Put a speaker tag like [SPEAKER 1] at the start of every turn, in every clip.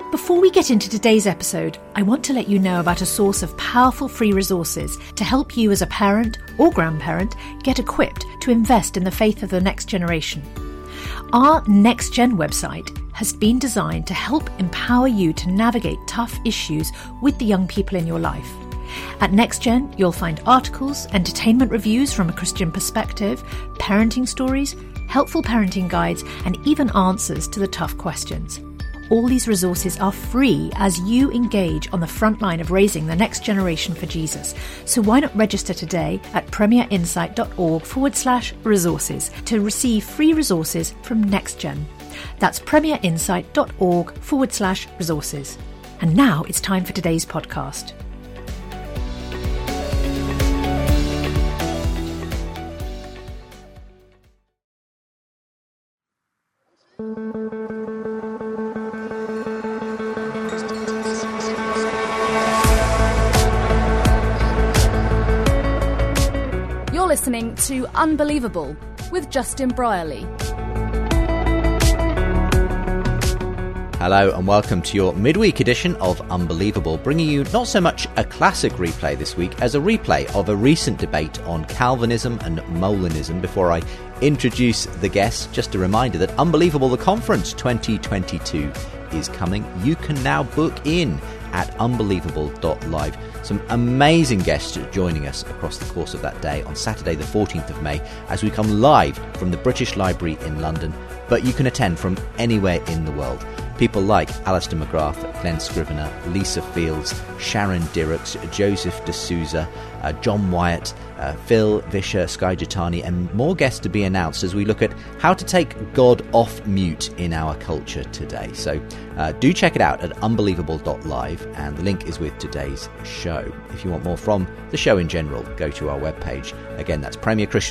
[SPEAKER 1] Before we get into today's episode, I want to let you know about a source of powerful free resources to help you as a parent or grandparent get equipped to invest in the faith of the next generation. Our Next Gen website has been designed to help empower you to navigate tough issues with the young people in your life. At NextGen, you'll find articles, entertainment reviews from a Christian perspective, parenting stories, helpful parenting guides, and even answers to the tough questions. All these resources are free as you engage on the front line of raising the next generation for Jesus. So why not register today at premierinsight.org/resources to receive free resources from NextGen. That's premierinsight.org/resources. And now it's time for today's podcast.
[SPEAKER 2] Listening to Unbelievable with Justin Brierley.
[SPEAKER 3] Hello and welcome to your midweek edition of Unbelievable, bringing you not so much a classic replay this week as a replay of a recent debate on Calvinism and Molinism. Before I introduce the guests, just a reminder that Unbelievable the Conference 2022 is coming. You can now book in at unbelievable.live. Some amazing guests joining us across the course of that day on Saturday the 14th of May as we come live from the British Library in London, but you can attend from anywhere in the world. People like Alistair McGrath, Glenn Scrivener, Lisa Fields, Sharon Dirks, Joseph D'Souza, John Wyatt, Phil Vischer, Sky Jitani, and more guests to be announced as we look at how to take God off mute in our culture today. So do check it out at unbelievable.live, and the link is with today's show. If you want more from the show in general, go to our webpage. Again, that's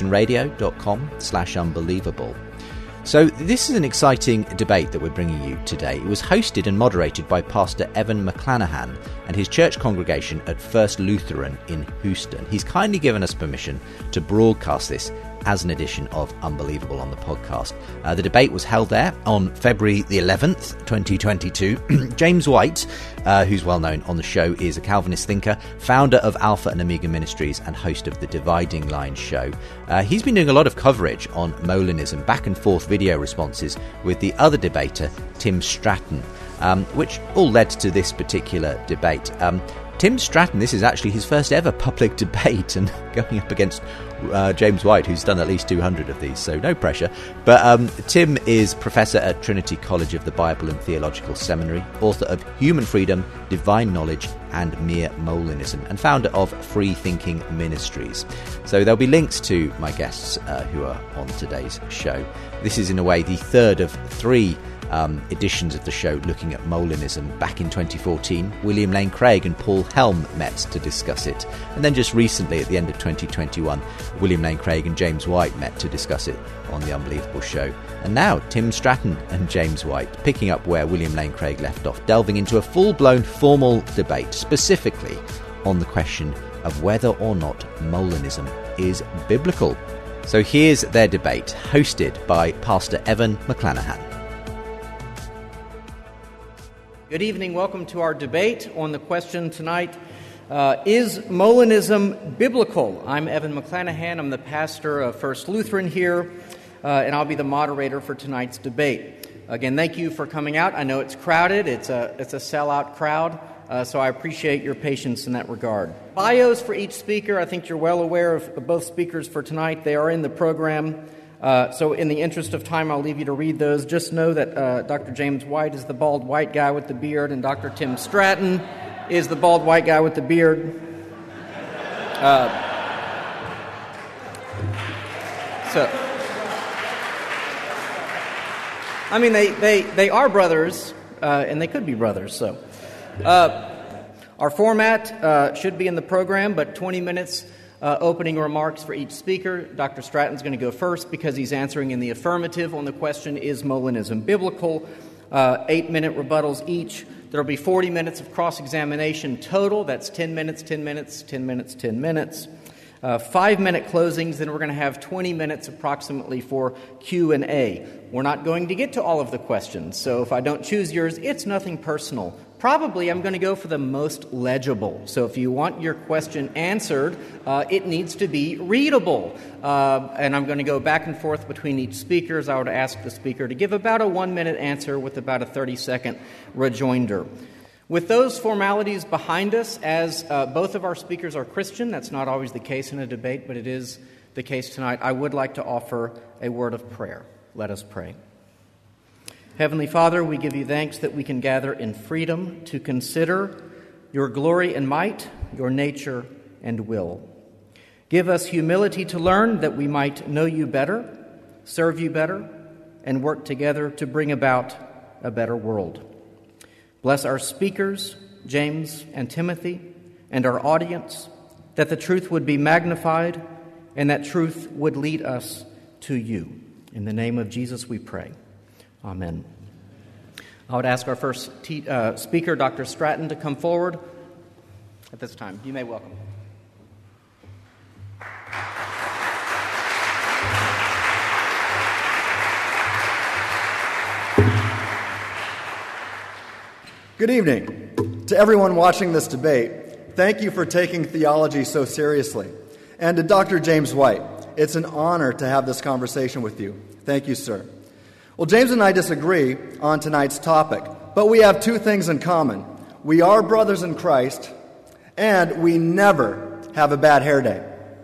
[SPEAKER 3] premierchristianradio.com/unbelievable. So this is an exciting debate that we're bringing you today. It was hosted and moderated by Pastor Evan McClanahan and his church congregation at First Lutheran in Houston. He's kindly given us permission to broadcast this as an edition of Unbelievable on the podcast. The debate was held there on February the 11th, 2022. James White, who's well known on the show, is a Calvinist thinker, founder of Alpha and Omega Ministries and host of the Dividing Line show. He's been doing a lot of coverage on Molinism, back and forth video responses with the other debater, Tim Stratton, which all led to this particular debate. Tim Stratton, this is actually his first ever public debate, and going up against James White, who's done at least 200 of these, so no pressure. But Tim is professor at Trinity College of the Bible and Theological Seminary, author of Human Freedom, Divine Knowledge, and Mere Molinism, and founder of Free Thinking Ministries. So there'll be links to my guests who are on today's show. This is, in a way, the third of three editions of the show looking at Molinism. Back in 2014, William Lane Craig and Paul Helm met to discuss it. And then just recently, at the end of 2021, William Lane Craig and James White met to discuss it on The Unbelievable Show. And now, Tim Stratton and James White, picking up where William Lane Craig left off, delving into a full-blown formal debate, specifically on the question of whether or not Molinism is biblical. So here's their debate, hosted by Pastor Evan McClanahan.
[SPEAKER 4] Good evening. Welcome to our debate on the question tonight, is Molinism biblical? I'm Evan McClanahan. I'm the pastor of First Lutheran here, and I'll be the moderator for tonight's debate. Again, thank you for coming out. I know it's crowded. It's a sellout crowd, so I appreciate your patience in that regard. Bios for each speaker. I think you're well aware of both speakers for tonight. They are in the program. So in the interest of time, I'll leave you to read those. Just know that Dr. James White is the bald white guy with the beard, and Dr. Tim Stratton is the bald white guy with the beard. I mean, they are brothers, and they could be brothers. So our format should be in the program, but 20 minutes opening remarks for each speaker. Dr. Stratton's going to go first because he's answering in the affirmative on the question, is Molinism biblical? 8-minute rebuttals each. There will be 40 minutes of cross-examination total. That's 10 minutes, 10 minutes, 10 minutes, 10 minutes. 5-minute closings, then we're going to have 20 minutes approximately for Q&A. We're not going to get to all of the questions, so if I don't choose yours, it's nothing personal. Probably I'm going to go for the most legible. So if you want your question answered, it needs to be readable. And I'm going to go back and forth between each speaker, as I would ask the speaker to give about a 1-minute answer with about a 30-second rejoinder. With those formalities behind us, as both of our speakers are Christian, that's not always the case in a debate, but it is the case tonight, I would like to offer a word of prayer. Let us pray. Heavenly Father, we give you thanks that we can gather in freedom to consider your glory and might, your nature and will. Give us humility to learn that we might know you better, serve you better, and work together to bring about a better world. Bless our speakers, James and Timothy, and our audience, that the truth would be magnified and that truth would lead us to you. In the name of Jesus we pray. Amen. I would ask our first speaker, Dr. Stratton, to come forward at this time. You may welcome.
[SPEAKER 5] Good evening. To everyone watching this debate, thank you for taking theology so seriously. And to Dr. James White, it's an honor to have this conversation with you. Thank you, sir. Well, James and I disagree on tonight's topic, but we have two things in common. We are brothers in Christ, and we never have a bad hair day.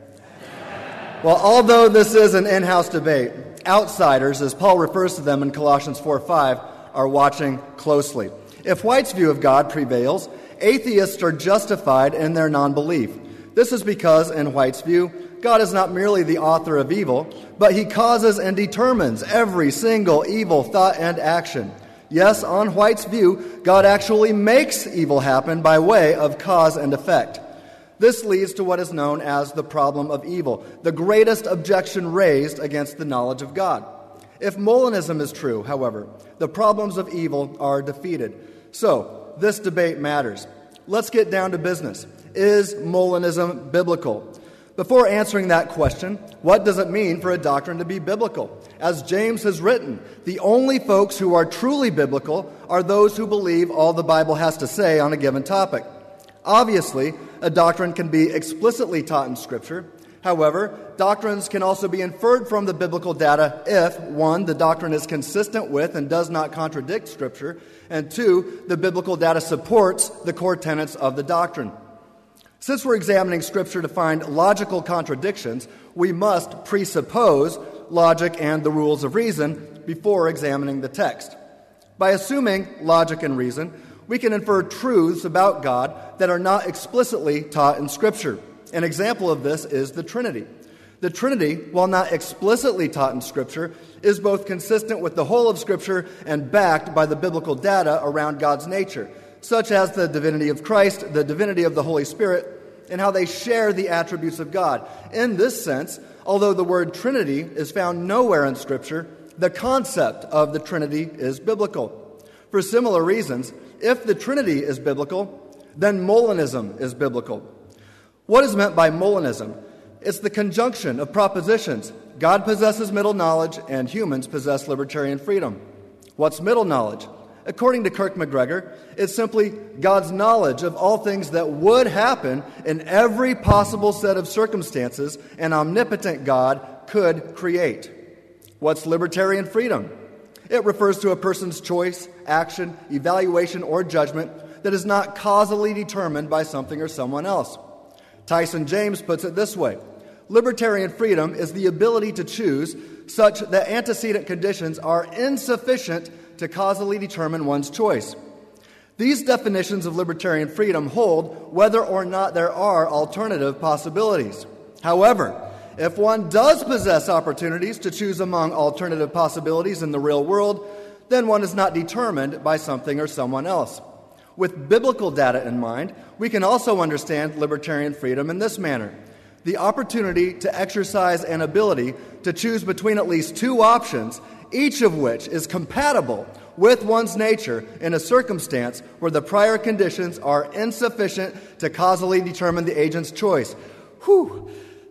[SPEAKER 5] Well, although this is an in-house debate, outsiders, as Paul refers to them in Colossians 4:5, are watching closely. If White's view of God prevails, atheists are justified in their non-belief. This is because, in White's view, God is not merely the author of evil, but he causes and determines every single evil thought and action. Yes, on White's view, God actually makes evil happen by way of cause and effect. This leads to what is known as the problem of evil, the greatest objection raised against the knowledge of God. If Molinism is true, however, the problems of evil are defeated. So, this debate matters. Let's get down to business. Is Molinism biblical? Before answering that question, what does it mean for a doctrine to be biblical? As James has written, the only folks who are truly biblical are those who believe all the Bible has to say on a given topic. Obviously, a doctrine can be explicitly taught in Scripture. However, doctrines can also be inferred from the biblical data if, 1, the doctrine is consistent with and does not contradict Scripture, and 2, the biblical data supports the core tenets of the doctrine. Since we're examining Scripture to find logical contradictions, we must presuppose logic and the rules of reason before examining the text. By assuming logic and reason, we can infer truths about God that are not explicitly taught in Scripture. An example of this is the Trinity. The Trinity, while not explicitly taught in Scripture, is both consistent with the whole of Scripture and backed by the biblical data around God's nature, such as the divinity of Christ, the divinity of the Holy Spirit, and how they share the attributes of God. In this sense, although the word Trinity is found nowhere in Scripture, the concept of the Trinity is biblical. For similar reasons, if the Trinity is biblical, then Molinism is biblical. What is meant by Molinism? It's the conjunction of propositions. God possesses middle knowledge and humans possess libertarian freedom. What's middle knowledge? According to Kirk McGregor, it's simply God's knowledge of all things that would happen in every possible set of circumstances an omnipotent God could create. What's libertarian freedom? It refers to a person's choice, action, evaluation, or judgment that is not causally determined by something or someone else. Tyson James puts it this way: libertarian freedom is the ability to choose such that antecedent conditions are insufficient to causally determine one's choice. These definitions of libertarian freedom hold whether or not there are alternative possibilities. However, if one does possess opportunities to choose among alternative possibilities in the real world, then one is not determined by something or someone else. With biblical data in mind, we can also understand libertarian freedom in this manner: the opportunity to exercise an ability to choose between at least two options, each of which is compatible with one's nature in a circumstance where the prior conditions are insufficient to causally determine the agent's choice. Whew!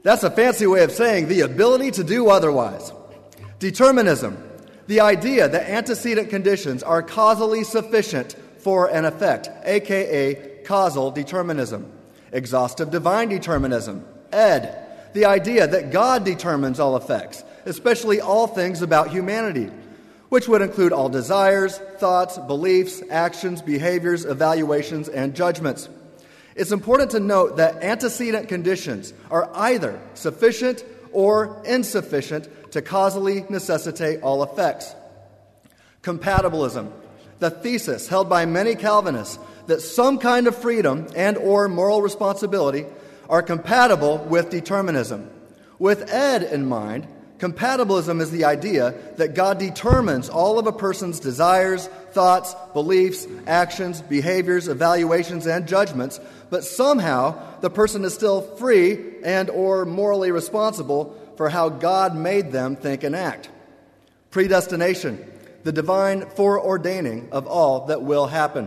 [SPEAKER 5] That's a fancy way of saying the ability to do otherwise. Determinism, the idea that antecedent conditions are causally sufficient for an effect, aka causal determinism. Exhaustive divine determinism, ED, the idea that God determines all effects, especially all things about humanity, which would include all desires, thoughts, beliefs, actions, behaviors, evaluations, and judgments. It's important to note that antecedent conditions are either sufficient or insufficient to causally necessitate all effects. Compatibilism, the thesis held by many Calvinists that some kind of freedom and or moral responsibility are compatible with determinism. With Ed in mind, compatibilism is the idea that God determines all of a person's desires, thoughts, beliefs, actions, behaviors, evaluations, and judgments, but somehow the person is still free and or morally responsible for how God made them think and act. Predestination, the divine foreordaining of all that will happen.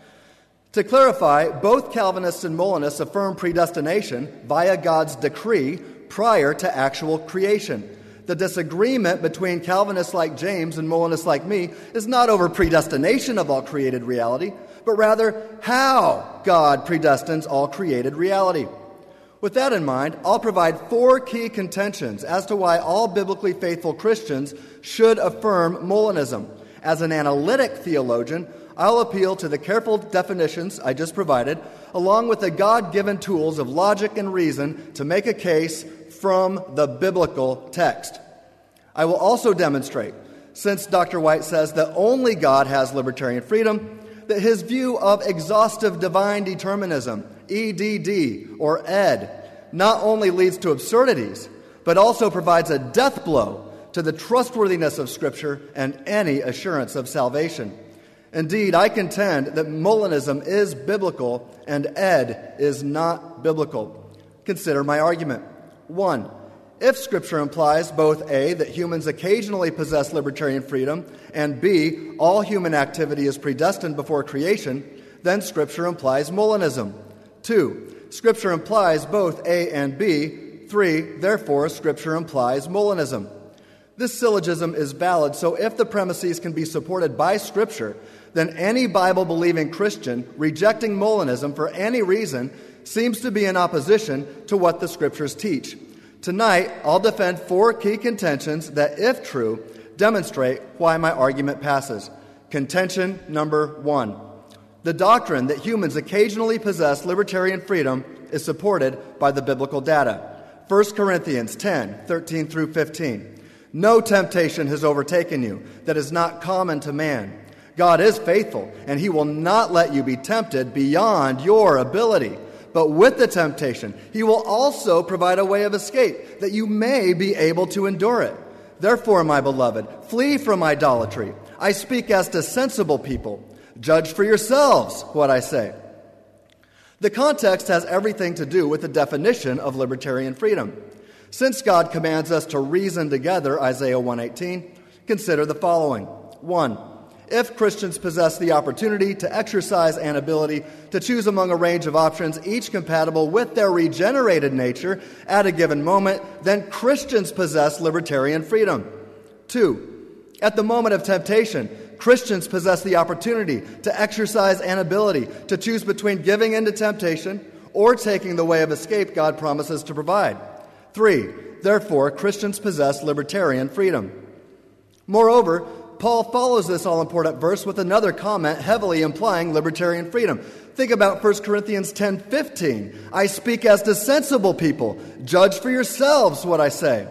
[SPEAKER 5] To clarify, both Calvinists and Molinists affirm predestination via God's decree prior to actual creation. The disagreement between Calvinists like James and Molinists like me is not over predestination of all created reality, but rather how God predestines all created reality. With that in mind, I'll provide 4 key contentions as to why all biblically faithful Christians should affirm Molinism. As an analytic theologian, I'll appeal to the careful definitions I just provided, along with the God-given tools of logic and reason to make a case from the biblical text. I will also demonstrate, since Dr. White says that only God has libertarian freedom, that his view of exhaustive divine determinism, EDD, or ED, not only leads to absurdities, but also provides a death blow to the trustworthiness of Scripture and any assurance of salvation. Indeed, I contend that Molinism is biblical and ED is not biblical. Consider my argument. 1. If Scripture implies both A, that humans occasionally possess libertarian freedom, and B, all human activity is predestined before creation, then Scripture implies Molinism. 2. Scripture implies both A and B. 3. Therefore, Scripture implies Molinism. This syllogism is valid, so if the premises can be supported by Scripture, then any Bible-believing Christian rejecting Molinism for any reason seems to be in opposition to what the Scriptures teach. Tonight, I'll defend 4 key contentions that, if true, demonstrate why my argument passes. Contention number 1. The doctrine that humans occasionally possess libertarian freedom is supported by the biblical data. 1 Corinthians 10:13 through 15. No temptation has overtaken you that is not common to man. God is faithful, and he will not let you be tempted beyond your ability. But with the temptation, he will also provide a way of escape, that you may be able to endure it. Therefore, my beloved, flee from idolatry. I speak as to sensible people. Judge for yourselves what I say. The context has everything to do with the definition of libertarian freedom. Since God commands us to reason together, Isaiah 1:18, consider the following. 1. If Christians possess the opportunity to exercise an ability to choose among a range of options, each compatible with their regenerated nature at a given moment, then Christians possess libertarian freedom. 2. At the moment of temptation, Christians possess the opportunity to exercise an ability to choose between giving in to temptation or taking the way of escape God promises to provide. 3. Therefore, Christians possess libertarian freedom. Moreover, Paul follows this all-important verse with another comment heavily implying libertarian freedom. Think about 1 Corinthians 10:15. I speak as to sensible people. Judge for yourselves what I say.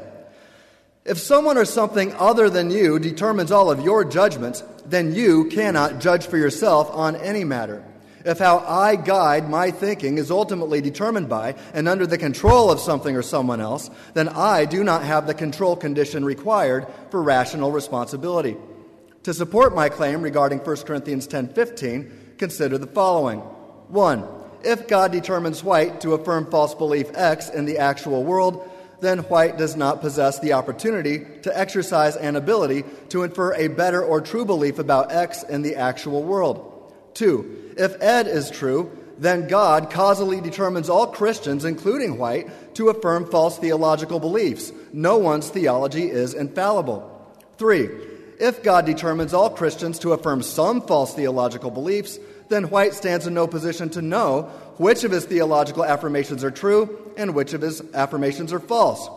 [SPEAKER 5] If someone or something other than you determines all of your judgments, then you cannot judge for yourself on any matter. If how I guide my thinking is ultimately determined by and under the control of something or someone else, then I do not have the control condition required for rational responsibility. To support my claim regarding 1 Corinthians 10:15, consider the following. 1. If God determines White to affirm false belief X in the actual world, then White does not possess the opportunity to exercise an ability to infer a better or true belief about X in the actual world. 2. If Ed is true, then God causally determines all Christians, including White, to affirm false theological beliefs. No one's theology is infallible. 3. If God determines all Christians to affirm some false theological beliefs, then White stands in no position to know which of his theological affirmations are true and which of his affirmations are false.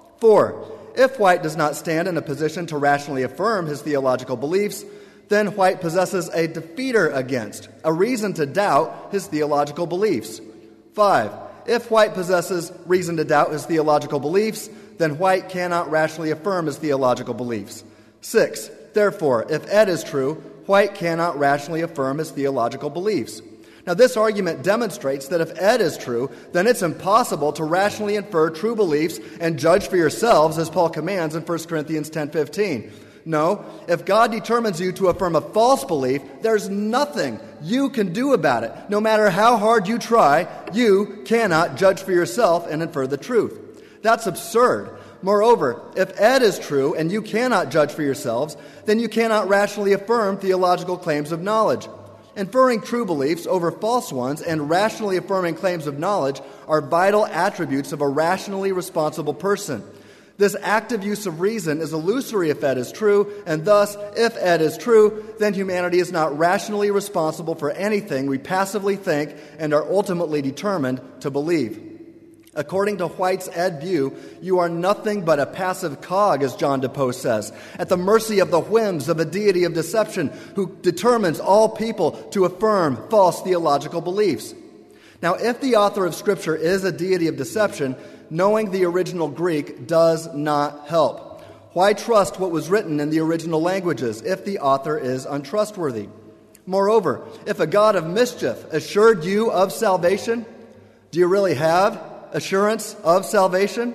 [SPEAKER 5] 4. If White does not stand in a position to rationally affirm his theological beliefs, then White possesses a defeater against, a reason to doubt his theological beliefs. 5. If White possesses reason to doubt his theological beliefs, then White cannot rationally affirm his theological beliefs. 6. Therefore, if Ed is true, White cannot rationally affirm his theological beliefs. Now, this argument demonstrates that if Ed is true, then it's impossible to rationally infer true beliefs and judge for yourselves, as Paul commands in 1 Corinthians 10:15. No, if God determines you to affirm a false belief, there's nothing you can do about it. No matter how hard you try, you cannot judge for yourself and infer the truth. That's absurd. Moreover, if Ed is true and you cannot judge for yourselves, then you cannot rationally affirm theological claims of knowledge. Inferring true beliefs over false ones and rationally affirming claims of knowledge are vital attributes of a rationally responsible person. This active use of reason is illusory if Ed is true, and thus, if Ed is true, then humanity is not rationally responsible for anything we passively think and are ultimately determined to believe. According to White's Ed view, you are nothing but a passive cog, as John DePoe says, at the mercy of the whims of a deity of deception who determines all people to affirm false theological beliefs. Now, if the author of Scripture is a deity of deception, knowing the original Greek does not help. Why trust what was written in the original languages if the author is untrustworthy? Moreover, if a God of mischief assured you of salvation, do you really have assurance of salvation?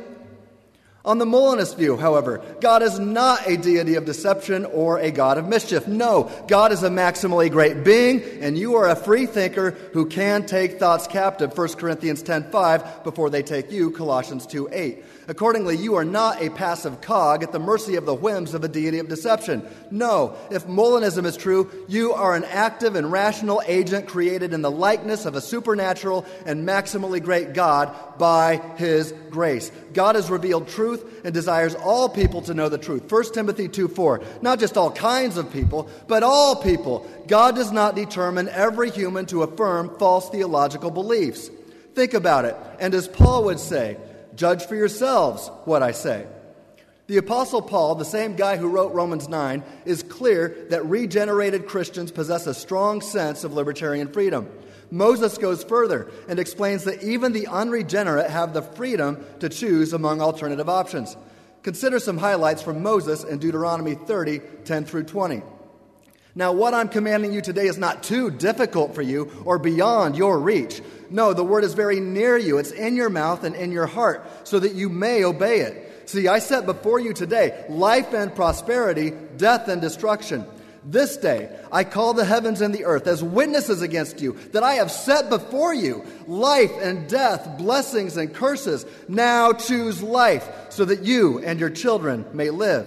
[SPEAKER 5] On the Molinist view, however, God is not a deity of deception or a God of mischief. No, God is a maximally great being, and you are a free thinker who can take thoughts captive, 1 Corinthians 10:5, before they take you, Colossians 2:8. Accordingly, you are not a passive cog at the mercy of the whims of a deity of deception. No, if Molinism is true, you are an active and rational agent created in the likeness of a supernatural and maximally great God by His grace. God has revealed truth and desires all people to know the truth. 1 Timothy 2:4, not just all kinds of people, but all people. God does not determine every human to affirm false theological beliefs. Think about it, and as Paul would say, judge for yourselves what I say. The Apostle Paul, the same guy who wrote Romans 9, is clear that regenerated Christians possess a strong sense of libertarian freedom. Moses goes further and explains that even the unregenerate have the freedom to choose among alternative options. Consider some highlights from Moses in Deuteronomy 30:10 through 20. Now, what I'm commanding you today is not too difficult for you or beyond your reach. No, the word is very near you. It's in your mouth and in your heart, so that you may obey it. See, I set before you today life and prosperity, death and destruction. This day I call the heavens and the earth as witnesses against you, that I have set before you life and death, blessings and curses. Now choose life, so that you and your children may live.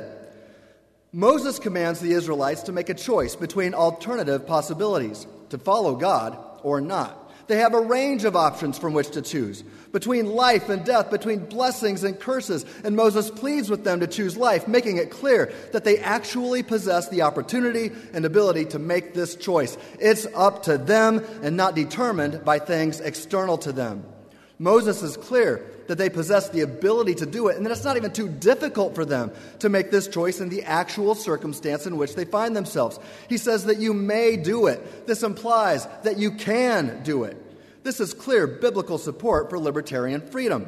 [SPEAKER 5] Moses commands the Israelites to make a choice between alternative possibilities, to follow God or not. They have a range of options from which to choose, between life and death, between blessings and curses, and Moses pleads with them to choose life, making it clear that they actually possess the opportunity and ability to make this choice. It's up to them and not determined by things external to them. Moses is clear that they possess the ability to do it, and that it's not even too difficult for them to make this choice in the actual circumstance in which they find themselves. He says that you may do it. This implies that you can do it. This is clear biblical support for libertarian freedom.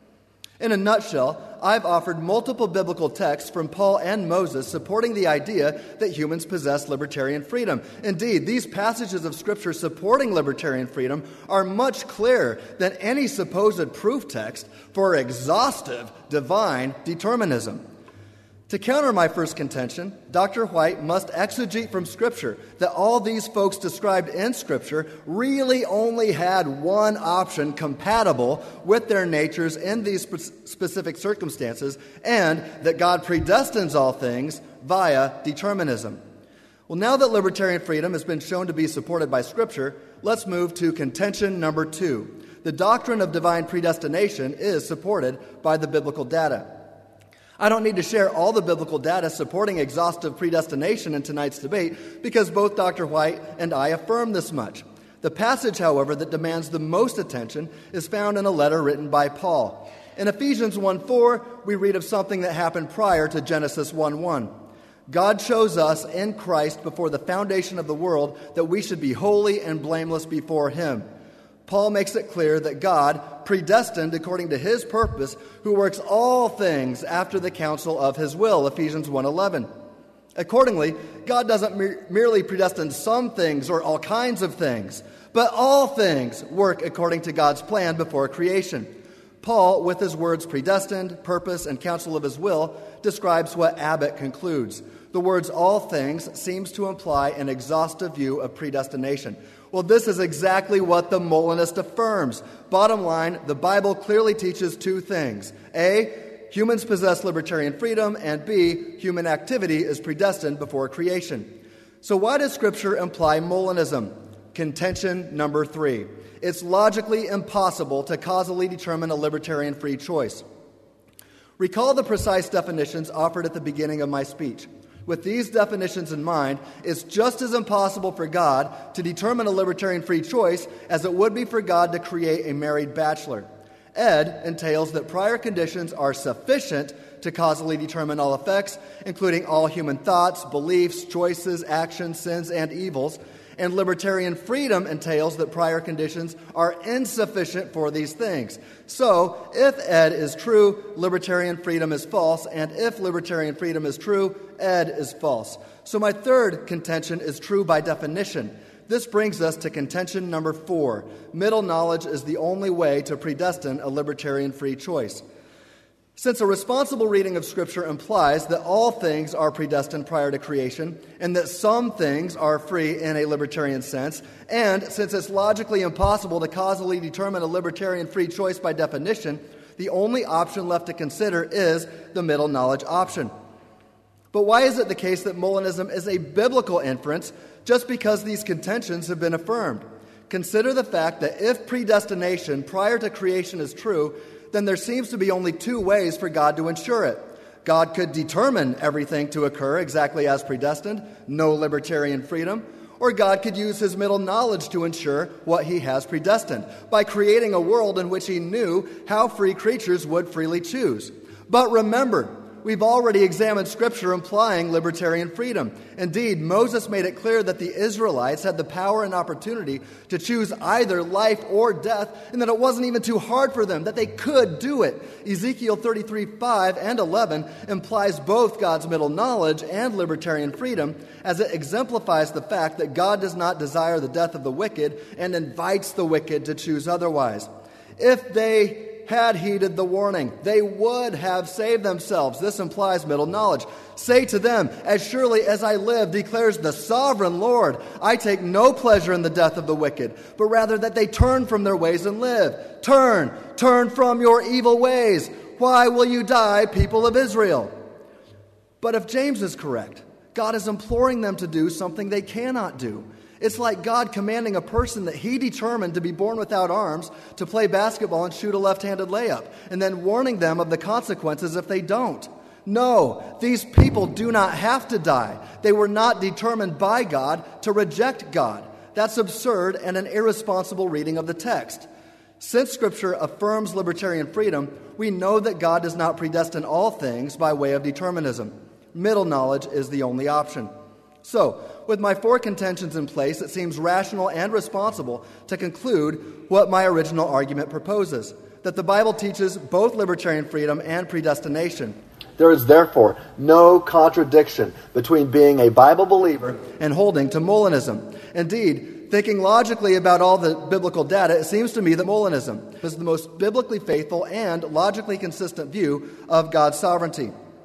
[SPEAKER 5] In a nutshell, I've offered multiple biblical texts from Paul and Moses supporting the idea that humans possess libertarian freedom. Indeed, these passages of Scripture supporting libertarian freedom are much clearer than any supposed proof text for exhaustive divine determinism. To counter my first contention, Dr. White must exegete from Scripture that all these folks described in Scripture really only had one option compatible with their natures in these specific circumstances, and that God predestines all things via determinism. Well, now that libertarian freedom has been shown to be supported by Scripture, let's move to contention number 2. The doctrine of divine predestination is supported by the biblical data. I don't need to share all the biblical data supporting exhaustive predestination in tonight's debate because both Dr. White and I affirm this much. The passage, however, that demands the most attention is found in a letter written by Paul. In Ephesians 1:4, we read of something that happened prior to Genesis 1:1. God chose us in Christ before the foundation of the world that we should be holy and blameless before Him. Paul makes it clear that God predestined according to His purpose, who works all things after the counsel of His will, Ephesians 1:11. Accordingly, God doesn't merely predestine some things or all kinds of things, but all things work according to God's plan before creation. Paul, with his words predestined, purpose, and counsel of His will, describes what Abbott concludes. The words all things seems to imply an exhaustive view of predestination. Well, this is exactly what the Molinist affirms. Bottom line, the Bible clearly teaches two things. A, humans possess libertarian freedom, and B, human activity is predestined before creation. So why does Scripture imply Molinism? Contention number 3. It's logically impossible to causally determine a libertarian free choice. Recall the precise definitions offered at the beginning of my speech. With these definitions in mind, it's just as impossible for God to determine a libertarian free choice as it would be for God to create a married bachelor. Ed entails that prior conditions are sufficient to causally determine all effects, including all human thoughts, beliefs, choices, actions, sins, and evils. And libertarian freedom entails that prior conditions are insufficient for these things. So, if Ed is true, libertarian freedom is false, and if libertarian freedom is true, Ed is false. So my third contention is true by definition. This brings us to contention number 4. Middle knowledge is the only way to predestine a libertarian free choice. Since a responsible reading of Scripture implies that all things are predestined prior to creation, and that some things are free in a libertarian sense, and since it's logically impossible to causally determine a libertarian free choice by definition, the only option left to consider is the middle knowledge option. But why is it the case that Molinism is a biblical inference just because these contentions have been affirmed? Consider the fact that if predestination prior to creation is true, then there seems to be only two ways for God to ensure it. God could determine everything to occur exactly as predestined, no libertarian freedom, or God could use His middle knowledge to ensure what He has predestined by creating a world in which He knew how free creatures would freely choose. But remember, we've already examined Scripture implying libertarian freedom. Indeed, Moses made it clear that the Israelites had the power and opportunity to choose either life or death, and that it wasn't even too hard for them, that they could do it. Ezekiel 33:5 and 11 implies both God's middle knowledge and libertarian freedom, as it exemplifies the fact that God does not desire the death of the wicked and invites the wicked to choose otherwise. If they had heeded the warning, they would have saved themselves. This implies middle knowledge. Say to them, as surely as I live, declares the sovereign Lord, I take no pleasure in the death of the wicked, but rather that they turn from their ways and live. Turn from your evil ways. Why will you die, people of Israel? But if James is correct, God is imploring them to do something they cannot do. It's like God commanding a person that He determined to be born without arms to play basketball and shoot a left-handed layup, and then warning them of the consequences if they don't. No, these people do not have to die. They were not determined by God to reject God. That's absurd and an irresponsible reading of the text. Since Scripture affirms libertarian freedom, we know that God does not predestine all things by way of determinism. Middle knowledge is the only option. So, with my 4 contentions in place, it seems rational and responsible to conclude what my original argument proposes, that the Bible teaches both libertarian freedom and predestination. There is therefore no contradiction between being a Bible believer and holding to Molinism. Indeed, thinking logically about all the biblical data, it seems to me that Molinism is the most biblically faithful and logically consistent view of God's sovereignty.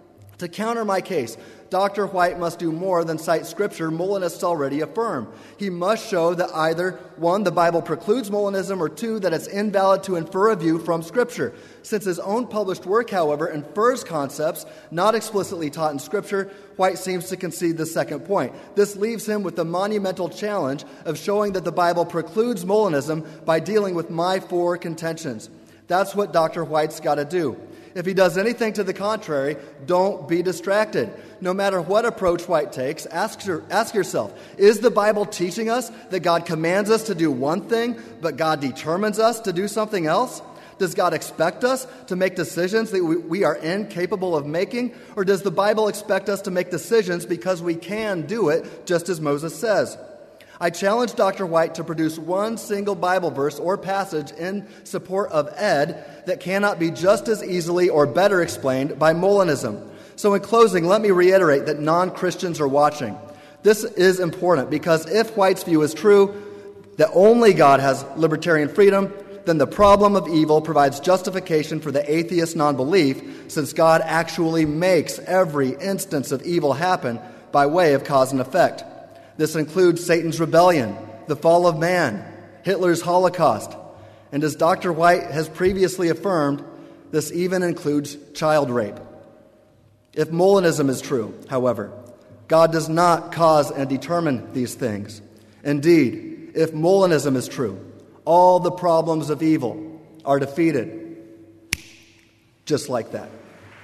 [SPEAKER 5] To counter my case, Dr. White must do more than cite Scripture Molinists already affirm. He must show that either, 1, the Bible precludes Molinism, or 2, that it's invalid to infer a view from Scripture. Since his own published work, however, infers concepts not explicitly taught in Scripture, White seems to concede the second point. This leaves him with the monumental challenge of showing that the Bible precludes Molinism by dealing with my 4 contentions. That's what Dr. White's got to do. If he does anything to the contrary, don't be distracted. No matter what approach White takes, ask yourself, is the Bible teaching us that God commands us to do one thing, but God determines us to do something else? Does God expect us to make decisions that we are incapable of making? Or does the Bible expect us to make decisions because we can do it, just as Moses says? I challenge Dr. White to produce one single Bible verse or passage in support of Ed that cannot be just as easily or better explained by Molinism. So in closing, let me reiterate that non-Christians are watching. This is important because if White's view is true, that only God has libertarian freedom, then the problem of evil provides justification for the atheist non-belief, since God actually makes every instance of evil happen by way of cause and effect. This includes Satan's rebellion, the fall of man, Hitler's Holocaust, and as Dr. White has previously affirmed, this even includes child rape. If Molinism is true, however, God does not cause and determine these things. Indeed, if Molinism is true, all the problems of evil are defeated just like that.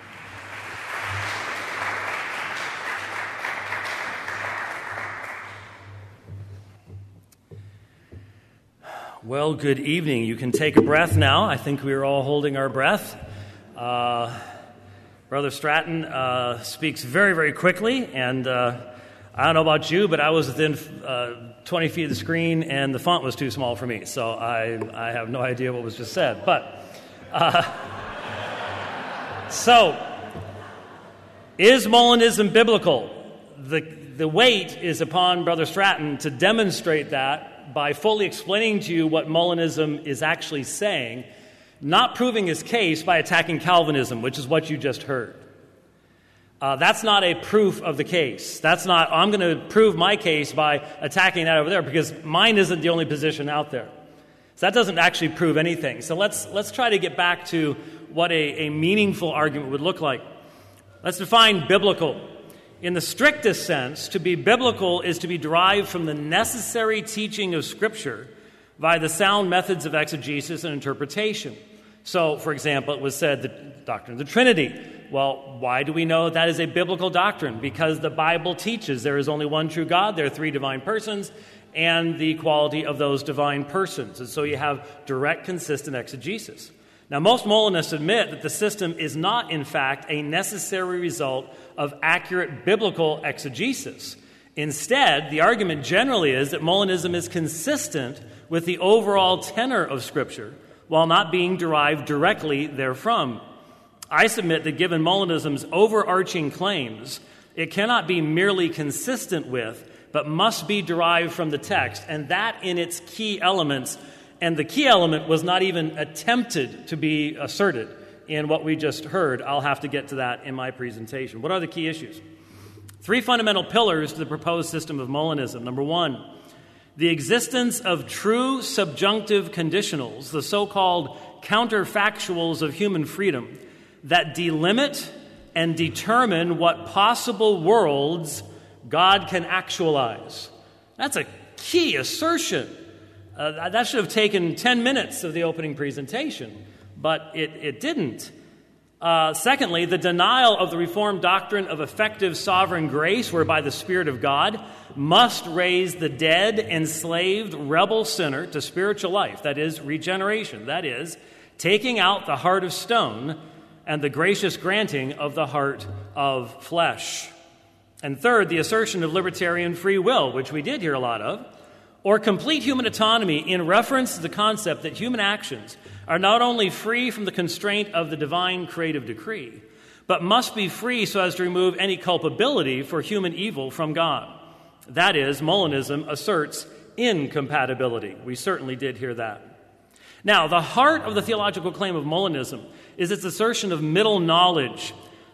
[SPEAKER 6] Well, good evening. You can take a breath now. I think we are all holding our breath. Brother Stratton speaks very, very quickly, and I don't know about you, but I was within 20 feet of the screen, and the font was too small for me, so I have no idea what was just said. But, so, is Molinism biblical? The weight is upon Brother Stratton to demonstrate that by fully explaining to you what Molinism is actually saying, not proving his case by attacking Calvinism, which is what you just heard. That's not a proof of the case. That's not, I'm going to prove my case by attacking that over there, because mine isn't the only position out there. So that doesn't actually prove anything. So let's try to get back to what a meaningful argument would look like. Let's define biblical. In the strictest sense, to be biblical is to be derived from the necessary teaching of Scripture by the sound methods of exegesis and interpretation. So, for example, it was said the doctrine of the Trinity. Well, why do we know that is a biblical doctrine? Because the Bible teaches there is only one true God, there are 3 divine persons, and the equality of those divine persons. And so you have direct, consistent exegesis. Now, most Molinists admit that the system is not, in fact, a necessary result of accurate biblical exegesis. Instead, the argument generally is that Molinism is consistent with the overall tenor of Scripture, while not being derived directly therefrom. I submit that given Molinism's overarching claims, it cannot be merely consistent with, but must be derived from the text, and that in its key elements. And the key element was not even attempted to be asserted in what we just heard. I'll have to get to that in my presentation. What are the key issues? 3 fundamental pillars to the proposed system of Molinism. Number 1, the existence of true subjunctive conditionals, the so-called counterfactuals of human freedom, that delimit and determine what possible worlds God can actualize. That's a key assertion. That should have taken 10 minutes of the opening presentation, but it didn't. Secondly, the denial of the Reformed doctrine of effective sovereign grace, whereby the Spirit of God must raise the dead, enslaved, rebel sinner to spiritual life, that is, regeneration, that is, taking out the heart of stone and the gracious granting of the heart of flesh. And third, the assertion of libertarian free will, which we did hear a lot of, or complete human autonomy in reference to the concept that human actions are not only free from the constraint of the divine creative decree, but must be free so as to remove any culpability for human evil from God. That is, Molinism asserts incompatibility. We certainly did hear that. Now, the heart of the theological claim of Molinism is its assertion of middle knowledge.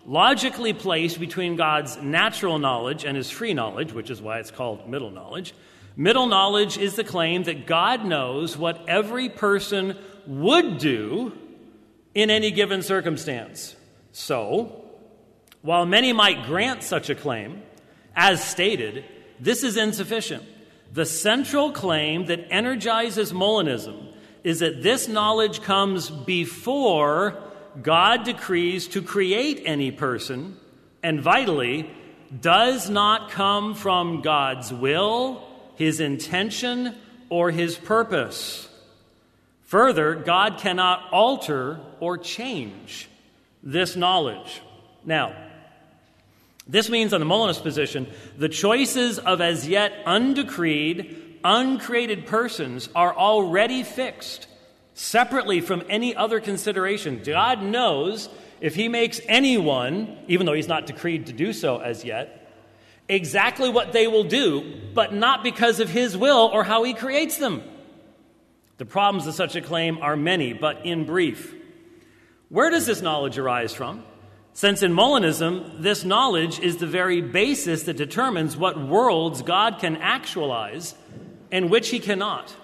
[SPEAKER 6] logically placed between God's natural knowledge and his free knowledge, which is why it's called middle knowledge. Middle knowledge is the claim that God knows what every person would do in any given circumstance. So, while many might grant such a claim, as stated, this is insufficient. The central claim that energizes Molinism is that this knowledge comes before God decrees to create any person, and vitally, does not come from God's will, his intention, or his purpose. Further, God cannot alter or change this knowledge. Now, this means on the Molinist position, the choices of as yet undecreed, uncreated persons are already fixed, separately from any other consideration. God knows if he makes anyone, even though he's not decreed to do so as yet, exactly what they will do, but not because of his will or how he creates them. The problems of such a claim are many, but in brief, where does this knowledge arise from? Since in Molinism, this knowledge is the very basis that determines what worlds God can actualize and which he cannot.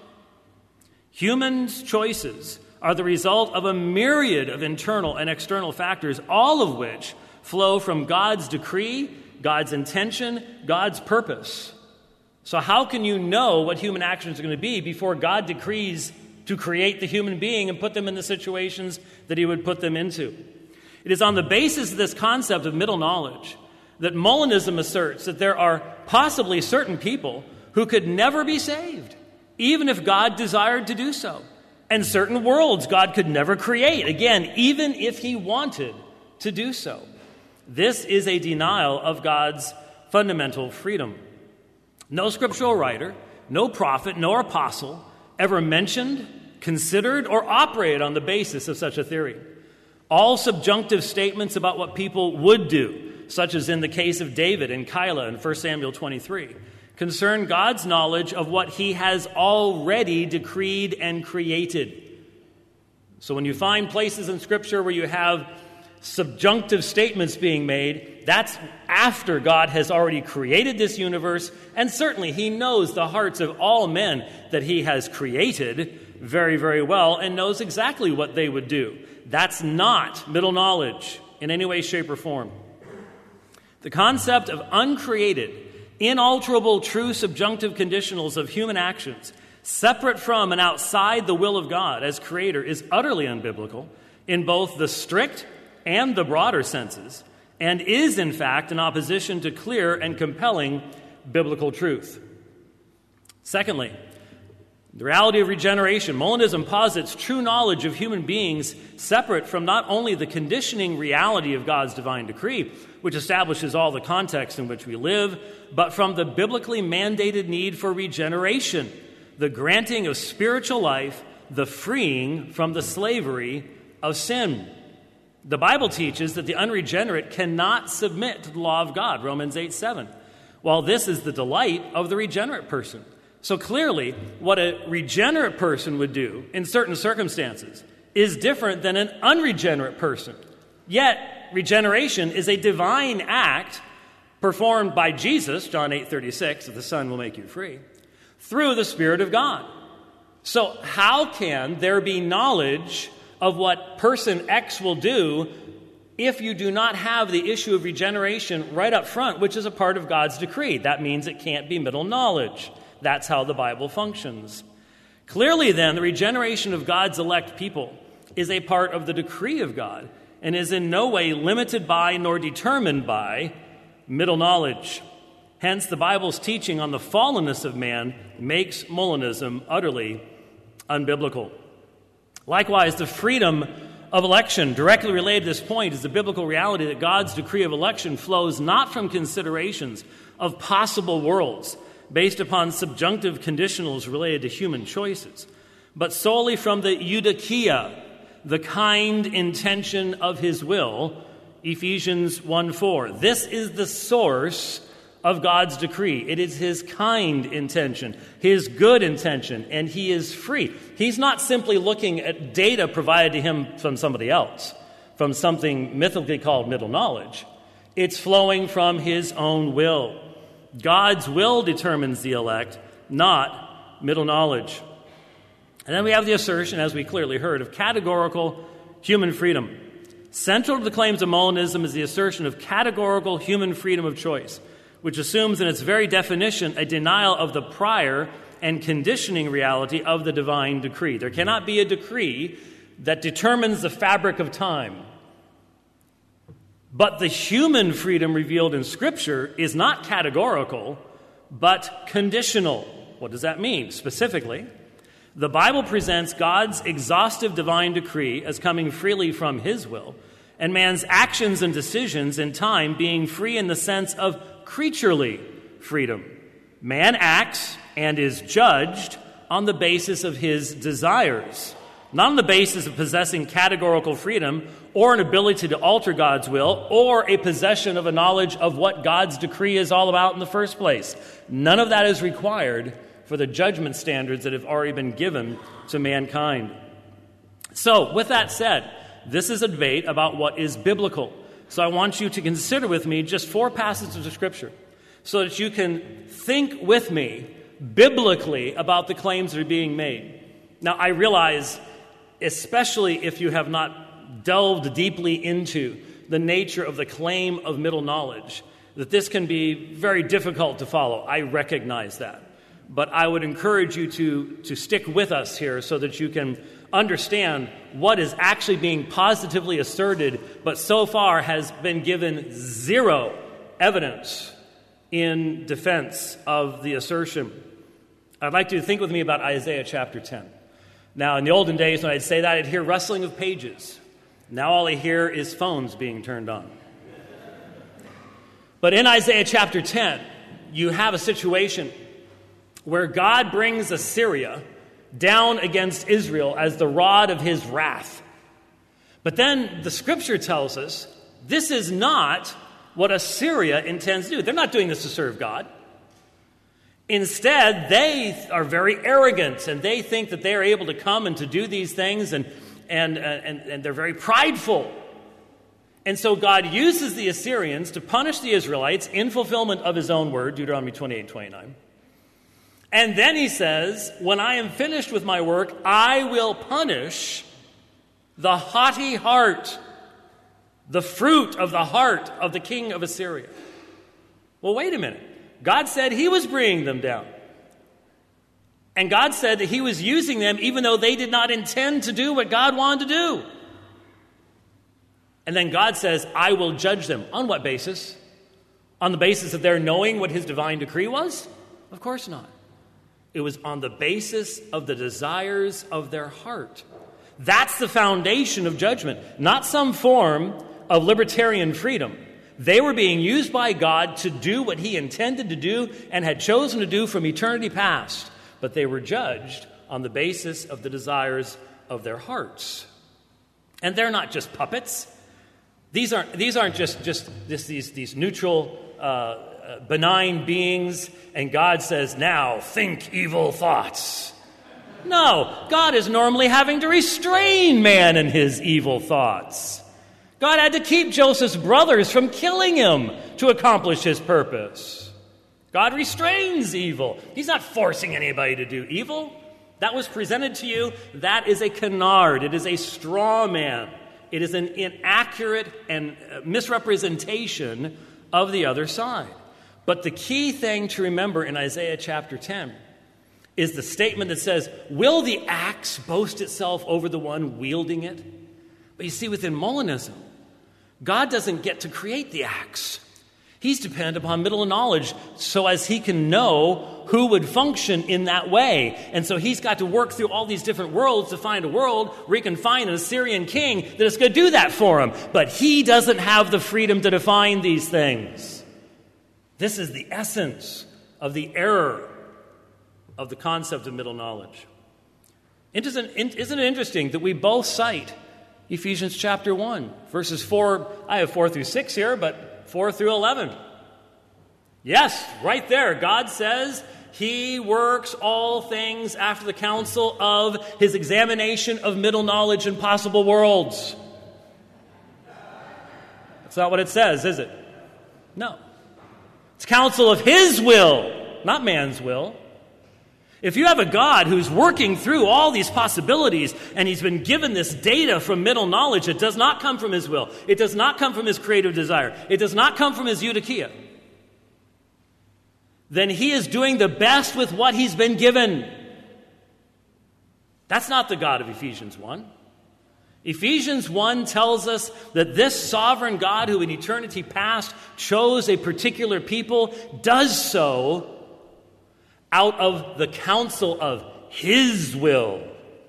[SPEAKER 6] Humans' choices are the result of a myriad of internal and external factors, all of which flow from God's decree, God's intention, God's purpose. So how can you know what human actions are going to be before God decrees to create the human being and put them in the situations that he would put them into? It is on the basis of this concept of middle knowledge that Molinism asserts that there are possibly certain people who could never be saved, even if God desired to do so, and certain worlds God could never create, again, even if he wanted to do so. This is a denial of God's fundamental freedom. No scriptural writer, no prophet, nor apostle ever mentioned, considered, or operated on the basis of such a theory. All subjunctive statements about what people would do, such as in the case of David and Keilah in 1 Samuel 23, concern God's knowledge of what he has already decreed and created. So when you find places in Scripture where you have subjunctive statements being made, that's after God has already created this universe, and certainly he knows the hearts of all men that he has created very, very well and knows exactly what they would do. That's not middle knowledge in any way, shape, or form. The concept of uncreated, inalterable, true subjunctive conditionals of human actions, separate from and outside the will of God as creator, is utterly unbiblical in both the strict and the broader senses, and is, in fact, in opposition to clear and compelling biblical truth. Secondly, the reality of regeneration. Molinism posits true knowledge of human beings separate from not only the conditioning reality of God's divine decree, which establishes all the context in which we live, but from the biblically mandated need for regeneration, the granting of spiritual life, the freeing from the slavery of sin. The Bible teaches that the unregenerate cannot submit to the law of God, Romans 8:7, while this is the delight of the regenerate person. So clearly, what a regenerate person would do in certain circumstances is different than an unregenerate person. Yet, regeneration is a divine act performed by Jesus, John 8:36, that the Son will make you free, through the Spirit of God. So how can there be knowledge of what person X will do if you do not have the issue of regeneration right up front, which is a part of God's decree? That means it can't be middle knowledge. That's how the Bible functions. Clearly, then, the regeneration of God's elect people is a part of the decree of God and is in no way limited by nor determined by middle knowledge. Hence, the Bible's teaching on the fallenness of man makes Molinism utterly unbiblical. Likewise, the freedom of election, directly related to this point, is the biblical reality that God's decree of election flows not from considerations of possible worlds based upon subjunctive conditionals related to human choices, but solely from the eudokia, the kind intention of his will, Ephesians 1:4. This is the source of God's decree. It is his kind intention, his good intention, and he is free. He's not simply looking at data provided to him from somebody else, from something mythically called middle knowledge. It's flowing from his own will. God's will determines the elect, not middle knowledge. And then we have the assertion, as we clearly heard, of categorical human freedom. Central to the claims of Molinism is the assertion of categorical human freedom of choice, which assumes in its very definition a denial of the prior and conditioning reality of the divine decree. There cannot be a decree that determines the fabric of time. But the human freedom revealed in Scripture is not categorical, but conditional. What does that mean? Specifically, the Bible presents God's exhaustive divine decree as coming freely from his will, and man's actions and decisions in time being free in the sense of creaturely freedom. Man acts and is judged on the basis of his desires, not on the basis of possessing categorical freedom or an ability to alter God's will or a possession of a knowledge of what God's decree is all about in the first place. None of that is required for the judgment standards that have already been given to mankind. So, with that said, this is a debate about what is biblical. So I want you to consider with me just 4 passages of Scripture so that you can think with me biblically about the claims that are being made. Now, I realize, especially if you have not delved deeply into the nature of the claim of middle knowledge, that this can be very difficult to follow. I recognize that. But I would encourage you to stick with us here so that you can understand what is actually being positively asserted, but so far has been given zero evidence in defense of the assertion. I'd like you to think with me about Isaiah chapter 10. Now, in the olden days, when I'd say that, I'd hear rustling of pages. Now all I hear is phones being turned on. But in Isaiah chapter 10, you have a situation where God brings Assyria down against Israel as the rod of his wrath. But then the Scripture tells us this is not what Assyria intends to do. They're not doing this to serve God. Instead, they are very arrogant, and they think that they are able to come and to do these things, and they're very prideful. And so God uses the Assyrians to punish the Israelites in fulfillment of his own word, Deuteronomy 28:29. And then he says, when I am finished with my work, I will punish the haughty heart, the fruit of the heart of the king of Assyria. Well, wait a minute. God said he was bringing them down. And God said that he was using them even though they did not intend to do what God wanted to do. And then God says, I will judge them. On what basis? On the basis of their knowing what his divine decree was? Of course not. It was on the basis of the desires of their heart. That's the foundation of judgment, not some form of libertarian freedom. They were being used by God to do what he intended to do and had chosen to do from eternity past, but they were judged on the basis of the desires of their hearts. And they're not just puppets. These aren't just these neutral benign beings, and God says, now think evil thoughts. No, God is normally having to restrain man in his evil thoughts. God had to keep Joseph's brothers from killing him to accomplish his purpose. God restrains evil. He's not forcing anybody to do evil. That was presented to you. That is a canard. It is a straw man. It is an inaccurate and misrepresentation of the other side. But the key thing to remember in Isaiah chapter 10 is the statement that says, will the axe boast itself over the one wielding it? But you see, within Molinism, God doesn't get to create the axe. He's dependent upon middle knowledge so as he can know who would function in that way. And so he's got to work through all these different worlds to find a world where he can find an Assyrian king that is going to do that for him. But he doesn't have the freedom to define these things. This is the essence of the error of the concept of middle knowledge. Isn't it interesting that we both cite Ephesians chapter 1, verses 4, I have 4 through 6 here, but 4 through 11. Yes, right there, God says he works all things after the counsel of his examination of middle knowledge and possible worlds. It's not what it says, is it? No. It's counsel of his will, not man's will. If you have a God who's working through all these possibilities and he's been given this data from middle knowledge, it does not come from his will. It does not come from his creative desire. It does not come from his eudokia. Then he is doing the best with what he's been given. That's not the God of Ephesians 1. Ephesians 1 tells us that this sovereign God who in eternity past chose a particular people does so out of the counsel of his will.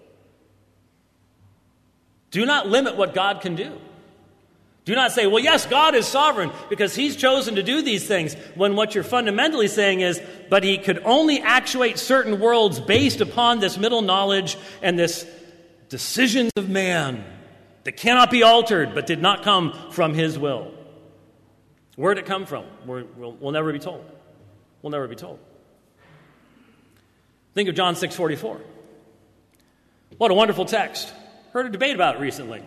[SPEAKER 6] Do not limit what God can do. Do not say, well, yes, God is sovereign because he's chosen to do these things, when what you're fundamentally saying is, but he could only actuate certain worlds based upon this middle knowledge and this decisions of man that cannot be altered but did not come from his will. Where did it come from? We'll never be told. We'll never be told. Think of John 6:44. What a wonderful text. Heard a debate about it recently.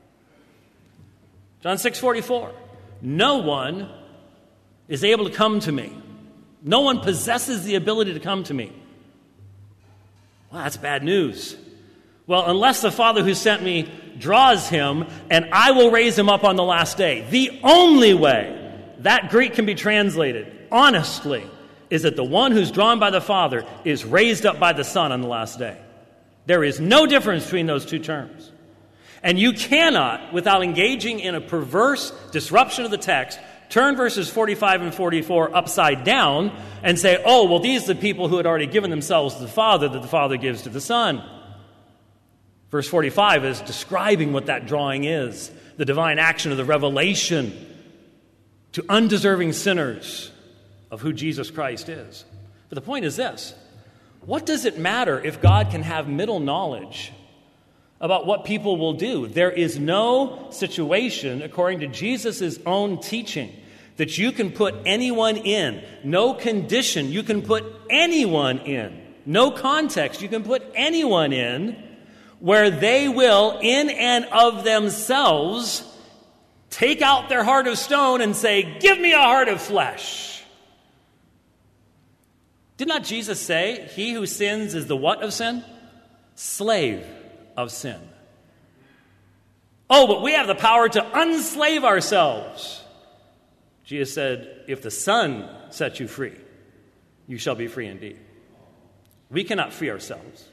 [SPEAKER 6] John 6:44. No one is able to come to me. No one possesses the ability to come to me. Well, that's bad news. Well, unless the Father who sent me draws him, and I will raise him up on the last day. The only way that Greek can be translated, honestly, is that the one who's drawn by the Father is raised up by the Son on the last day. There is no difference between those two terms. And you cannot, without engaging in a perverse disruption of the text, turn verses 45 and 44 upside down and say, oh, well, these are the people who had already given themselves to the Father that the Father gives to the Son. Verse 45 is describing what that drawing is, the divine action of the revelation to undeserving sinners of who Jesus Christ is. But the point is this: what does it matter if God can have middle knowledge about what people will do? There is no situation, according to Jesus' own teaching, that you can put anyone in. No condition you can put anyone in. No context you can put anyone in where they will, in and of themselves, take out their heart of stone and say, give me a heart of flesh. Did not Jesus say, he who sins is the what of sin? Slave of sin. Oh, but we have the power to unslave ourselves. Jesus said, if the Son sets you free, you shall be free indeed. We cannot free ourselves.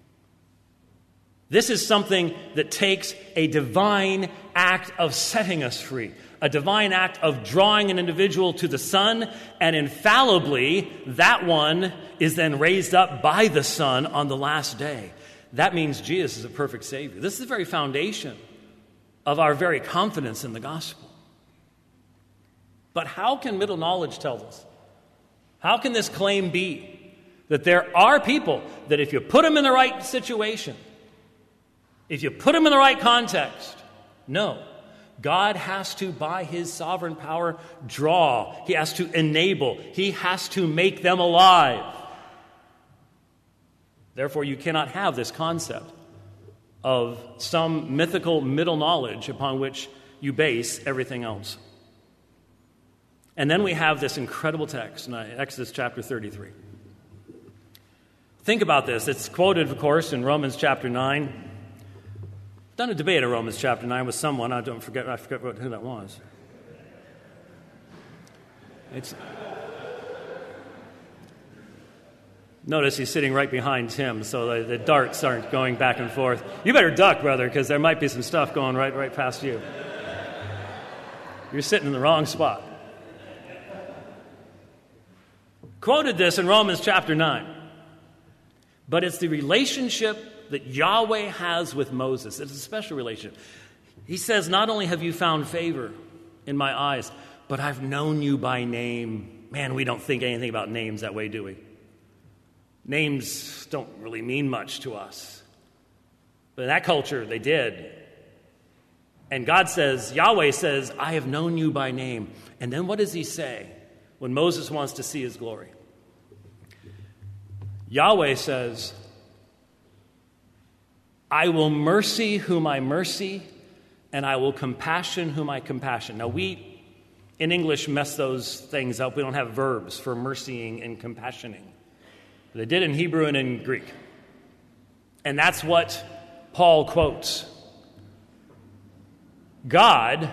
[SPEAKER 6] This is something that takes a divine act of setting us free, a divine act of drawing an individual to the Son, and infallibly, that one is then raised up by the Son on the last day. That means Jesus is a perfect Savior. This is the very foundation of our very confidence in the gospel. But how can middle knowledge tell us? How can this claim be that there are people that if you put them in the right situation, if you put them in the right context, no, God has to, by his sovereign power, draw. He has to enable. He has to make them alive. Therefore, you cannot have this concept of some mythical middle knowledge upon which you base everything else. And then we have this incredible text in Exodus chapter 33. Think about this. It's quoted, of course, in Romans chapter 9. I've done a debate in Romans chapter 9 with someone. I forget who that was. Notice he's sitting right behind Tim, so the darts aren't going back and forth. You better duck, brother, because there might be some stuff going right past you. You're sitting in the wrong spot. Quoted this in Romans chapter 9. But it's the relationship that Yahweh has with Moses. It's a special relationship. He says, not only have you found favor in my eyes, but I've known you by name. Man, we don't think anything about names that way, do we? Names don't really mean much to us. But in that culture, they did. And God says, Yahweh says, I have known you by name. And then what does he say when Moses wants to see his glory? Yahweh says, I will mercy whom I mercy, and I will compassion whom I compassion. Now, we in English mess those things up. We don't have verbs for mercying and compassioning. They did in Hebrew and in Greek. And that's what Paul quotes. God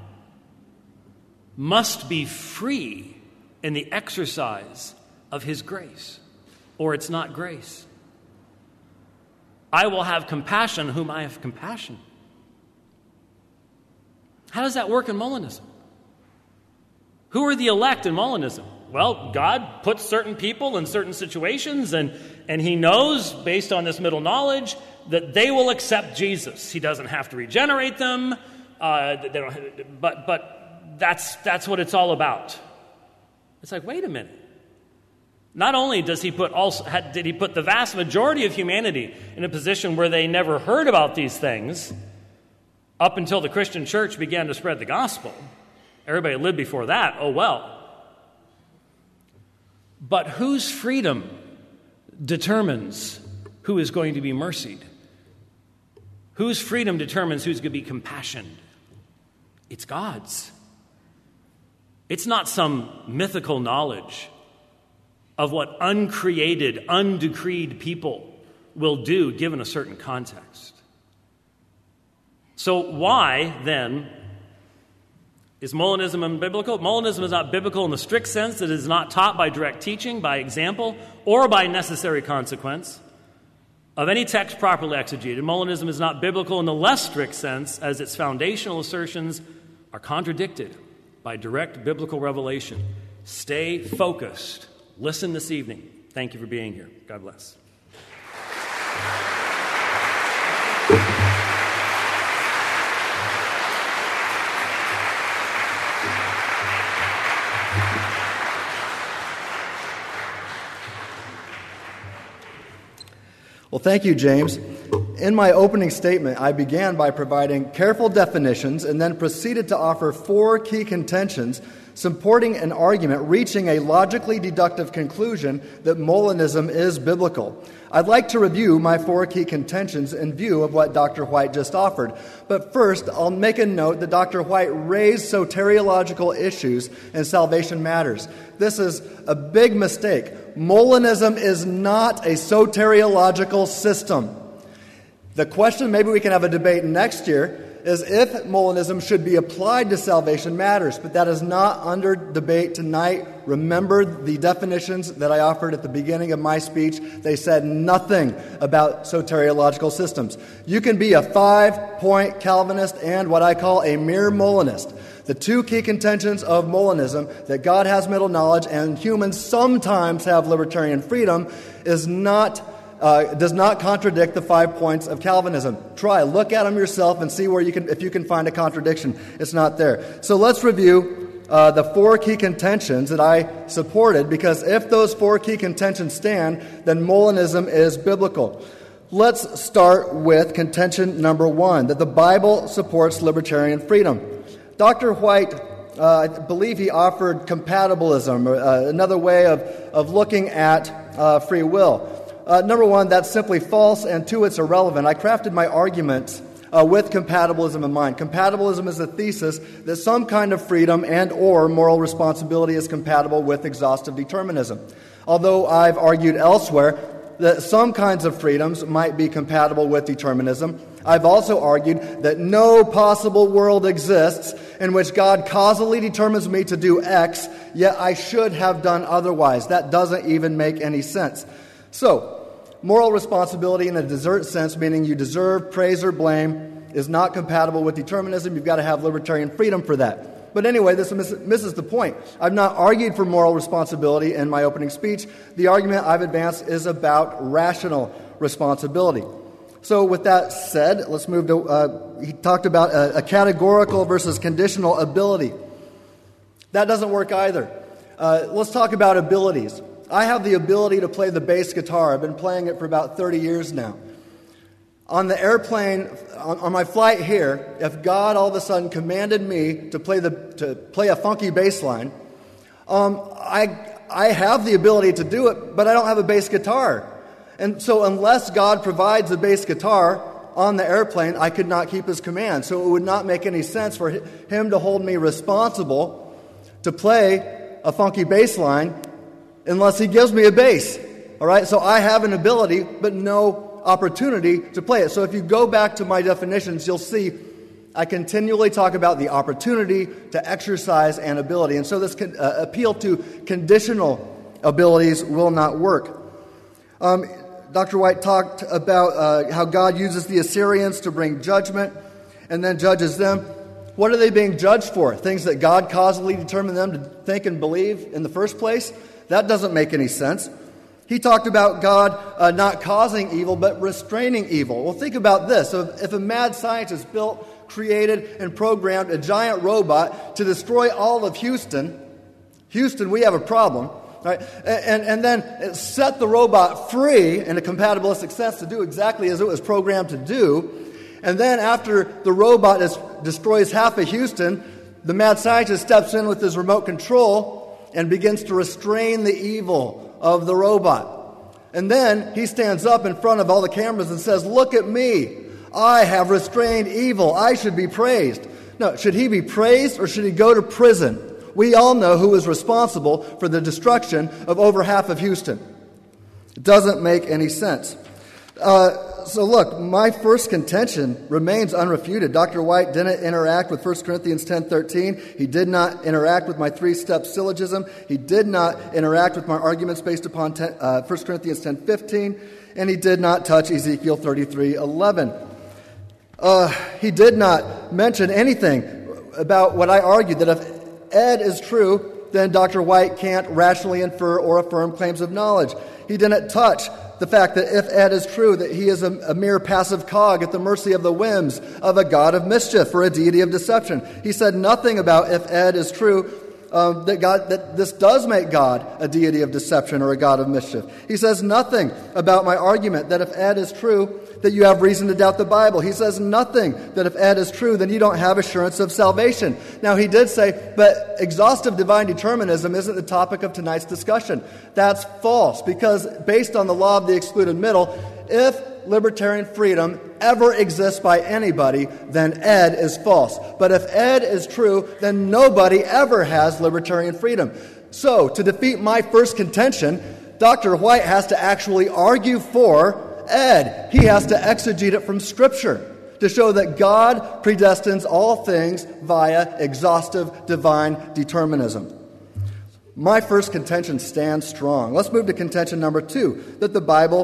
[SPEAKER 6] must be free in the exercise of his grace, or it's not grace. I will have compassion whom I have compassion. How does that work in Molinism? Who are the elect in Molinism? Well, God puts certain people in certain situations, and he knows, based on this middle knowledge, that they will accept Jesus. He doesn't have to regenerate them, but that's what it's all about. It's like, wait a minute. Not only did he put the vast majority of humanity in a position where they never heard about these things up until the Christian church began to spread the gospel. Everybody lived before that, oh well. But whose freedom determines who is going to be mercied? Whose freedom determines who's going to be compassioned? It's God's. It's not some mythical knowledge of what uncreated, undecreed people will do given a certain context. So why, then, is Molinism unbiblical? Molinism is not biblical in the strict sense that it is not taught by direct teaching, by example, or by necessary consequence of any text properly exegeted. Molinism is not biblical in the less strict sense as its foundational assertions are contradicted by direct biblical revelation. Stay focused. Listen this evening. Thank you for being here. God bless.
[SPEAKER 5] Well, thank you, James. In my opening statement, I began by providing careful definitions and then proceeded to offer 4 key contentions supporting an argument reaching a logically deductive conclusion that Molinism is biblical. I'd like to review my 4 key contentions in view of what Dr. White just offered. But first, I'll make a note that Dr. White raised soteriological issues in Salvation Matters. This is a big mistake. Molinism is not a soteriological system. The question, maybe we can have a debate next year, is if Molinism should be applied to Salvation Matters, but that is not under debate tonight. Remember the definitions that I offered at the beginning of my speech. They said nothing about soteriological systems. You can be a 5-point Calvinist and what I call a mere Molinist. The 2 key contentions of Molinism, that God has middle knowledge and humans sometimes have libertarian freedom, does not contradict the 5 points of Calvinism. Look at them yourself and see if you can find a contradiction. It's not there. So let's review the 4 key contentions that I supported, because if those 4 key contentions stand, then Molinism is biblical. Let's start with contention number 1, that the Bible supports libertarian freedom. Dr. White, I believe he offered compatibilism, another way of looking at free will. Number 1, that's simply false, and 2, it's irrelevant. I crafted my argument with compatibilism in mind. Compatibilism is a thesis that some kind of freedom and or moral responsibility is compatible with exhaustive determinism. Although I've argued elsewhere that some kinds of freedoms might be compatible with determinism, I've also argued that no possible world exists in which God causally determines me to do X, yet I should have done otherwise. That doesn't even make any sense. So, moral responsibility in a desert sense, meaning you deserve praise or blame, is not compatible with determinism. You've got to have libertarian freedom for that. But anyway, this misses the point. I've not argued for moral responsibility in my opening speech. The argument I've advanced is about rational responsibility. So with that said, let's move to, he talked about a categorical versus conditional ability. That doesn't work either. Let's talk about abilities. I have the ability to play the bass guitar. I've been playing it for about 30 years now. On the airplane, on my flight here, if God all of a sudden commanded me to play a funky bass line, I have the ability to do it, but I don't have a bass guitar. And so unless God provides a bass guitar, on the airplane, I could not keep his command. So it would not make any sense for him to hold me responsible to play a funky bass line unless he gives me a bass. All right? So I have an ability, but no opportunity to play it. So if you go back to my definitions, you'll see I continually talk about the opportunity to exercise an ability. And so this appeal to conditional abilities will not work. Dr. White talked about how God uses the Assyrians to bring judgment and then judges them. What are they being judged for? Things that God causally determined them to think and believe in the first place? That doesn't make any sense. He talked about God not causing evil, but restraining evil. Well, think about this. So if a mad scientist created, and programmed a giant robot to destroy all of Houston, we have a problem. Right? And then set the robot free in a compatibilistic sense to do exactly as it was programmed to do. And then after the robot destroys half of Houston, the mad scientist steps in with his remote control and begins to restrain the evil of the robot. And then he stands up in front of all the cameras and says, "Look at me. I have restrained evil. I should be praised." No, should he be praised or should he go to prison? We all know who is responsible for the destruction of over half of Houston. It doesn't make any sense. So look, my first contention remains unrefuted. Dr. White didn't interact with 1 Corinthians 10:13. He did not interact with my three-step syllogism. He did not interact with my arguments based upon 1 Corinthians 10:15. And he did not touch Ezekiel 33:11. He did not mention anything about what I argued, that if Ed is true, then Dr. White can't rationally infer or affirm claims of knowledge. He didn't touch the fact that if Ed is true, that he is a mere passive cog at the mercy of the whims of a god of mischief or a deity of deception. He said nothing about if Ed is true, that this does make God a deity of deception or a god of mischief. He says nothing about my argument that if Ed is true, that you have reason to doubt the Bible. He says nothing that if Ed is true, then you don't have assurance of salvation. Now, he did say, but exhaustive divine determinism isn't the topic of tonight's discussion. That's false, because based on the law of the excluded middle, if libertarian freedom ever exists by anybody, then Ed is false. But if Ed is true, then nobody ever has libertarian freedom. So, to defeat my first contention, Dr. White has to actually argue for Ed. He has to exegete it from Scripture to show that God predestines all things via exhaustive divine determinism. My first contention stands strong. Let's move to contention number 2, that the Bible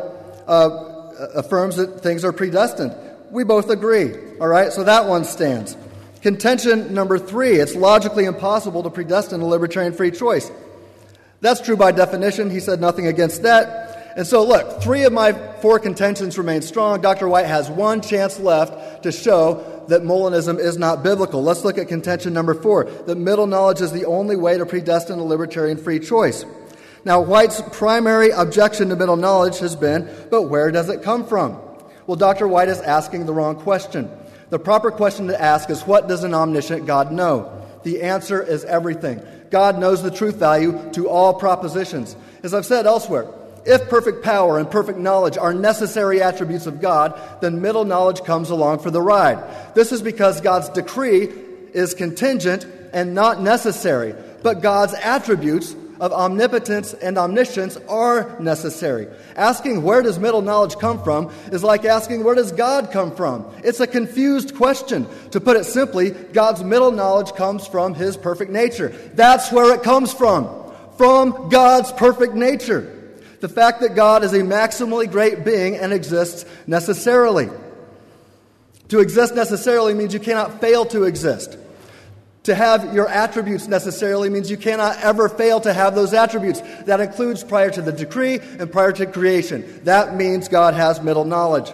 [SPEAKER 5] affirms that things are predestined. We both agree. All right, so that one stands. Contention number 3, it's logically impossible to predestine a libertarian free choice. That's true by definition. He said nothing against that. And so, look, 3 of my 4 contentions remain strong. Dr. White has one chance left to show that Molinism is not biblical. Let's look at contention number 4, that middle knowledge is the only way to predestine a libertarian free choice. Now, White's primary objection to middle knowledge has been, but where does it come from? Well, Dr. White is asking the wrong question. The proper question to ask is, what does an omniscient God know? The answer is everything. God knows the truth value to all propositions. As I've said elsewhere, if perfect power and perfect knowledge are necessary attributes of God, then middle knowledge comes along for the ride. This is because God's decree is contingent and not necessary, but God's attributes of omnipotence and omniscience are necessary. Asking where does middle knowledge come from is like asking where does God come from? It's a confused question. To put it simply, God's middle knowledge comes from His perfect nature. That's where it comes from God's perfect nature. The fact that God is a maximally great being and exists necessarily. To exist necessarily means you cannot fail to exist. To have your attributes necessarily means you cannot ever fail to have those attributes. That includes prior to the decree and prior to creation. That means God has middle knowledge.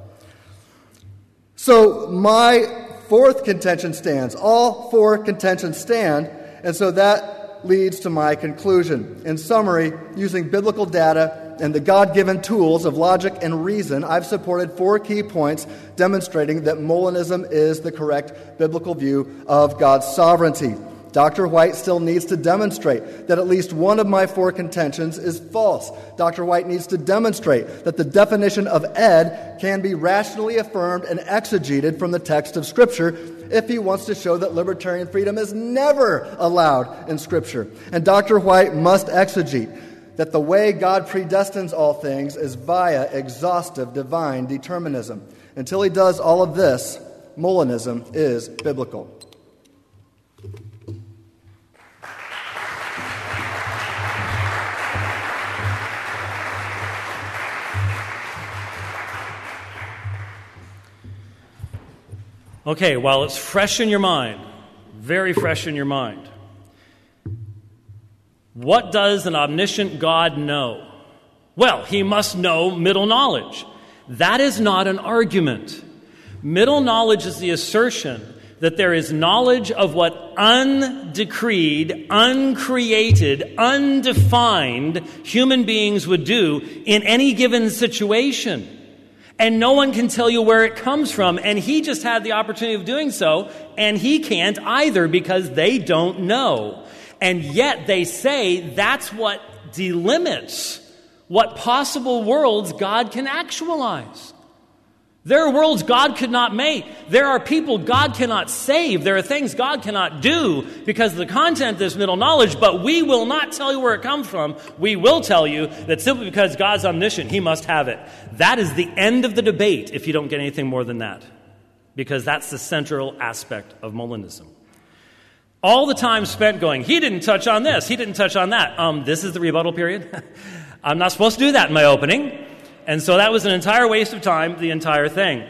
[SPEAKER 5] So my 4th contention stands. All 4 contentions stand, and so that leads to my conclusion. In summary, using biblical data and the God-given tools of logic and reason, I've supported 4 key points demonstrating that Molinism is the correct biblical view of God's sovereignty. Dr. White still needs to demonstrate that at least one of my 4 contentions is false. Dr. White needs to demonstrate that the definition of ed can be rationally affirmed and exegeted from the text of Scripture if he wants to show that libertarian freedom is never allowed in Scripture. And Dr. White must exegete that the way God predestines all things is via exhaustive divine determinism. Until he does all of this, Molinism is biblical.
[SPEAKER 6] Okay, while it's fresh in your mind, very fresh in your mind, what does an omniscient God know? Well, he must know middle knowledge. That is not an argument. Middle knowledge is the assertion that there is knowledge of what undecreed, uncreated, undefined human beings would do in any given situation. And no one can tell you where it comes from, and he just had the opportunity of doing so, and he can't either because they don't know. And yet they say that's what delimits what possible worlds God can actualize. There are worlds God could not make. There are people God cannot save. There are things God cannot do because of the content of this middle knowledge, but we will not tell you where it comes from. We will tell you that simply because God's omniscient, he must have it. That is the end of the debate if you don't get anything more than that, because that's the central aspect of Molinism. All the time spent going, he didn't touch on this, he didn't touch on that. This is the rebuttal period. I'm not supposed to do that in my opening. And so that was an entire waste of time, the entire thing.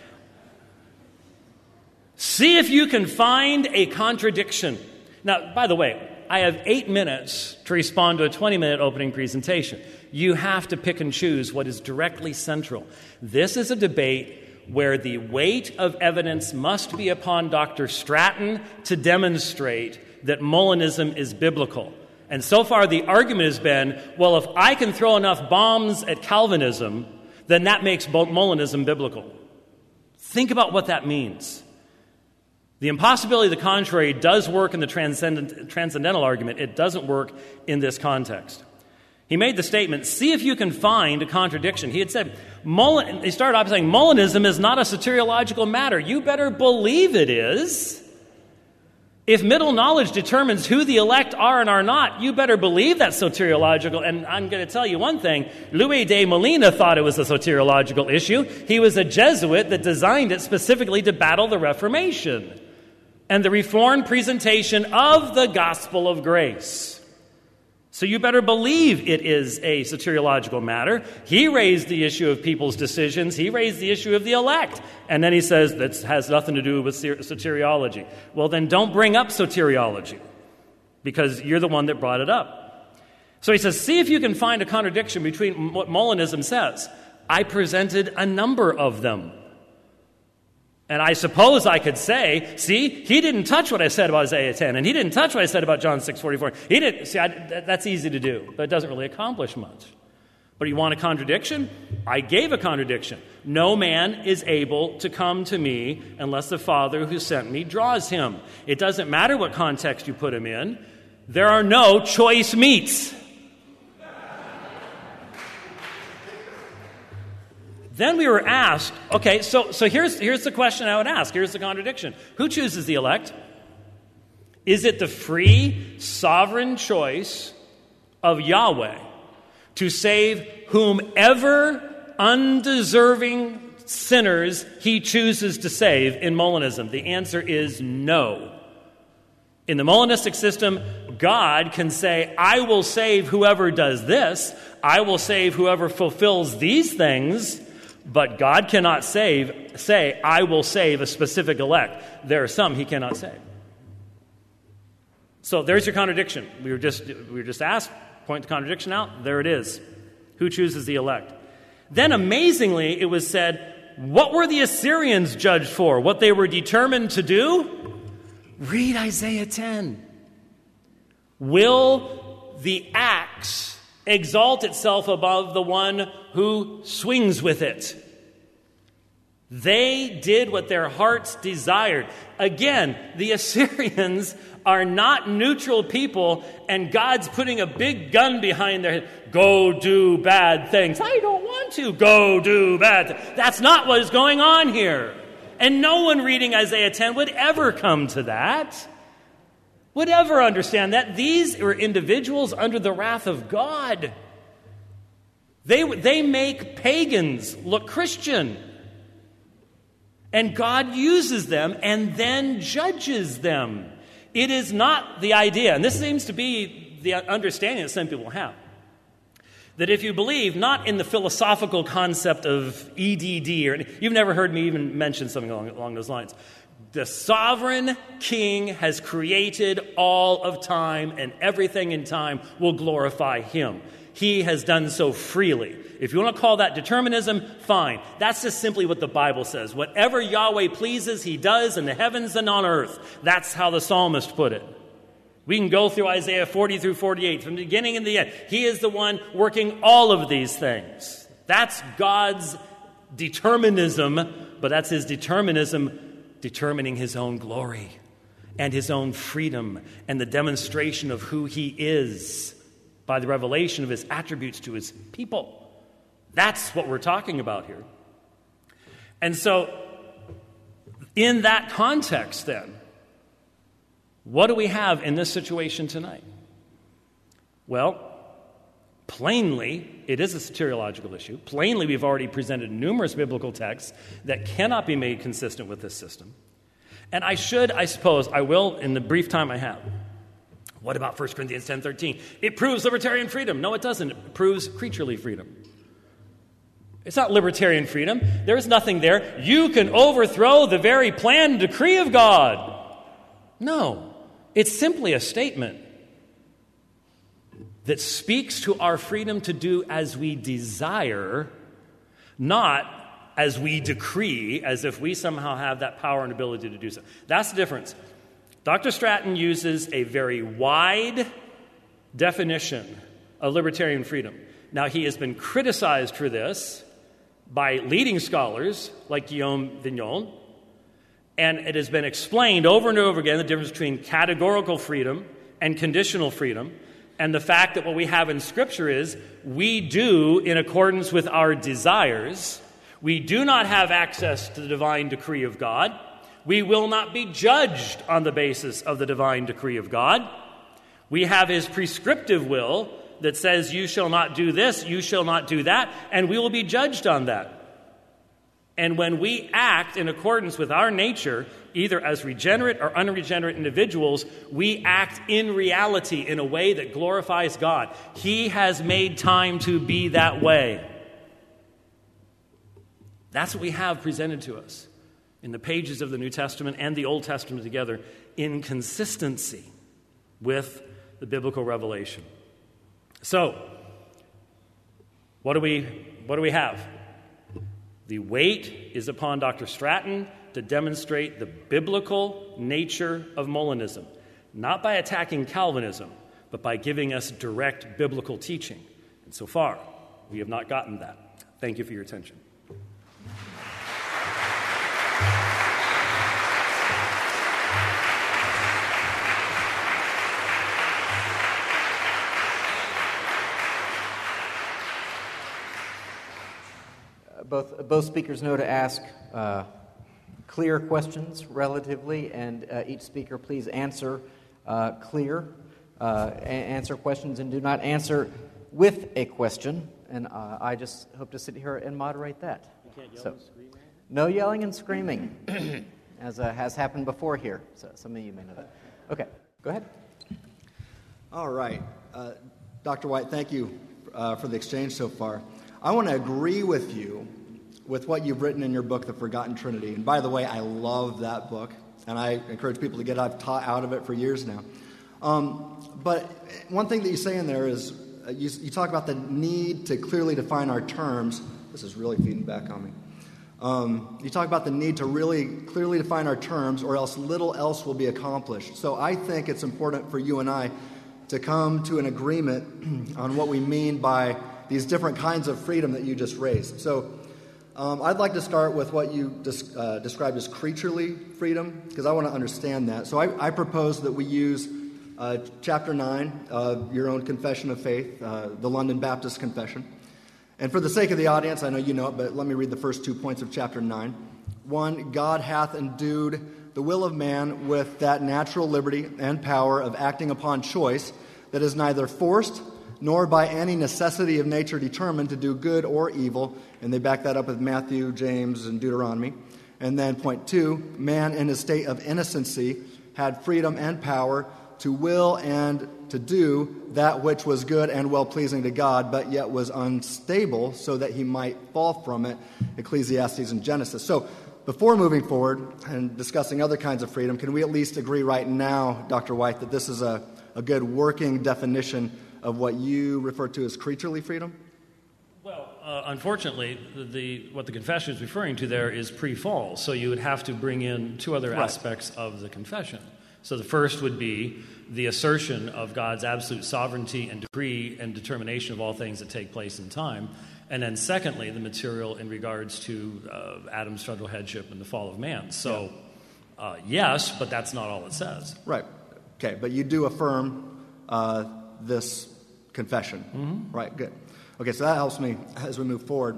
[SPEAKER 6] See if you can find a contradiction. Now, by the way, I have 8 minutes to respond to a 20-minute opening presentation. You have to pick and choose what is directly central. This is a debate where the weight of evidence must be upon Dr. Stratton to demonstrate that Molinism is biblical. And so far the argument has been, well, if I can throw enough bombs at Calvinism, then that makes Molinism biblical. Think about what that means. The impossibility of the contrary does work in the transcendental argument. It doesn't work in this context. He made the statement, see if you can find a contradiction. He had said, he started off saying, Molinism is not a soteriological matter. You better believe it is. If middle knowledge determines who the elect are and are not, you better believe that's soteriological. And I'm going to tell you one thing. Louis de Molina thought it was a soteriological issue. He was a Jesuit that designed it specifically to battle the Reformation and the Reformed presentation of the gospel of grace. So you better believe it is a soteriological matter. He raised the issue of people's decisions. He raised the issue of the elect. And then he says that has nothing to do with soteriology. Well, then don't bring up soteriology because you're the one that brought it up. So he says, see if you can find a contradiction between what Molinism says. I presented a number of them. And I suppose I could say, see, he didn't touch what I said about Isaiah 10, and he didn't touch what I said about John 6:44. He didn't. See, that's easy to do, but it doesn't really accomplish much. But you want a contradiction? I gave a contradiction. No man is able to come to me unless the Father who sent me draws him. It doesn't matter what context you put him in. There are no choice meats. Then we were asked, okay, so here's the question I would ask. Here's the contradiction. Who chooses the elect? Is it the free, sovereign choice of Yahweh to save whomever undeserving sinners he chooses to save in Molinism? The answer is no. In the Molinistic system, God can say, I will save whoever does this. I will save whoever fulfills these things. But God cannot say, I will save a specific elect. There are some he cannot save. So there's your contradiction. We were just asked, point the contradiction out. There it is. Who chooses the elect? Then amazingly, it was said, what were the Assyrians judged for? What they were determined to do? Read Isaiah 10. Will the axe exalt itself above the one who swings with it? They did what their hearts desired. Again, the Assyrians are not neutral people, and God's putting a big gun behind their head. Go do bad things. I don't want to. Go do bad things. That's not what is going on here. And no one reading Isaiah 10 would ever come to that, would ever understand that. These were individuals under the wrath of God. They make pagans look Christian. And God uses them and then judges them. It is not the idea, and this seems to be the understanding that some people have, that if you believe not in the philosophical concept of EDD, or you've never heard me even mention something along those lines. The sovereign king has created all of time, and everything in time will glorify him. He has done so freely. If you want to call that determinism, fine. That's just simply what the Bible says. Whatever Yahweh pleases, he does in the heavens and on earth. That's how the psalmist put it. We can go through Isaiah 40 through 48, from the beginning and the end. He is the one working all of these things. That's God's determinism, but that's his determinism determining his own glory and his own freedom and the demonstration of who he is by the revelation of his attributes to his people. That's what we're talking about here. And so, in that context then, what do we have in this situation tonight? Well, plainly, it is a soteriological issue. Plainly, we've already presented numerous biblical texts that cannot be made consistent with this system. And I suppose, I will, in the brief time I have. What about 1 Corinthians 10:13? It proves libertarian freedom. No, it doesn't. It proves creaturely freedom. It's not libertarian freedom. There is nothing there. You can overthrow the very plan and decree of God. No, it's simply a statement that speaks to our freedom to do as we desire, not as we decree, as if we somehow have that power and ability to do so. That's the difference. Dr. Stratton uses a very wide definition of libertarian freedom. Now, he has been criticized for this by leading scholars like Guillaume Vignon, and it has been explained over and over again the difference between categorical freedom and conditional freedom, and the fact that what we have in Scripture is we do in accordance with our desires. We do not have access to the divine decree of God. We will not be judged on the basis of the divine decree of God. We have his prescriptive will that says you shall not do this, you shall not do that, and we will be judged on that. And when we act in accordance with our nature, either as regenerate or unregenerate individuals, we act in reality in a way that glorifies God. He has made time to be that way. That's what we have presented to us in the pages of the New Testament and the Old Testament together, in consistency with the biblical revelation. So, what do we have? The weight is upon Dr. Stratton to demonstrate the biblical nature of Molinism, not by attacking Calvinism, but by giving us direct biblical teaching. And so far, we have not gotten that. Thank you for your attention.
[SPEAKER 4] Both speakers know to ask clear questions relatively, and each speaker please answer answer questions and do not answer with a question. And I just hope to sit here and moderate that.
[SPEAKER 6] You can't yell and scream?
[SPEAKER 4] No yelling and screaming, as has happened before here. So some of you may know that. Okay, go ahead.
[SPEAKER 5] All right. Dr. White, thank you for the exchange so far. I want to agree with you with what you've written in your book, The Forgotten Trinity. And by the way, I love that book, and I encourage people to get I've taught out of it for years now. But one thing that you say in there is you talk about the need to clearly define our terms. This is really feeding back on me. You talk about the need to really clearly define our terms, or else little else will be accomplished. So I think it's important for you and I to come to an agreement on what we mean by these different kinds of freedom that you just raised. So I'd like to start with what you described as creaturely freedom, because I want to understand that. So I propose that we use chapter 9 of your own Confession of Faith, the London Baptist Confession. And for the sake of the audience, I know you know it, but let me read the first 2 points of chapter 9. 1, God hath endued the will of man with that natural liberty and power of acting upon choice that is neither forced nor by any necessity of nature determined to do good or evil. And they back that up with Matthew, James, and Deuteronomy. And then point 2, man in his state of innocency had freedom and power to will and to do that which was good and well-pleasing to God, but yet was unstable so that he might fall from it, Ecclesiastes and Genesis. So before moving forward and discussing other kinds of freedom, can we at least agree right now, Dr. White, that this is a good working definition of what you refer to as creaturely freedom?
[SPEAKER 6] Well, unfortunately, what the confession is referring to there is pre-fall, so you would have to bring in two other aspects of the confession. So the first would be the assertion of God's absolute sovereignty and decree and determination of all things that take place in time. And then secondly, the material in regards to Adam's federal headship and the fall of man. So yes, but that's not all it says. Right.
[SPEAKER 5] Okay, but you do affirm this confession. Mm-hmm. Right, good. Okay, so that helps me as we move forward.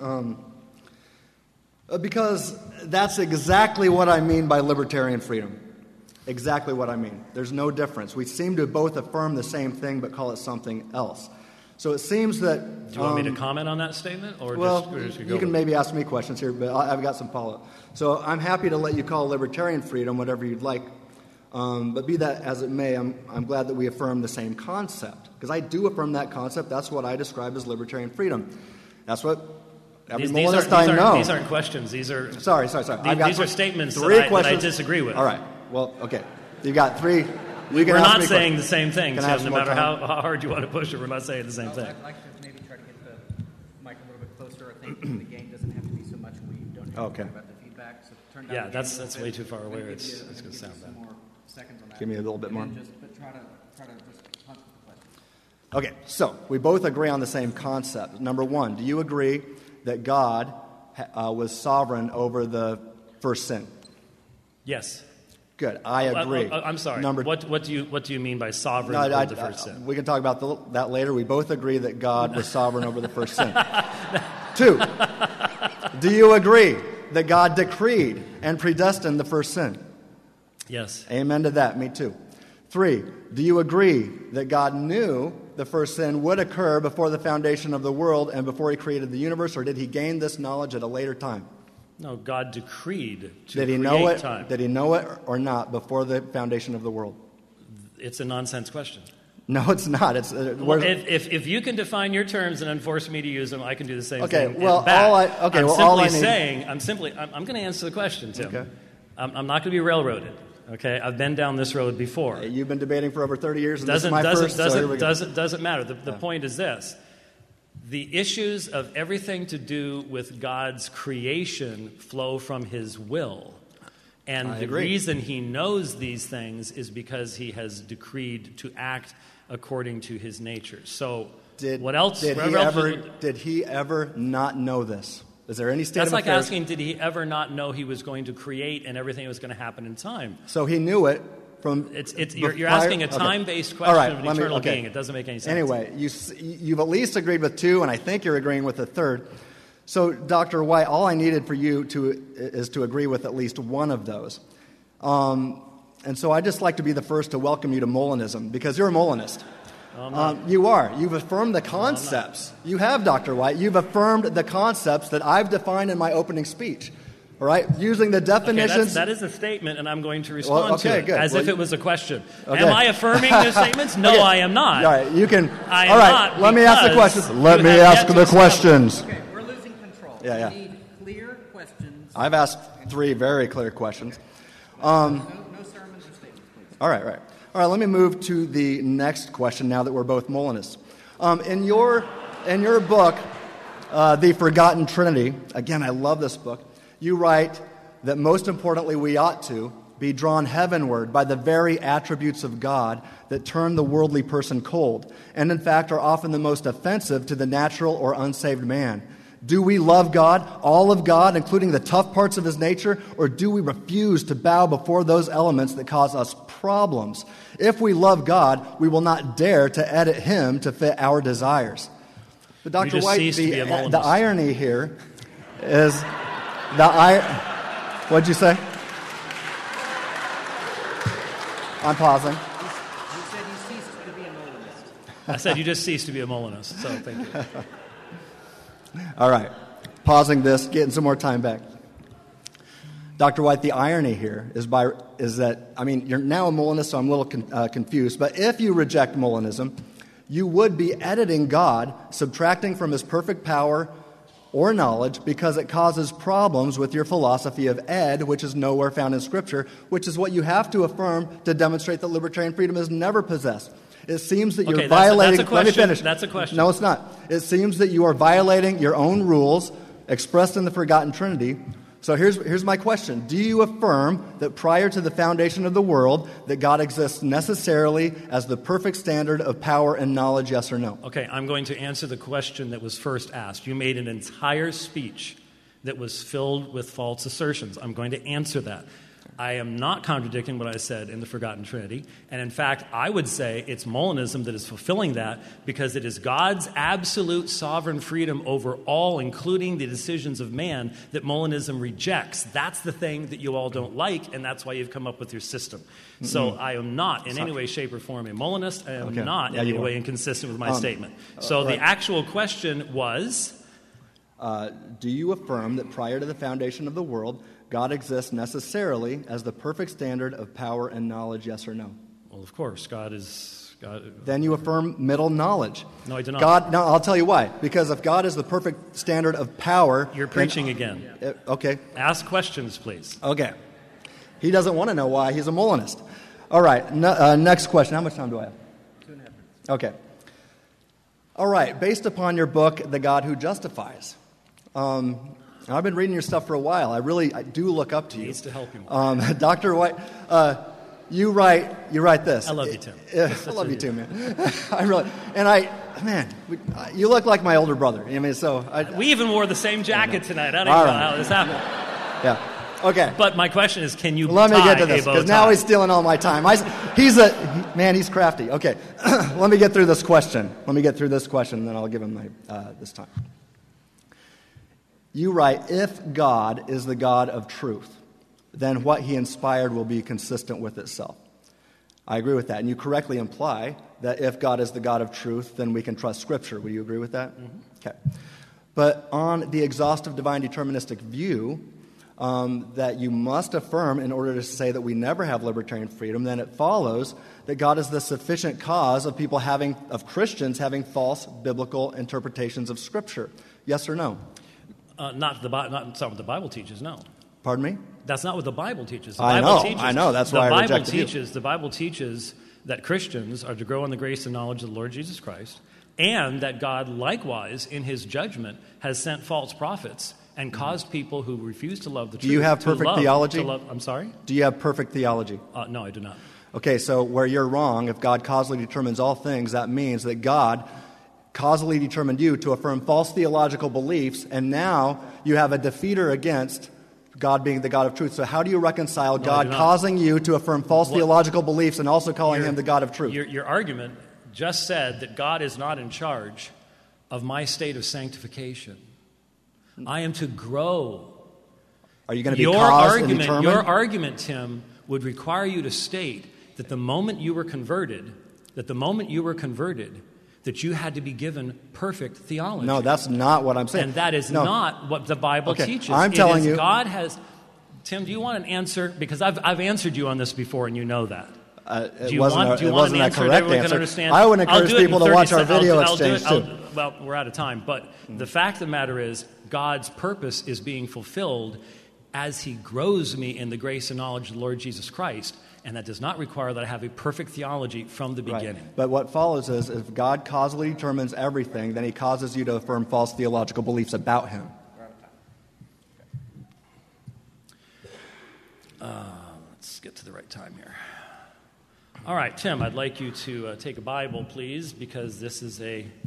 [SPEAKER 5] Because that's exactly what I mean by libertarian freedom. Exactly what I mean. There's no difference. We seem to both affirm the same thing but call it something else. So it seems that...
[SPEAKER 6] Do you want me to comment on that statement? Or just
[SPEAKER 5] you can maybe ask me questions here, but I've got some follow-up. So I'm happy to let you call libertarian freedom whatever you'd like. But be that as it may, I'm glad that we affirm the same concept. Because I do affirm that concept. That's what I describe as libertarian freedom. That's what every Molinist I know.
[SPEAKER 6] These aren't questions. These are...
[SPEAKER 5] Sorry.
[SPEAKER 6] These are statements that I disagree with.
[SPEAKER 5] All right. Well, okay. You've got three.
[SPEAKER 6] We're not saying the same thing, Tim. No matter how hard you want to push it, we're not saying the same thing.
[SPEAKER 4] I'd like to maybe try to get the mic a little bit closer. I think the gain doesn't have to be so much. We don't have to worry about the feedback. So turn down the
[SPEAKER 6] that's way too far away. It's going to sound bad.
[SPEAKER 5] Give me a little bit more.
[SPEAKER 4] But try to just punch with the question.
[SPEAKER 5] Okay, so we both agree on the same concept. Number one, do you agree that God was sovereign over the first sin?
[SPEAKER 6] Yes.
[SPEAKER 5] Good, I agree.
[SPEAKER 6] I'm sorry. What do you mean by sovereign over the first sin?
[SPEAKER 5] We can talk about that later. We both agree that God was sovereign over the first sin. 2, do you agree that God decreed and predestined the first sin?
[SPEAKER 6] Yes.
[SPEAKER 5] Amen to that. Me too. 3, do you agree that God knew the first sin would occur before the foundation of the world and before he created the universe, or did he gain this knowledge at a later time?
[SPEAKER 6] No, God decreed to
[SPEAKER 5] did he
[SPEAKER 6] create
[SPEAKER 5] know it,
[SPEAKER 6] time.
[SPEAKER 5] Did he know it or not before the foundation of the world?
[SPEAKER 6] It's a nonsense question.
[SPEAKER 5] No, it's not. It's
[SPEAKER 6] if you can define your terms and enforce me to use them, I can do the same thing.
[SPEAKER 5] Okay. Well,
[SPEAKER 6] I'm going to answer the question, Tim.
[SPEAKER 5] Okay.
[SPEAKER 6] I'm not going to be railroaded. Okay, I've been down this road before.
[SPEAKER 5] You've been debating for over 30 years, and this is my first.
[SPEAKER 6] Doesn't matter. The point is this. The issues of everything to do with God's creation flow from his will. And the reason he knows these things is because he has decreed to act according to his nature. So what else?
[SPEAKER 5] Did he ever not know this? Is there any state of affairs?
[SPEAKER 6] That's like asking, did he ever not know he was going to create and everything was going to happen in time?
[SPEAKER 5] So he knew it from...
[SPEAKER 6] You're asking a time-based question of an eternal being. It doesn't make any sense.
[SPEAKER 5] Anyway, you've at least agreed with 2, and I think you're agreeing with the third. So, Dr. White, all I needed for you is to agree with at least one of those. And so I'd just like to be the first to welcome you to Molinism, because you're a Molinist. You are. You've affirmed the concepts. You have, Dr. White. You've affirmed the concepts that I've defined in my opening speech. All right? Using the definitions.
[SPEAKER 6] That is a statement, and I'm going to respond to it
[SPEAKER 5] good.
[SPEAKER 6] as if it was a question. Okay. Am I affirming the statements? No, I am not.
[SPEAKER 5] All right. You can.
[SPEAKER 6] I am
[SPEAKER 5] all right.
[SPEAKER 6] not.
[SPEAKER 5] Let me ask the questions. Let me ask the questions.
[SPEAKER 4] Okay, we're losing control.
[SPEAKER 5] Yeah.
[SPEAKER 4] We need clear questions.
[SPEAKER 5] I've asked 3 very clear questions.
[SPEAKER 4] No sermons or statements, please.
[SPEAKER 5] All right. All right, let me move to the next question now that we're both Molinists. In your book, The Forgotten Trinity, again, I love this book, you write that most importantly we ought to be drawn heavenward by the very attributes of God that turn the worldly person cold, and in fact are often the most offensive to the natural or unsaved man. Do we love God, all of God, including the tough parts of his nature, or do we refuse to bow before those elements that cause us problems? If we love God, we will not dare to edit him to fit our desires. But Dr. White, the irony here is what'd you say? I'm pausing.
[SPEAKER 4] You said you ceased to be a Molinist.
[SPEAKER 6] I said you just ceased to be a Molinist, so thank you.
[SPEAKER 5] All right. Pausing this, getting some more time back. Dr. White, the irony here is that, you're now a Molinist, so I'm a little confused, but if you reject Molinism, you would be editing God, subtracting from his perfect power or knowledge because it causes problems with your philosophy of ed, which is nowhere found in Scripture, which is what you have to affirm to demonstrate that libertarian freedom is never possessed. It seems that you're violating...
[SPEAKER 6] That's a question.
[SPEAKER 5] Let me finish.
[SPEAKER 6] That's a question.
[SPEAKER 5] No, it's not. It seems that you are violating your own rules expressed in the Forgotten Trinity. So here's my question. Do you affirm that prior to the foundation of the world that God exists necessarily as the perfect standard of power and knowledge, yes or no?
[SPEAKER 6] Okay, I'm going to answer the question that was first asked. You made an entire speech that was filled with false assertions. I'm going to answer that. I am not contradicting what I said in the Forgotten Trinity. And in fact, I would say it's Molinism that is fulfilling that because it is God's absolute sovereign freedom over all, including the decisions of man, that Molinism rejects. That's the thing that you all don't like, and that's why you've come up with your system. Mm-hmm. So I am not in any way, shape, or form a Molinist. I am not in any way inconsistent with my statement. So the actual question was...
[SPEAKER 5] do you affirm that prior to the foundation of the world, God exists necessarily as the perfect standard of power and knowledge, yes or no?
[SPEAKER 6] Well, of course, God is... God.
[SPEAKER 5] Then you affirm middle knowledge.
[SPEAKER 6] No, I do not.
[SPEAKER 5] No, I'll tell you why. Because if God is the perfect standard of power...
[SPEAKER 6] You're preaching again.
[SPEAKER 5] Okay.
[SPEAKER 6] Ask questions, please.
[SPEAKER 5] Okay. He doesn't want to know why. He's a Molinist. All right. Next question. How much time do I have? 2.5 minutes. Okay. All right. Based upon your book, The God Who Justifies... I've been reading your stuff for a while. I do look up to you.
[SPEAKER 6] He needs to help you more.
[SPEAKER 5] Dr. White, you write this.
[SPEAKER 6] I love you, Tim.
[SPEAKER 5] I love you too, man. You look like my older brother.
[SPEAKER 6] We even wore the same jacket tonight. I don't even know how this happened.
[SPEAKER 5] Yeah. Okay.
[SPEAKER 6] But my question is, can you
[SPEAKER 5] Let me get to this,
[SPEAKER 6] because
[SPEAKER 5] now he's stealing all my time. He's crafty. Okay. Let me get through this question. And then I'll give him this time. You write, if God is the God of truth, then what he inspired will be consistent with itself. I agree with that. And you correctly imply that if God is the God of truth, then we can trust Scripture. Would you agree with that? Mm-hmm. Okay. But on the exhaustive divine deterministic view that you must affirm in order to say that we never have libertarian freedom, then it follows that God is the sufficient cause of Christians having false biblical interpretations of Scripture. Yes or no?
[SPEAKER 6] Not what the Bible teaches, no.
[SPEAKER 5] Pardon me?
[SPEAKER 6] That's not what the Bible teaches.
[SPEAKER 5] I know. That's why I rejected you.
[SPEAKER 6] The Bible teaches that Christians are to grow in the grace and knowledge of the Lord Jesus Christ, and that God likewise, in his judgment, has sent false prophets and caused people who refuse to love the truth.
[SPEAKER 5] Do you have perfect theology?
[SPEAKER 6] I'm sorry?
[SPEAKER 5] Do you have perfect theology?
[SPEAKER 6] No, I do not.
[SPEAKER 5] Okay, so where you're wrong, if God causally determines all things, that means that God causally determined you to affirm false theological beliefs, and now you have a defeater against God being the God of truth. So how do you reconcile God causing you to affirm false theological beliefs and also calling him the God of truth?
[SPEAKER 6] Your argument just said that God is not in charge of my state of sanctification. I am to grow.
[SPEAKER 5] Are you going to be caused and determined?
[SPEAKER 6] Your argument, Tim, would require you to state that the moment you were converted, that you had to be given perfect theology.
[SPEAKER 5] No, that's not what I'm saying.
[SPEAKER 6] And that is not what the Bible teaches.
[SPEAKER 5] I'm telling you.
[SPEAKER 6] God has... Tim, do you want an answer? Because I've answered you on this before, and you know that.
[SPEAKER 5] Do you want an answer that everyone can understand? I would encourage people to watch our video exchange, too.
[SPEAKER 6] Well, we're out of time. But the fact of the matter is, God's purpose is being fulfilled as he grows me in the grace and knowledge of the Lord Jesus Christ. And that does not require that I have a perfect theology from the beginning.
[SPEAKER 5] Right. But what follows is, if God causally determines everything, then he causes you to affirm false theological beliefs about him.
[SPEAKER 6] Let's get to the right time here. All right, Tim, I'd like you to take a Bible, please, because this is a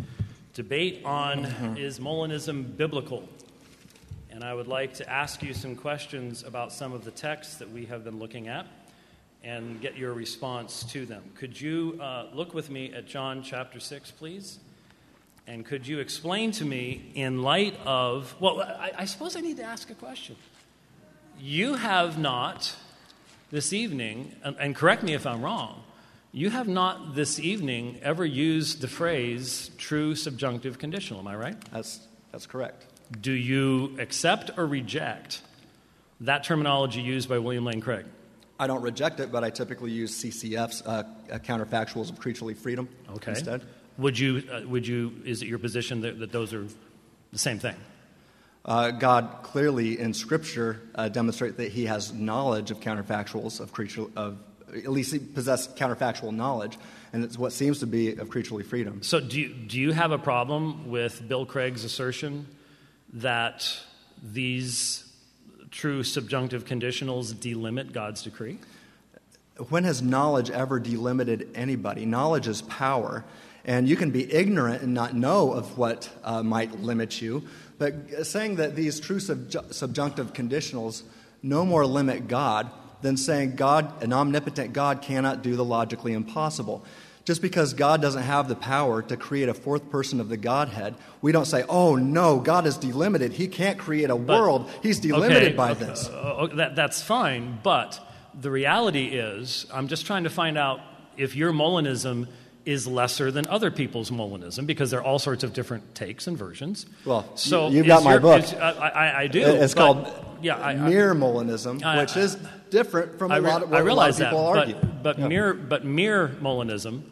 [SPEAKER 6] Debate on is Molinism biblical? And I would like to ask you some questions about some of the texts that we have been looking at and get your response to them. Could you look with me at John chapter 6, please? And could you explain to me, in light of... Well, I suppose I need to ask a question. You have not this evening, and correct me if I'm wrong, you have not this evening ever used the phrase true subjunctive conditional, am I right?
[SPEAKER 5] That's correct.
[SPEAKER 6] Do you accept or reject that terminology used by William Lane Craig?
[SPEAKER 5] I don't reject it, but I typically use CCF's counterfactuals of creaturely freedom instead.
[SPEAKER 6] Would you? Is it your position that those are the same thing?
[SPEAKER 5] God clearly in Scripture demonstrates that He has knowledge of counterfactuals at least He possessed counterfactual knowledge, and it's what seems to be of creaturely freedom.
[SPEAKER 6] So, do you have a problem with Bill Craig's assertion that these true subjunctive conditionals delimit God's decree?
[SPEAKER 5] When has knowledge ever delimited anybody? Knowledge is power, and you can be ignorant and not know of what might limit you, but saying that these true subjunctive conditionals no more limit God than saying an omnipotent God cannot do the logically impossible. Just because God doesn't have the power to create a fourth person of the Godhead, we don't say, oh no, God is delimited. He can't create a world. He's delimited by this.
[SPEAKER 6] That's fine, but the reality is, I'm just trying to find out if your Molinism is lesser than other people's Molinism, because there are all sorts of different takes and versions.
[SPEAKER 5] Well, so you've got my book.
[SPEAKER 6] I do.
[SPEAKER 5] It's called Mere Molinism, which is different from a lot of people argue.
[SPEAKER 6] But mere Molinism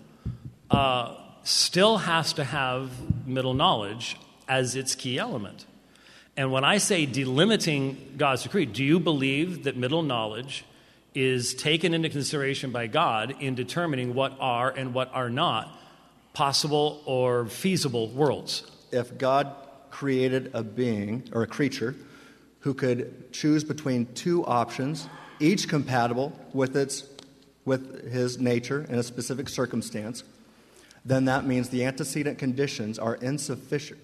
[SPEAKER 6] still has to have middle knowledge as its key element. And when I say delimiting God's decree, do you believe that middle knowledge is taken into consideration by God in determining what are and what are not possible or feasible worlds?
[SPEAKER 5] If God created a being or a creature who could choose between two options, each compatible with his nature in a specific circumstance, then that means the antecedent conditions are insufficient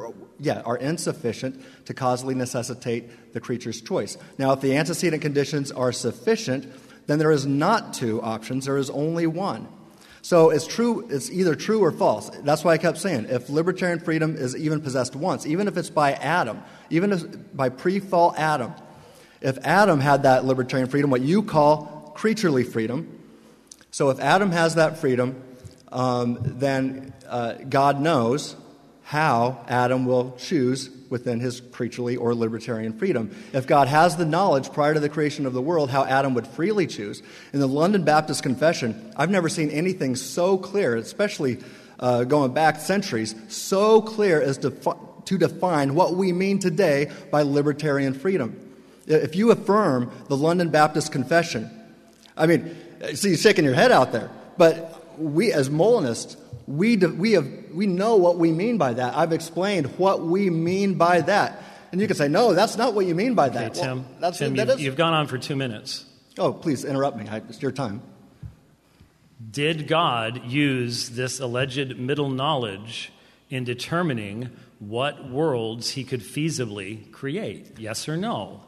[SPEAKER 5] to causally necessitate the creature's choice. Now, if the antecedent conditions are sufficient, then there is not two options, there is only one. So it's either true or false. That's why I kept saying, if libertarian freedom is even possessed once, even if it's by Adam, even if by pre-fall Adam, if Adam had that libertarian freedom, what you call creaturely freedom, so if Adam has that freedom, then God knows how Adam will choose within his creaturely or libertarian freedom. If God has the knowledge prior to the creation of the world how Adam would freely choose, in the London Baptist Confession, I've never seen anything so clear, especially going back centuries, so clear as to define what we mean today by libertarian freedom. If you affirm the London Baptist Confession, I mean, see you shaking your head out there, but we as Molinists, we know what we mean by that. I've explained what we mean by that. And you can say, no, that's not what you mean by that.
[SPEAKER 6] Okay,
[SPEAKER 5] well,
[SPEAKER 6] Tim, you've gone on for 2 minutes.
[SPEAKER 5] Oh, please interrupt me. It's your time.
[SPEAKER 6] Did God use this alleged middle knowledge in determining what worlds he could feasibly create? Yes or no?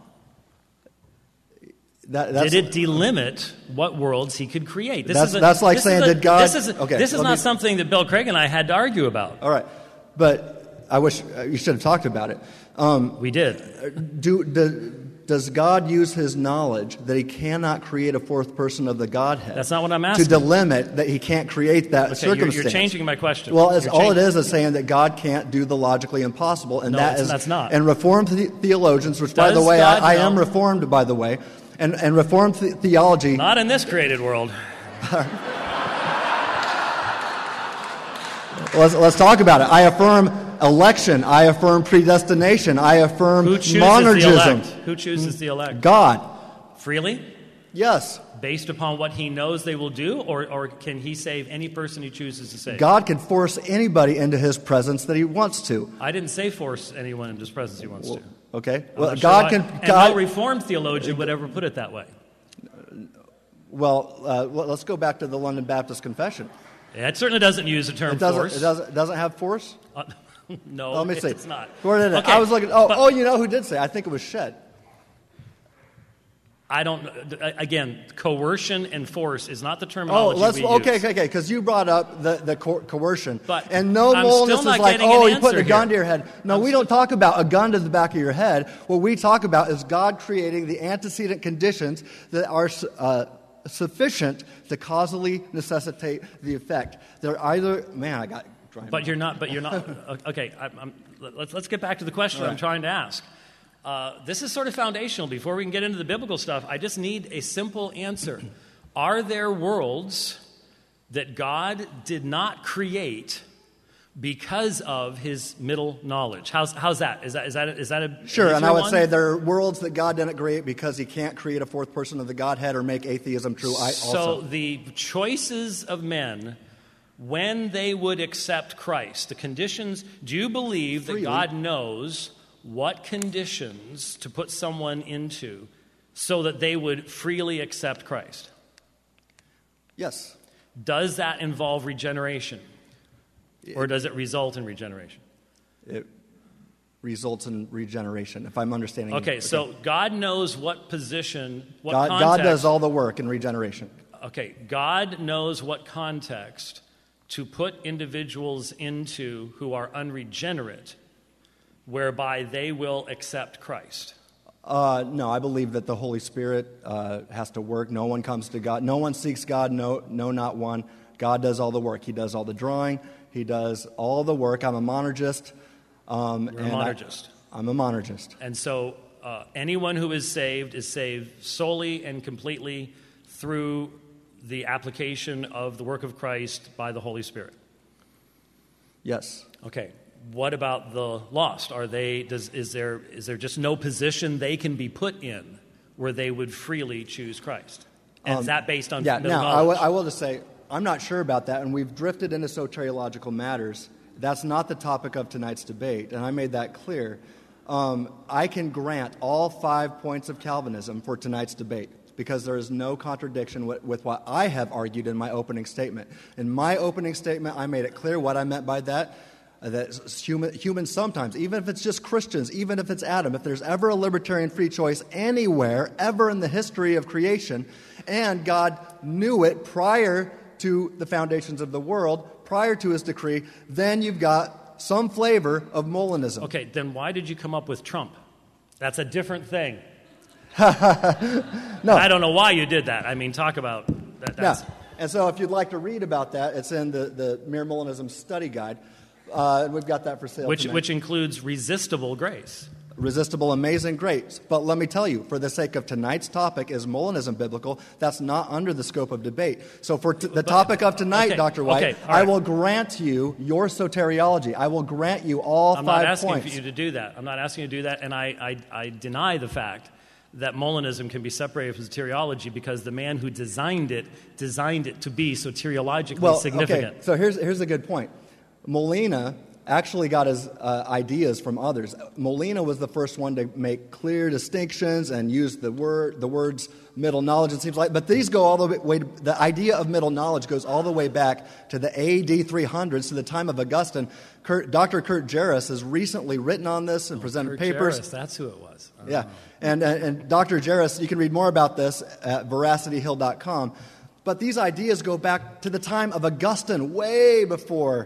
[SPEAKER 6] Did it delimit what worlds he could create?
[SPEAKER 5] That's like saying, did God...
[SPEAKER 6] This is not something that Bill Craig and I had to argue about.
[SPEAKER 5] All right. But I wish you should have talked about it.
[SPEAKER 6] We did.
[SPEAKER 5] Does God use his knowledge that he cannot create a fourth person of the Godhead?
[SPEAKER 6] That's not what I'm asking.
[SPEAKER 5] To delimit that he can't create that circumstance?
[SPEAKER 6] You're changing my question.
[SPEAKER 5] Well, all it is saying that God can't do the logically impossible. And
[SPEAKER 6] that's not.
[SPEAKER 5] And Reformed theologians, which, by the way, I am Reformed, by the way, and Reformed theology...
[SPEAKER 6] Not in this created world.
[SPEAKER 5] Let's talk about it. I affirm election. I affirm predestination. I affirm monergism.
[SPEAKER 6] Who chooses the elect?
[SPEAKER 5] God.
[SPEAKER 6] Freely?
[SPEAKER 5] Yes.
[SPEAKER 6] Based upon what he knows they will do, or can he save any person he chooses to save?
[SPEAKER 5] God can force anybody into his presence that he wants to.
[SPEAKER 6] I didn't say force anyone into his presence he wants to.
[SPEAKER 5] Okay. Well, God can...
[SPEAKER 6] And no Reformed theologian would ever put it that way.
[SPEAKER 5] Well, let's go back to the London Baptist Confession.
[SPEAKER 6] It certainly doesn't use the term force.
[SPEAKER 5] It doesn't have force?
[SPEAKER 6] No,
[SPEAKER 5] Let me see.
[SPEAKER 6] it's not.
[SPEAKER 5] Where did it?
[SPEAKER 6] Okay,
[SPEAKER 5] I was looking.
[SPEAKER 6] but
[SPEAKER 5] You know who did say? I think it was Shedd.
[SPEAKER 6] I don't. Again, coercion and force is not the terminology we use.
[SPEAKER 5] Okay. Because you brought up the coercion,
[SPEAKER 6] I'm
[SPEAKER 5] Molinism
[SPEAKER 6] still not
[SPEAKER 5] is like,
[SPEAKER 6] getting an
[SPEAKER 5] you put a
[SPEAKER 6] answer
[SPEAKER 5] gun to
[SPEAKER 6] here.
[SPEAKER 5] your head. No, we don't talk about a gun to the back of your head. What we talk about is God creating the antecedent conditions that are sufficient to causally necessitate the effect. They're either I got.
[SPEAKER 6] But you're not. Okay, let's get back to the question I'm trying to ask. This is sort of foundational. Before we can get into the biblical stuff, I just need a simple answer. Are there worlds that God did not create because of his middle knowledge? How's that? Is that a
[SPEAKER 5] sure? And I would
[SPEAKER 6] one?
[SPEAKER 5] say there are worlds that God didn't create because he can't create a fourth person of the Godhead or make atheism true.
[SPEAKER 6] So the choices of men, when they would accept Christ, the conditions, do you believe that God knows what conditions to put someone into so that they would freely accept Christ?
[SPEAKER 5] Yes.
[SPEAKER 6] Does that involve regeneration? Or does it result in regeneration?
[SPEAKER 5] It results in regeneration, if I'm understanding.
[SPEAKER 6] Okay, so God knows what position, what
[SPEAKER 5] God,
[SPEAKER 6] context.
[SPEAKER 5] God does all the work in regeneration.
[SPEAKER 6] Okay, God knows what context to put individuals into who are unregenerate, whereby they will accept Christ.
[SPEAKER 5] No, I believe that the Holy Spirit has to work. No one comes to God. No one seeks God, no, not one. God does all the work. He does all the drawing. He does all the work. I'm a monergist.
[SPEAKER 6] You're a monergist.
[SPEAKER 5] I'm a monergist.
[SPEAKER 6] And so anyone who is saved solely and completely through the application of the work of Christ by the Holy Spirit.
[SPEAKER 5] Yes.
[SPEAKER 6] Okay. What about the lost? Is there just no position they can be put in where they would freely choose Christ? And is that based on middle knowledge?
[SPEAKER 5] I will just say, I'm not sure about that, and we've drifted into soteriological matters. That's not the topic of tonight's debate, and I made that clear. I can grant all 5 points of Calvinism for tonight's debate because there is no contradiction with what I have argued in my opening statement. In my opening statement, I made it clear what I meant by that. That humans sometimes, even if it's just Christians, even if it's Adam, if there's ever a libertarian free choice anywhere, ever in the history of creation, and God knew it prior to the foundations of the world, prior to his decree, then you've got some flavor of Molinism.
[SPEAKER 6] Okay, then why did you come up with Trump? That's a different thing.
[SPEAKER 5] No.
[SPEAKER 6] I don't know why you did that. I mean, talk about that.
[SPEAKER 5] Yeah. And so if you'd like to read about that, it's in the Mere Molinism Study Guide. We've got that for sale tonight.
[SPEAKER 6] Which includes resistible grace.
[SPEAKER 5] Resistible, amazing grace. But let me tell you, for the sake of tonight's topic, is Molinism biblical? That's not under the scope of debate. So for the topic of tonight,
[SPEAKER 6] okay,
[SPEAKER 5] Dr. White,
[SPEAKER 6] okay,
[SPEAKER 5] I will grant you your soteriology. I will grant you all 5 points.
[SPEAKER 6] I'm not asking for you to do that. I'm not asking you to do that, and I deny the fact that Molinism can be separated from soteriology because the man who designed it to be soteriologically significant.
[SPEAKER 5] Okay, so here's a good point. Molina actually got his ideas from others. Molina was the first one to make clear distinctions and use the words middle knowledge, it seems like. But these go all the way, the idea of middle knowledge goes all the way back to the AD 300s, to the time of Augustine. Dr. Kurt Jarris has recently written on this and presented papers.
[SPEAKER 6] Jarris, that's who it was.
[SPEAKER 5] Yeah, and Dr. Jarris, you can read more about this at veracityhill.com. But these ideas go back to the time of Augustine, way before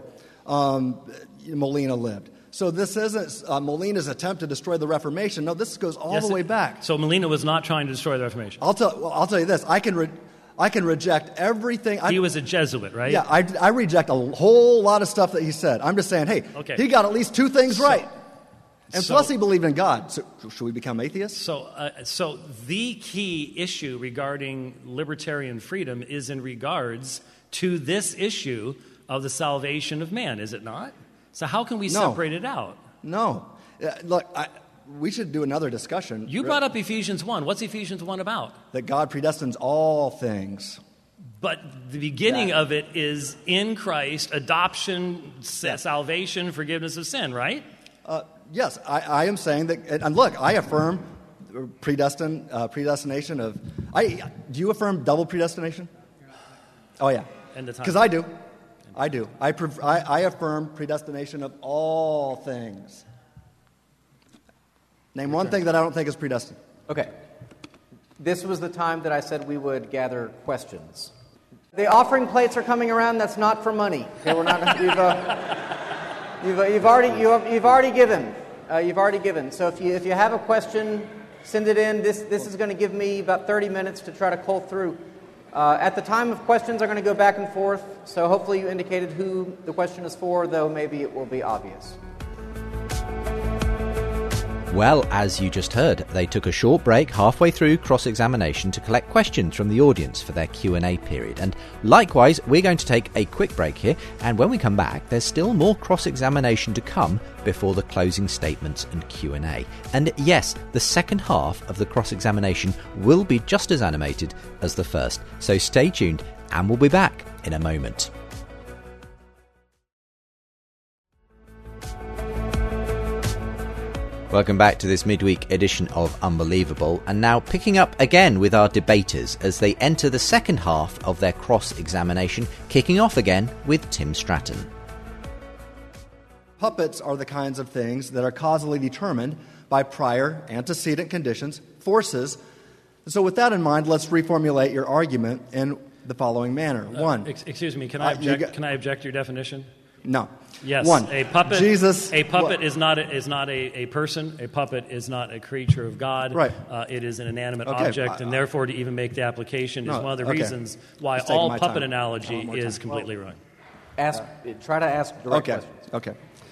[SPEAKER 5] Molina lived. So this isn't Molina's attempt to destroy the Reformation. No, this goes all the way back.
[SPEAKER 6] So Molina was not trying to destroy the Reformation.
[SPEAKER 5] I'll tell you this. I can reject everything.
[SPEAKER 6] He was a Jesuit, right?
[SPEAKER 5] Yeah, I reject a whole lot of stuff that he said. I'm just saying, hey, he got at least 2 things right. And plus he believed in God. So should we become atheists?
[SPEAKER 6] So the key issue regarding libertarian freedom is in regards to this issue of the salvation of man, is it not? So how can we separate it out?
[SPEAKER 5] No. Look, we should do another discussion.
[SPEAKER 6] You brought up Ephesians 1. What's Ephesians 1 about?
[SPEAKER 5] That God predestines all things.
[SPEAKER 6] But the beginning of it is in Christ, adoption, salvation, forgiveness of sin, right?
[SPEAKER 5] Yes, I am saying that, and look, I affirm predestination of, do you affirm double predestination? Oh, yeah. Because I do. I do. I affirm predestination of all things. Name one thing that I don't think is predestined.
[SPEAKER 4] Okay. This was the time that I said we would gather questions. The offering plates are coming around. That's not for money. Okay, we're not. You've already given. You've already given. So if you have a question, send it in. This is going to give me about 30 minutes to try to cull through. At the time of questions, are going to go back and forth. So hopefully you indicated who the question is for, though maybe it will be obvious.
[SPEAKER 3] Well, as you just heard, they took a short break halfway through cross-examination to collect questions from the audience for their Q&A period. And likewise, we're going to take a quick break here, and when we come back, there's still more cross-examination to come before the closing statements and Q&A. And yes, the second half of the cross-examination will be just as animated as the first. So stay tuned, and we'll be back in a moment. Welcome back to this midweek edition of Unbelievable, and now picking up again with our debaters as they enter the second half of their cross-examination, kicking off again with Tim Stratton.
[SPEAKER 5] Puppets are the kinds of things that are causally determined by prior antecedent conditions, forces. So with that in mind, let's reformulate your argument in the following manner. One.
[SPEAKER 6] Excuse me, can I object to your definition?
[SPEAKER 5] No.
[SPEAKER 6] Yes.
[SPEAKER 5] One.
[SPEAKER 6] A puppet.
[SPEAKER 5] Jesus.
[SPEAKER 6] A puppet is not a person. A puppet is not a creature of God.
[SPEAKER 5] Right.
[SPEAKER 6] It is an inanimate object, and therefore, to even make the application is one of the reasons why all puppet analogy is completely wrong.
[SPEAKER 4] Try to ask direct questions.
[SPEAKER 5] Okay.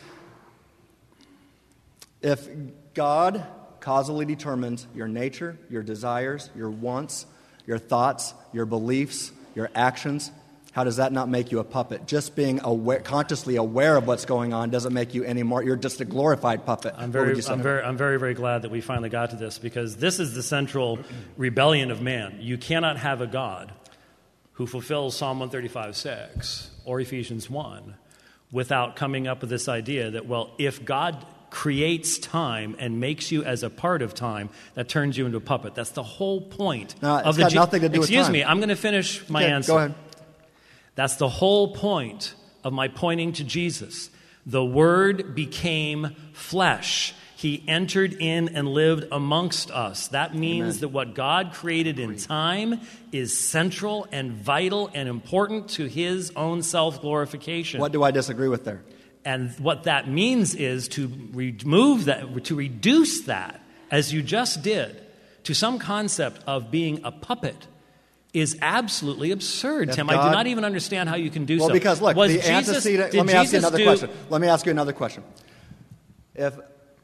[SPEAKER 5] If God causally determines your nature, your desires, your wants, your thoughts, your beliefs, your actions, how does that not make you a puppet? Just being consciously aware of what's going on doesn't make you any more. You're just a glorified puppet.
[SPEAKER 6] I'm very, very glad that we finally got to this, because this is the central rebellion of man. You cannot have a God who fulfills Psalm 135:6 or Ephesians 1 without coming up with this idea that, well, if God creates time and makes you as a part of time, that turns you into a puppet. That's the whole point of the.
[SPEAKER 5] It's got nothing to do with time.
[SPEAKER 6] Excuse me, I'm going to finish my answer.
[SPEAKER 5] Go ahead.
[SPEAKER 6] That's the whole point of my pointing to Jesus. The Word became flesh. He entered in and lived amongst us. That means that what God created in time is central and vital and important to His own self-glorification.
[SPEAKER 5] What do I disagree with there?
[SPEAKER 6] And what that means is to remove that, to reduce that, as you just did, to some concept of being a puppet is absolutely absurd, Tim. I do not even understand how you can do so.
[SPEAKER 5] Well, because look, the antecedent. Let me ask you another question. If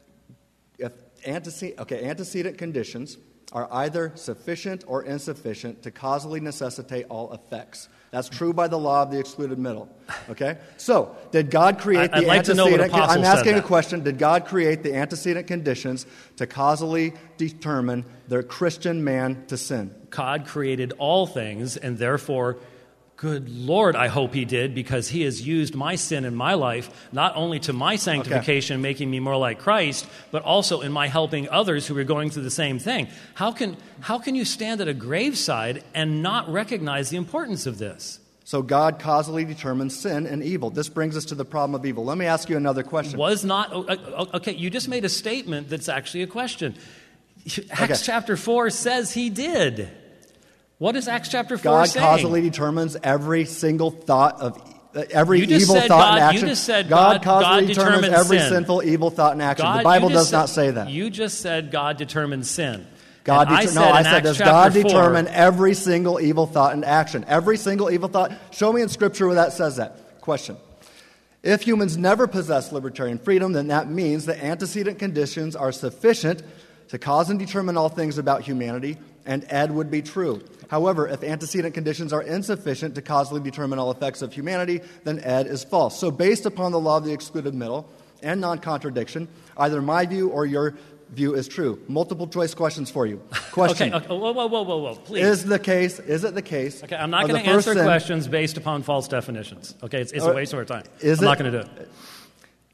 [SPEAKER 5] antecedent conditions are either sufficient or insufficient to causally necessitate all effects. That's true by the law of the excluded middle. Okay? So, did God create the antecedent... I'm asking a question. Did God create the antecedent conditions to causally determine the Christian man to sin?
[SPEAKER 6] God created all things, and therefore, good Lord, I hope He did, because He has used my sin in my life, not only to my sanctification, making me more like Christ, but also in my helping others who are going through the same thing. How can you stand at a graveside and not recognize the importance of this?
[SPEAKER 5] So God causally determines sin and evil. This brings us to the problem of evil. Let me ask you another question.
[SPEAKER 6] Okay, you just made a statement that's actually a question. Acts chapter 4 says He did. What does Acts chapter 4 say?
[SPEAKER 5] God causally determines every single thought of every evil thought and action.
[SPEAKER 6] You just said
[SPEAKER 5] God causally determines every sinful evil thought and action. The Bible does not say that.
[SPEAKER 6] You just said God determines sin.
[SPEAKER 5] I said, does God determine every single evil thought and action? Every single evil thought? Show me in Scripture where that says that. Question. If humans never possess libertarian freedom, then that means that antecedent conditions are sufficient to cause and determine all things about humanity, and Ed would be true. However, if antecedent conditions are insufficient to causally determine all effects of humanity, then Ed is false. So based upon the law of the excluded middle and non-contradiction, either my view or your view is true. Multiple choice questions for you. Question.
[SPEAKER 6] Okay. Whoa, please.
[SPEAKER 5] Is it the case?
[SPEAKER 6] Okay, I'm not going to answer questions based upon false definitions. Okay, it's a waste of our time. I'm not going to do it.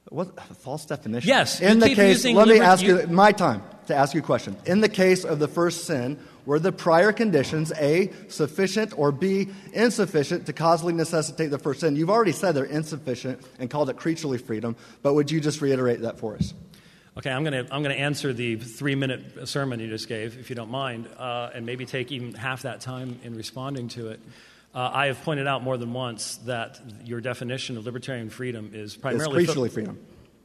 [SPEAKER 5] What a false definition?
[SPEAKER 6] Yes.
[SPEAKER 5] In the case, let me ask you my time to ask you a question. In the case of the first sin, were the prior conditions A, sufficient, or B, insufficient to causally necessitate the first sin? You've already said they're insufficient and called it creaturely freedom, but would you just reiterate that for us?
[SPEAKER 6] Okay, I'm going to answer the 3-minute sermon you just gave, if you don't mind, and maybe take even half that time in responding to it. I have pointed out more than once that your definition of libertarian freedom is primarily...
[SPEAKER 5] It's creaturely freedom.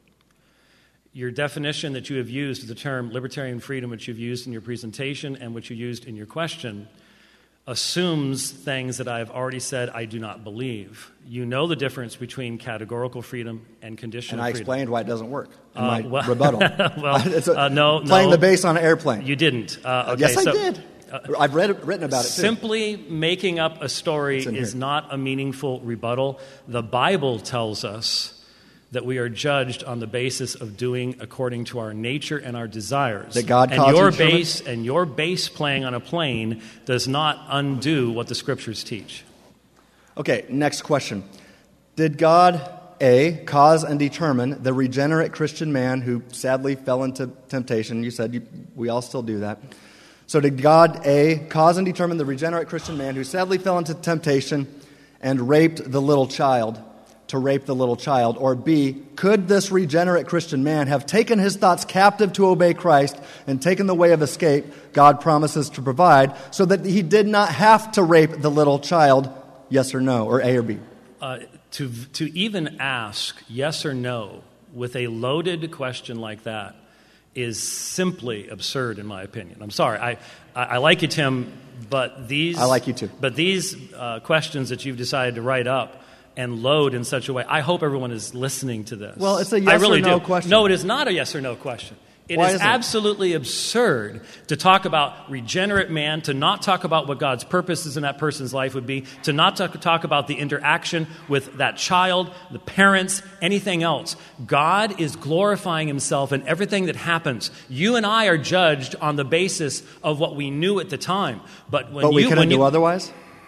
[SPEAKER 6] Your definition that you have used of the term libertarian freedom, which you've used in your presentation and which you used in your question, assumes things that I've already said I do not believe. You know the difference between categorical freedom and conditional freedom.
[SPEAKER 5] And I explained why it doesn't work in my rebuttal.
[SPEAKER 6] No.
[SPEAKER 5] Playing the bass on an airplane.
[SPEAKER 6] You didn't. Okay,
[SPEAKER 5] yes, I did. I've written about it, too.
[SPEAKER 6] Simply making up a story is not a meaningful rebuttal. The Bible tells us that we are judged on the basis of doing according to our nature and our desires.
[SPEAKER 5] That God
[SPEAKER 6] and your bass playing on a plane does not undo what the Scriptures teach.
[SPEAKER 5] Okay, next question. Did God, A, cause and determine the regenerate Christian man who sadly fell into temptation? You said we all still do that. So did God, A, cause and determine the regenerate Christian man who sadly fell into temptation and raped the little child to rape the little child? Or B, could this regenerate Christian man have taken his thoughts captive to obey Christ and taken the way of escape God promises to provide so that he did not have to rape the little child? Yes or no, or A or B?
[SPEAKER 6] To even ask yes or no with a loaded question like that is simply absurd, in my opinion. I'm sorry. I like you, Tim, but these...
[SPEAKER 5] I like you, too.
[SPEAKER 6] But these questions that you've decided to write up and load in such a way, I hope everyone is listening to this.
[SPEAKER 5] Well, it's a yes or no question.
[SPEAKER 6] No, it is not a yes or no question. It is absolutely absurd to talk about regenerate man, to not talk about what God's purposes in that person's life would be, to not talk about the interaction with that child, the parents, anything else. God is glorifying himself in everything that happens. You and I are judged on the basis of what we knew at the time. But
[SPEAKER 5] we couldn't do otherwise?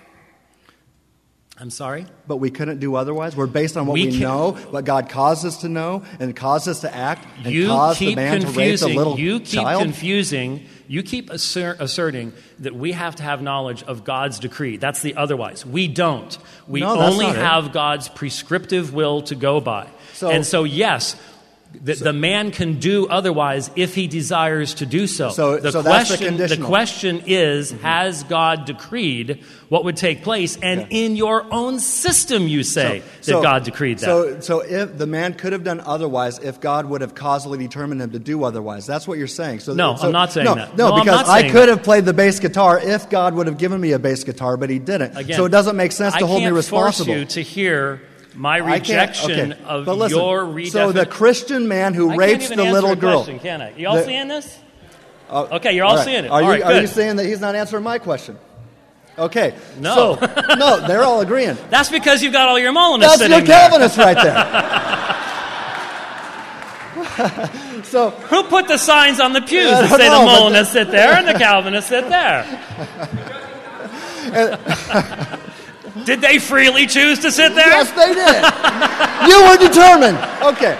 [SPEAKER 6] I'm sorry?
[SPEAKER 5] But we couldn't do otherwise? We're based on what we know, what God caused us to know, and caused us to act, and caused the man to rape the little child?
[SPEAKER 6] You keep asserting that we have to have knowledge of God's decree. That's the otherwise. We don't. We only have God's prescriptive will to go by. So yes, the man can do otherwise if he desires to do so. The question is, has God decreed what would take place? And in your own system, you say that God decreed that.
[SPEAKER 5] So if the man could have done otherwise if God would have causally determined him to do otherwise. That's what you're saying.
[SPEAKER 6] I'm not saying that.
[SPEAKER 5] No, because I could have played the bass guitar if God would have given me a bass guitar, but he didn't. Again, so it doesn't make sense to hold me responsible.
[SPEAKER 6] I can't force you to hear my rejection of your redefinition.
[SPEAKER 5] So the Christian man who rapes the little girl.
[SPEAKER 6] Question, can I? You all seeing this? Okay, you're all seeing it.
[SPEAKER 5] Are you saying that he's not answering my question? Okay.
[SPEAKER 6] No.
[SPEAKER 5] No, they're all agreeing.
[SPEAKER 6] That's because you've got all your Molinists sitting there.
[SPEAKER 5] That's your Calvinists right there. So
[SPEAKER 6] who put the signs on the pews that say the Molinists sit there and the Calvinists sit there? Did they freely choose to sit there?
[SPEAKER 5] Yes, they did. You were determined. Okay.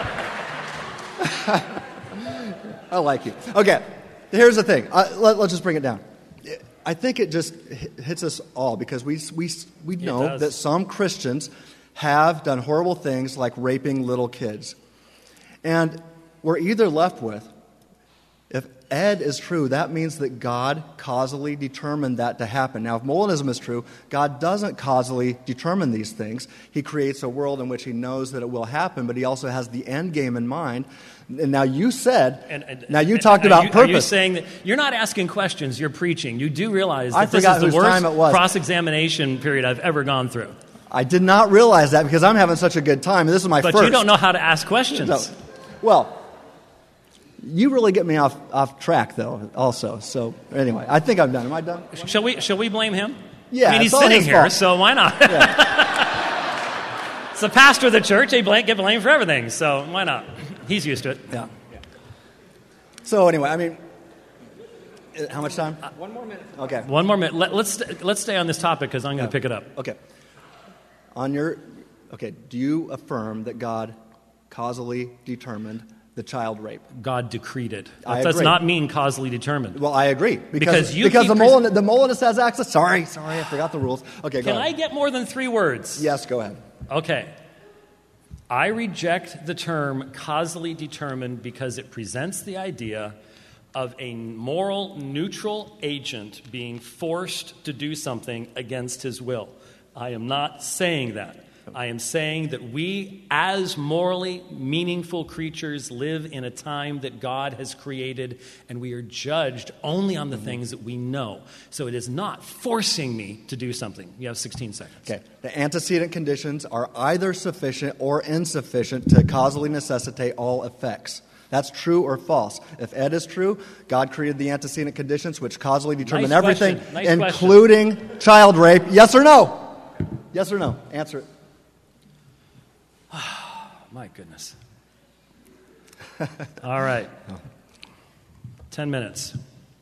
[SPEAKER 5] I like you. Okay, here's the thing. Let's just bring it down. I think it just hits us all because we know that some Christians have done horrible things like raping little kids. And we're either left with, if Ed is true, that means that God causally determined that to happen. Now, if Molinism is true, God doesn't causally determine these things. He creates a world in which he knows that it will happen, but he also has the end game in mind. And now you said, you talked about purpose.
[SPEAKER 6] Are you saying that you're not asking questions, you're preaching? You do realize that this is the worst cross-examination period I've ever gone through.
[SPEAKER 5] I did not realize that because I'm having such a good time. This is my first.
[SPEAKER 6] But you don't know how to ask questions.
[SPEAKER 5] No. Well, you really get me off track, though, also. So, anyway, I think I'm done. Am I done?
[SPEAKER 6] Shall we blame him?
[SPEAKER 5] Yeah,
[SPEAKER 6] I mean, he's sitting here, so why not?
[SPEAKER 5] Yeah.
[SPEAKER 6] It's the pastor of the church. They get blamed for everything, so why not? He's used to it.
[SPEAKER 5] Yeah. So, anyway, I mean, how much time?
[SPEAKER 4] 1 more minute.
[SPEAKER 5] Okay.
[SPEAKER 6] 1 more minute. Let's stay on this topic because I'm going to pick it up.
[SPEAKER 5] Okay. Do you affirm that God causally determined the child rape.
[SPEAKER 6] God decreed it.
[SPEAKER 5] I
[SPEAKER 6] That does
[SPEAKER 5] agree.
[SPEAKER 6] not mean causally determined.
[SPEAKER 5] Well, I agree. Because
[SPEAKER 6] you
[SPEAKER 5] the
[SPEAKER 6] keep
[SPEAKER 5] Molinist has access. Sorry, I forgot the rules. Okay, go
[SPEAKER 6] Can I
[SPEAKER 5] ahead.
[SPEAKER 6] get more than 3 words?
[SPEAKER 5] Yes, go ahead.
[SPEAKER 6] Okay. I reject the term causally determined because it presents the idea of a moral, neutral agent being forced to do something against his will. I am not saying that. I am saying that we, as morally meaningful creatures, live in a time that God has created, and we are judged only on the things that we know. So it is not forcing me to do something. You have 16 seconds.
[SPEAKER 5] Okay. The antecedent conditions are either sufficient or insufficient to causally necessitate all effects. That's true or false. If Ed is true, God created the antecedent conditions which causally determine
[SPEAKER 6] Nice
[SPEAKER 5] everything,
[SPEAKER 6] question. Nice
[SPEAKER 5] including child rape. Yes or no? Yes or no? Answer it.
[SPEAKER 6] My goodness. All right. 10 minutes.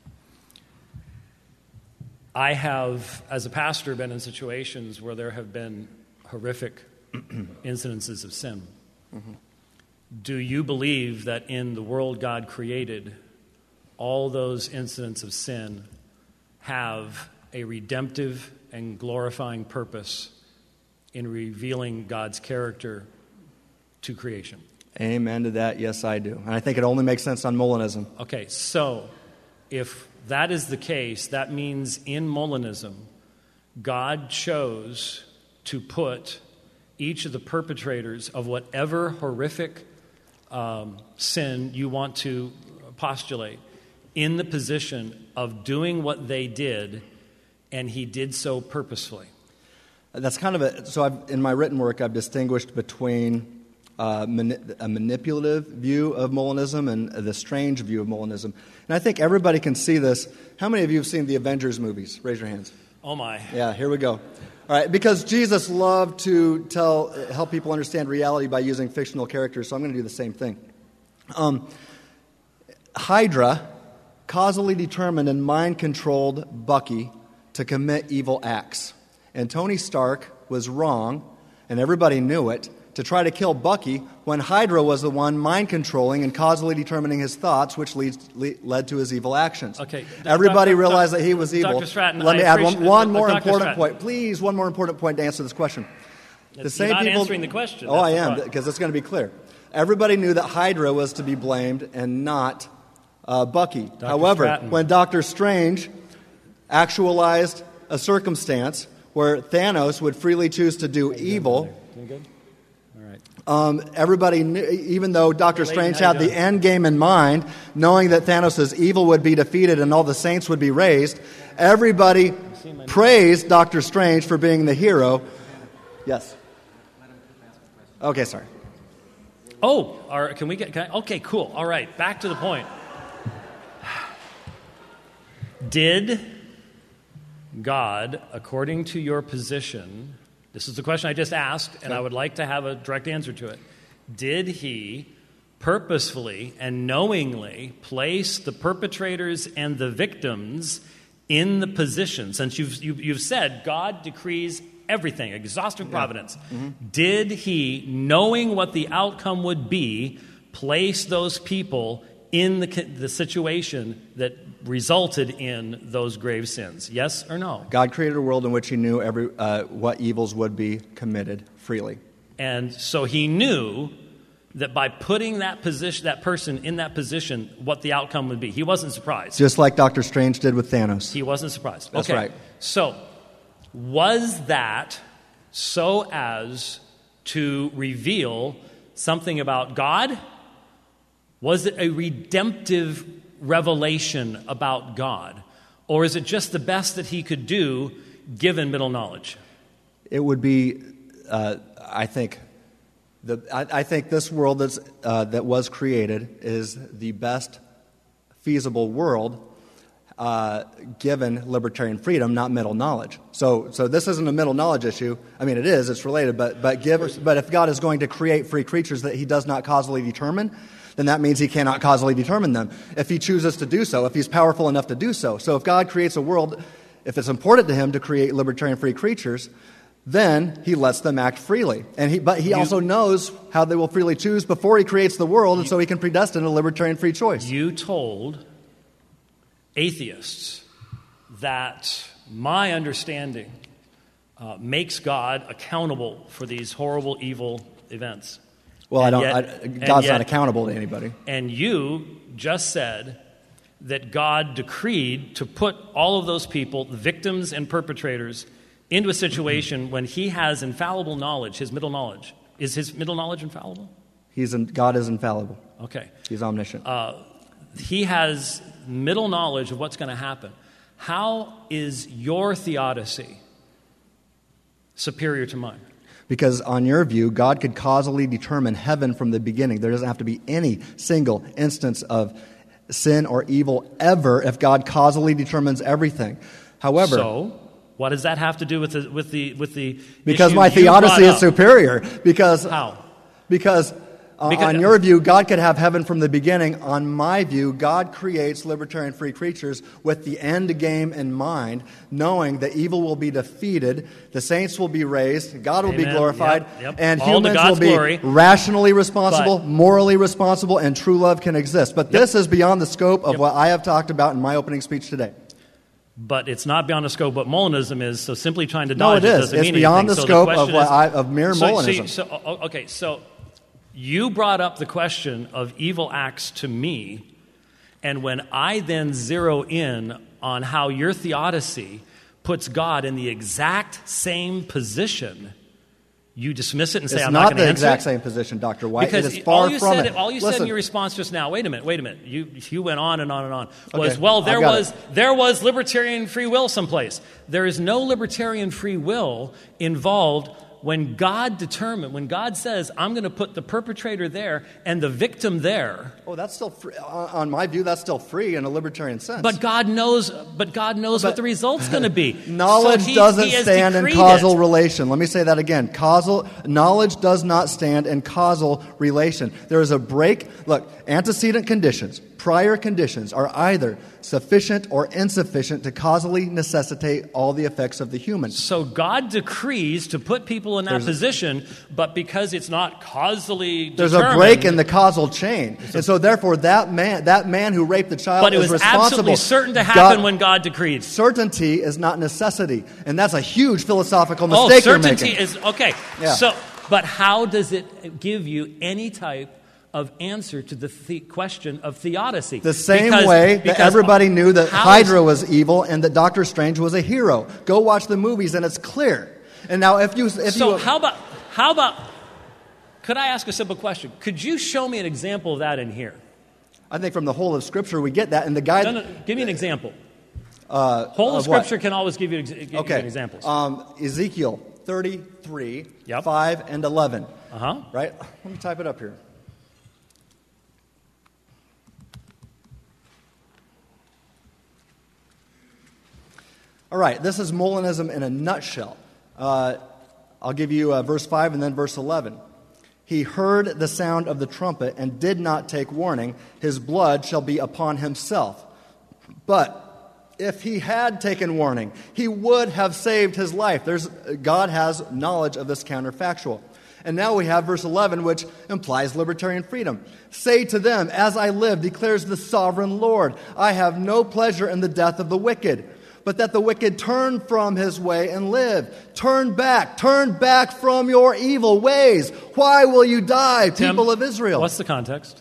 [SPEAKER 6] I have, as a pastor, been in situations where there have been horrific incidences of sin. Mm-hmm. Do you believe that in the world God created, all those incidents of sin have a redemptive and glorifying purpose in revealing God's character to creation?
[SPEAKER 5] Amen to that. Yes, I do. And I think it only makes sense on Molinism.
[SPEAKER 6] Okay, so if that is the case, that means in Molinism, God chose to put each of the perpetrators of whatever horrific sin you want to postulate in the position of doing what they did, and he did so purposefully.
[SPEAKER 5] That's kind of so in my written work, I've distinguished between a manipulative view of Molinism and the strange view of Molinism. And I think everybody can see this. How many of you have seen the Avengers movies? Raise your hands.
[SPEAKER 6] Oh, my.
[SPEAKER 5] Yeah, here we go. All right, because Jesus loved to help people understand reality by using fictional characters, so I'm going to do the same thing. Hydra causally determined and mind-controlled Bucky to commit evil acts. And Tony Stark was wrong, and everybody knew it, to try to kill Bucky when Hydra was the one mind-controlling and causally determining his thoughts, which led to his evil actions.
[SPEAKER 6] Okay.
[SPEAKER 5] Everybody realized that he was evil.
[SPEAKER 6] Dr. Stratton,
[SPEAKER 5] Let me add one more
[SPEAKER 6] Dr.
[SPEAKER 5] important
[SPEAKER 6] Stratton.
[SPEAKER 5] point. Please, one more important point to answer this question.
[SPEAKER 6] You're not answering the question.
[SPEAKER 5] Oh, I am, because it's going to be clear. Everybody knew that Hydra was to be blamed and not Bucky. However,
[SPEAKER 6] Stratton.
[SPEAKER 5] when Dr. Strange actualized a circumstance where Thanos would freely choose to do evil,
[SPEAKER 6] Doing good? All right.
[SPEAKER 5] everybody knew, even though Dr. Strange had the end game in mind, knowing that Thanos' evil would be defeated and all the saints would be raised, everybody praised Dr. Strange for being the hero. Yes. Okay, sorry.
[SPEAKER 6] Oh, okay, cool. All right, back to the point. Did God, according to your position, this is the question I just asked, and I would like to have a direct answer to it. Did he purposefully and knowingly place the perpetrators and the victims in the position? Since you've said God decrees everything, exhaustive providence. Mm-hmm. Did he, knowing what the outcome would be, place those people in the situation that resulted in those grave sins? Yes or no?
[SPEAKER 5] God created a world in which he knew what evils would be committed freely.
[SPEAKER 6] And so he knew that by putting that person in that position, what the outcome would be. He wasn't surprised.
[SPEAKER 5] Just like Dr. Strange did with Thanos.
[SPEAKER 6] He wasn't surprised.
[SPEAKER 5] That's
[SPEAKER 6] okay.
[SPEAKER 5] right.
[SPEAKER 6] So, was that so as to reveal something about God? Was it a redemptive revelation about God? Or is it just the best that he could do given middle knowledge?
[SPEAKER 5] It would be, I think this world that was created is the best feasible world given libertarian freedom, not middle knowledge. So this isn't a middle knowledge issue. I mean, it is. It's related. But if God is going to create free creatures that he does not causally determine, then that means he cannot causally determine them if he chooses to do so, if he's powerful enough to do so. So if God creates a world, if it's important to him to create libertarian free creatures, then he lets them act freely. But he also knows how they will freely choose before he creates the world, and so he can predestine a libertarian free choice.
[SPEAKER 6] You told atheists that my understanding makes God accountable for these horrible, evil events.
[SPEAKER 5] Well, God's not accountable to anybody.
[SPEAKER 6] And you just said that God decreed to put all of those people, the victims and perpetrators, into a situation when he has infallible knowledge, his middle knowledge. Is his middle knowledge infallible?
[SPEAKER 5] God is infallible.
[SPEAKER 6] Okay.
[SPEAKER 5] He's omniscient.
[SPEAKER 6] He has middle knowledge of what's going to happen. How is your theodicy superior to mine?
[SPEAKER 5] Because on your view, God could causally determine heaven from the beginning. There doesn't have to be any single instance of sin or evil ever if God causally determines everything. However,
[SPEAKER 6] so what does that have to do with the
[SPEAKER 5] because my theodicy is superior. Because
[SPEAKER 6] how?
[SPEAKER 5] Because on your view, God could have heaven from the beginning. On my view, God creates libertarian free creatures with the end game in mind, knowing that evil will be defeated, the saints will be raised, God will be glorified, and
[SPEAKER 6] all
[SPEAKER 5] humans will be rationally responsible, morally responsible, and true love can exist. But this is beyond the scope of what I have talked about in my opening speech today.
[SPEAKER 6] But it's not beyond the scope of what Molinism is, so simply trying to dodge
[SPEAKER 5] it doesn't mean anything. It's beyond the scope of mere Molinism.
[SPEAKER 6] So you brought up the question of evil acts to me, and when I then zero in on how your theodicy puts God in the exact same position, you dismiss it and say, I'm not going to answer it?
[SPEAKER 5] It's not the exact same position, Dr. White.
[SPEAKER 6] Because
[SPEAKER 5] it is far from it.
[SPEAKER 6] All you said in your response just now, wait a minute, you went on and on and on, was, there was libertarian free will someplace. There is no libertarian free will involved when God says, I'm going to put the perpetrator there and the victim there.
[SPEAKER 5] Oh, that's still free. On my view, that's still free in a libertarian sense.
[SPEAKER 6] But God knows what the result's going to be.
[SPEAKER 5] Knowledge doesn't stand in causal relation. Let me say that again. Knowledge does not stand in causal relation. There is a break. Look, antecedent conditions, prior conditions are either sufficient or insufficient to causally necessitate all the effects of the human.
[SPEAKER 6] So God decrees to put people in that position, but because it's not causally determined,
[SPEAKER 5] there's a break in the causal chain. And so therefore that man who raped the child is responsible.
[SPEAKER 6] But it was absolutely certain to happen when God decreed.
[SPEAKER 5] Certainty is not necessity. And that's a huge philosophical mistake you're making.
[SPEAKER 6] Certainty is, okay.
[SPEAKER 5] Yeah.
[SPEAKER 6] So, but how does it give you any type of answer to the question of theodicy?
[SPEAKER 5] The same way that everybody knew that Hydra was evil and that Doctor Strange was a hero. Go watch the movies and it's clear. And now
[SPEAKER 6] how about could I ask a simple question? Could you show me an example of that in here?
[SPEAKER 5] I think from the whole of Scripture we get that, and the guy.
[SPEAKER 6] No, give me an example. Whole of Scripture can always give you examples.
[SPEAKER 5] Ezekiel 33, 5 and 11. Right? Let me type it up here. All right, this is Molinism in a nutshell. I'll give you verse 5 and then verse 11. He heard the sound of the trumpet and did not take warning. His blood shall be upon himself. But if he had taken warning, he would have saved his life. God has knowledge of this counterfactual. And now we have verse 11, which implies libertarian freedom. Say to them, as I live, declares the sovereign Lord, I have no pleasure in the death of the wicked, but that the wicked turn from his way and live. Turn back from your evil ways. Why will you die, people of Israel?
[SPEAKER 6] What's the context?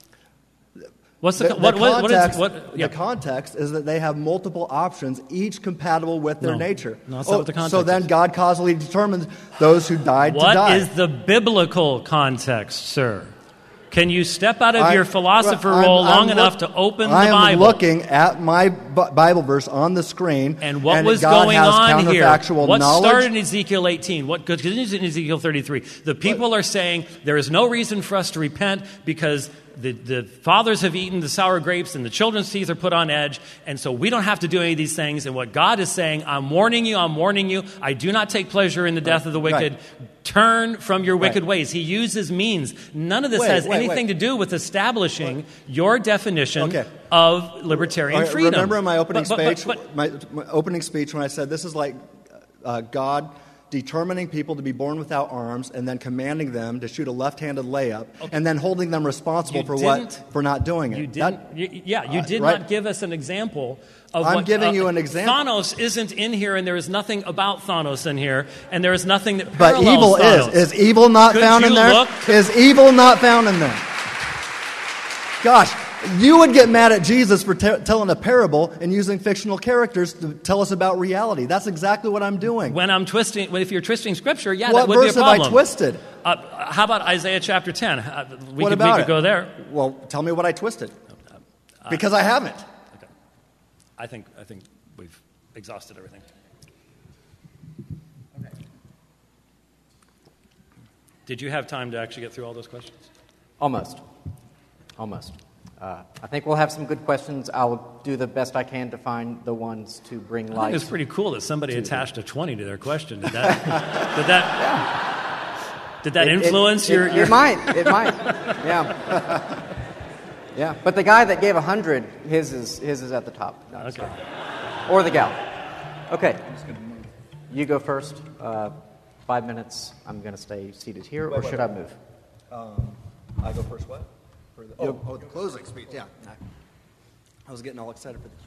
[SPEAKER 5] The context is that they have multiple options, each compatible with their nature.
[SPEAKER 6] No, that's not what the context
[SPEAKER 5] so then God causally determines those who died to die.
[SPEAKER 6] What is the biblical context, sir? Can you step out of your philosopher role long enough to open the Bible?
[SPEAKER 5] I am looking at my Bible verse on the screen.
[SPEAKER 6] And what was
[SPEAKER 5] God
[SPEAKER 6] going
[SPEAKER 5] has
[SPEAKER 6] on here? What
[SPEAKER 5] knowledge.
[SPEAKER 6] started in Ezekiel 18? What continues in Ezekiel 33? The people are saying there is no reason for us to repent because the fathers have eaten the sour grapes and the children's teeth are put on edge, and so we don't have to do any of these things. And what God is saying, I'm warning you, I do not take pleasure in the death of the wicked. Turn from your wicked ways. He uses means. None of this has anything to do with establishing your definition of libertarian freedom.
[SPEAKER 5] Remember in my opening speech, my opening speech when I said this is like God determining people to be born without arms and then commanding them to shoot a left-handed layup and then holding them responsible for not doing it.
[SPEAKER 6] You did
[SPEAKER 5] right?
[SPEAKER 6] not give us an example of
[SPEAKER 5] I'm giving you an example.
[SPEAKER 6] Thanos isn't in here, and there is nothing about Thanos in here, and there is nothing that
[SPEAKER 5] But
[SPEAKER 6] parallels
[SPEAKER 5] evil
[SPEAKER 6] Thanos.
[SPEAKER 5] is. Is evil not
[SPEAKER 6] Could
[SPEAKER 5] found
[SPEAKER 6] you
[SPEAKER 5] in there?
[SPEAKER 6] look?
[SPEAKER 5] Is evil not found in there? Gosh, you would get mad at Jesus for telling a parable and using fictional characters to tell us about reality. That's exactly what I'm doing.
[SPEAKER 6] If you're twisting Scripture, that
[SPEAKER 5] What
[SPEAKER 6] would be a
[SPEAKER 5] verse have
[SPEAKER 6] problem.
[SPEAKER 5] I twisted?
[SPEAKER 6] How about Isaiah chapter 10? We
[SPEAKER 5] What
[SPEAKER 6] could
[SPEAKER 5] about it?
[SPEAKER 6] go there.
[SPEAKER 5] Well, tell me what I twisted. Because I haven't.
[SPEAKER 6] Okay. I think we've exhausted everything. Okay. Did you have time to actually get through all those questions?
[SPEAKER 4] Almost. I think we'll have some good questions. I'll do the best I can to find the ones to bring light.
[SPEAKER 6] I think it's pretty cool that somebody attached a 20 to their question. Did that influence your...
[SPEAKER 4] It might. Yeah. Yeah. But the guy that gave 100, his is at the top. No,
[SPEAKER 6] okay.
[SPEAKER 4] Or the gal. Okay. You go first. 5 minutes. I'm going to stay seated here, or should I move?
[SPEAKER 5] I go first, what? The closing speech, yeah. I was getting all excited for the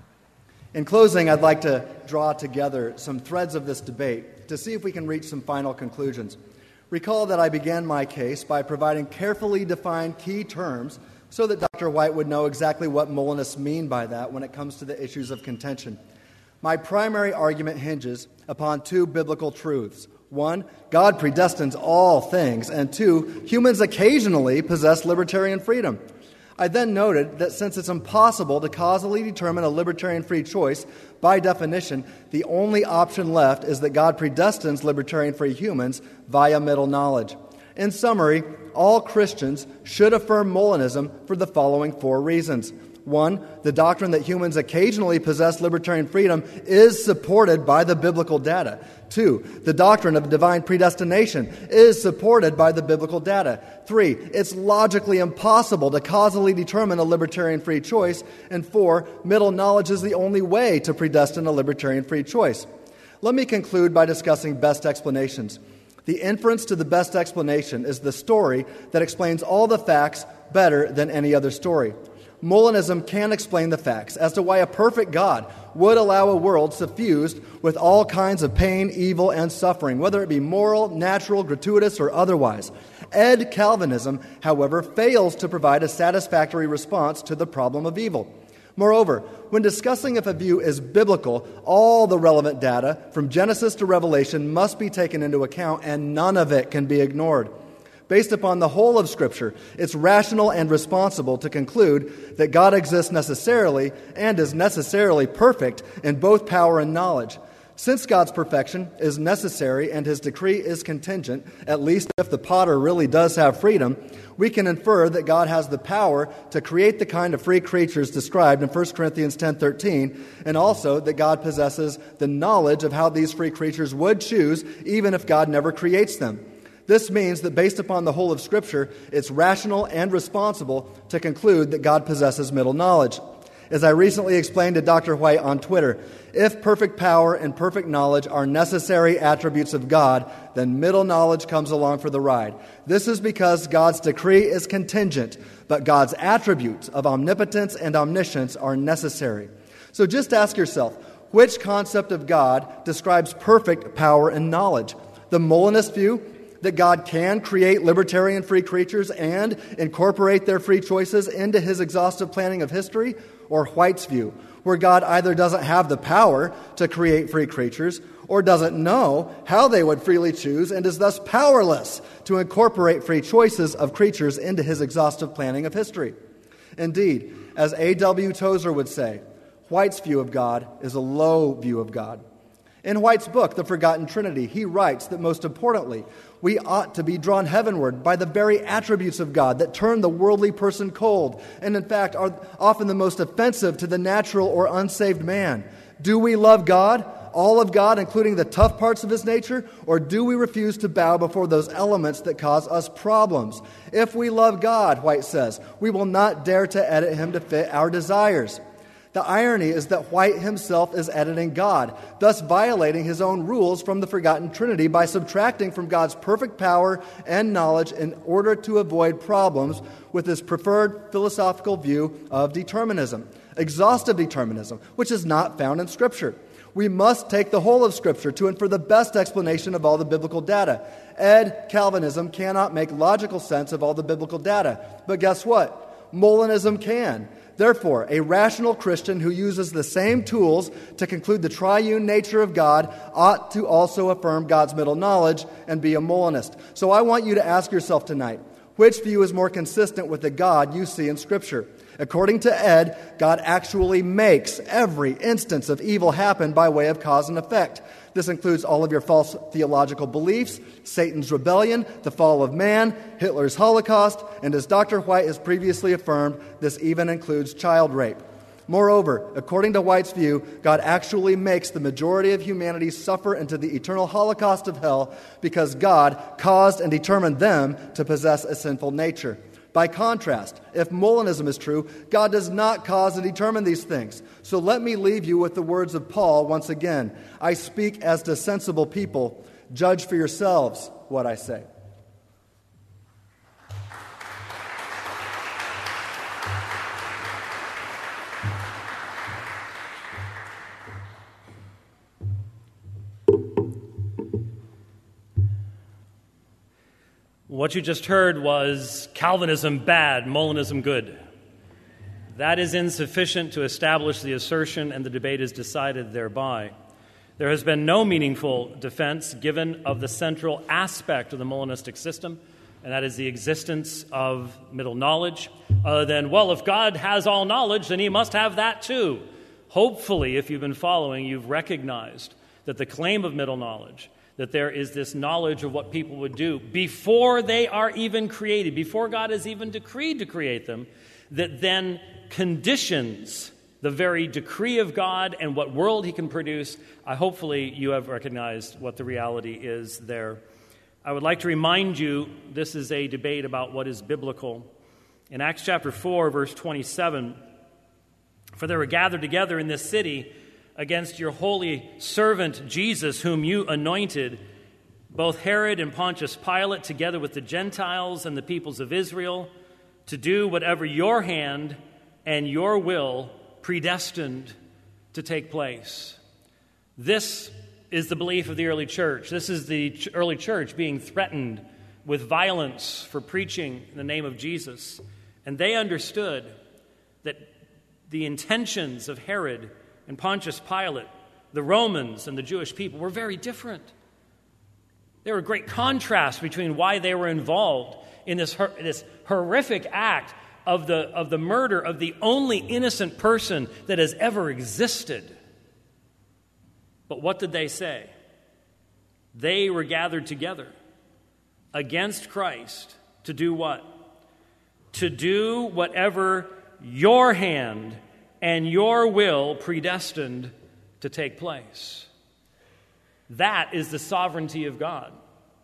[SPEAKER 5] Q&A. In closing, I'd like to draw together some threads of this debate to see if we can reach some final conclusions. Recall that I began my case by providing carefully defined key terms so that Dr. White would know exactly what Molinists mean by that when it comes to the issues of contention. My primary argument hinges upon two biblical truths. One, God predestines all things, and two, humans occasionally possess libertarian freedom. I then noted that since it's impossible to causally determine a libertarian free choice, by definition, the only option left is that God predestines libertarian free humans via middle knowledge. In summary, all Christians should affirm Molinism for the following 4 reasons. 1, the doctrine that humans occasionally possess libertarian freedom is supported by the biblical data. 2, the doctrine of divine predestination is supported by the biblical data. 3, it's logically impossible to causally determine a libertarian free choice. And 4, middle knowledge is the only way to predestine a libertarian free choice. Let me conclude by discussing best explanations. The inference to the best explanation is the story that explains all the facts better than any other story. Molinism can explain the facts as to why a perfect God would allow a world suffused with all kinds of pain, evil, and suffering, whether it be moral, natural, gratuitous, or otherwise. Ed Calvinism, however, fails to provide a satisfactory response to the problem of evil. Moreover, when discussing if a view is biblical, all the relevant data from Genesis to Revelation must be taken into account, and none of it can be ignored. Based upon the whole of Scripture, it's rational and responsible to conclude that God exists necessarily and is necessarily perfect in both power and knowledge. Since God's perfection is necessary and His decree is contingent, at least if the potter really does have freedom, we can infer that God has the power to create the kind of free creatures described in 1 Corinthians 10:13, and also that God possesses the knowledge of how these free creatures would choose even if God never creates them. This means that based upon the whole of Scripture, it's rational and responsible to conclude that God possesses middle knowledge. As I recently explained to Dr. White on Twitter, if perfect power and perfect knowledge are necessary attributes of God, then middle knowledge comes along for the ride. This is because God's decree is contingent, but God's attributes of omnipotence and omniscience are necessary. So just ask yourself, which concept of God describes perfect power and knowledge? The Molinist view, that God can create libertarian free creatures and incorporate their free choices into His exhaustive planning of history, or White's view, where God either doesn't have the power to create free creatures or doesn't know how they would freely choose and is thus powerless to incorporate free choices of creatures into His exhaustive planning of history. Indeed, as A.W. Tozer would say, White's view of God is a low view of God. In White's book, The Forgotten Trinity, he writes that most importantly, we ought to be drawn heavenward by the very attributes of God that turn the worldly person cold, and in fact are often the most offensive to the natural or unsaved man. Do we love God, all of God, including the tough parts of His nature, or do we refuse to bow before those elements that cause us problems? If we love God, White says, we will not dare to edit Him to fit our desires. The irony is that White himself is editing God, thus violating his own rules from the forgotten Trinity by subtracting from God's perfect power and knowledge in order to avoid problems with his preferred philosophical view of determinism, exhaustive determinism, which is not found in Scripture. We must take the whole of Scripture to and for the best explanation of all the biblical data. Calvinism cannot make logical sense of all the biblical data. But guess what? Molinism can. Therefore, a rational Christian who uses the same tools to conclude the triune nature of God ought to also affirm God's middle knowledge and be a Molinist. So I want you to ask yourself tonight, which view is more consistent with the God you see in Scripture? According to Ed, God actually makes every instance of evil happen by way of cause and effect. This includes all of your false theological beliefs, Satan's rebellion, the fall of man, Hitler's Holocaust, and as Dr. White has previously affirmed, this even includes child rape. Moreover, according to White's view, God actually makes the majority of humanity suffer into the eternal holocaust of hell because God caused and determined them to possess a sinful nature. By contrast, if Molinism is true, God does not cause and determine these things. So let me leave you with the words of Paul once again. I speak as to sensible people. Judge for yourselves what I say.
[SPEAKER 6] What you just heard was Calvinism bad, Molinism good. That is insufficient to establish the assertion, and the debate is decided thereby. There has been no meaningful defense given of the central aspect of the Molinistic system, and that is the existence of middle knowledge, other than, well, if God has all knowledge, then he must have that too. Hopefully, if you've been following, you've recognized that the claim of middle knowledge, that there is this knowledge of what people would do before they are even created, before God has even decreed to create them, that then conditions the very decree of God and what world he can produce. Hopefully you have recognized what the reality is there. I would like to remind you, this is a debate about what is biblical. In Acts chapter 4, verse 27, for they were gathered together in this city against your holy servant Jesus, whom you anointed, both Herod and Pontius Pilate, together with the Gentiles and the peoples of Israel, to do whatever your hand and your will predestined to take place. This is the belief of the early church. This is the early church being threatened with violence for preaching in the name of Jesus. And they understood that the intentions of Herod and Pontius Pilate, the Romans and the Jewish people, were very different. There were a great contrast between why they were involved in this horrific act of the murder of the only innocent person that has ever existed. But what did they say? They were gathered together against Christ to do what? To do whatever your hand and your will predestined to take place. That is the sovereignty of God.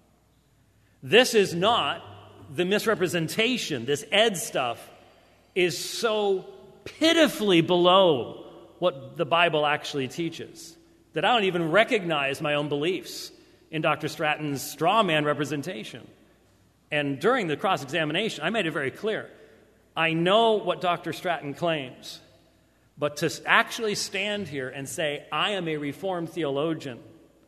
[SPEAKER 6] This is not the misrepresentation. This Ed stuff is so pitifully below what the Bible actually teaches that I don't even recognize my own beliefs in Dr. Stratton's straw man representation. And during the cross-examination, I made it very clear. I know what Dr. Stratton claims, but to actually stand here and say, I am a Reformed theologian,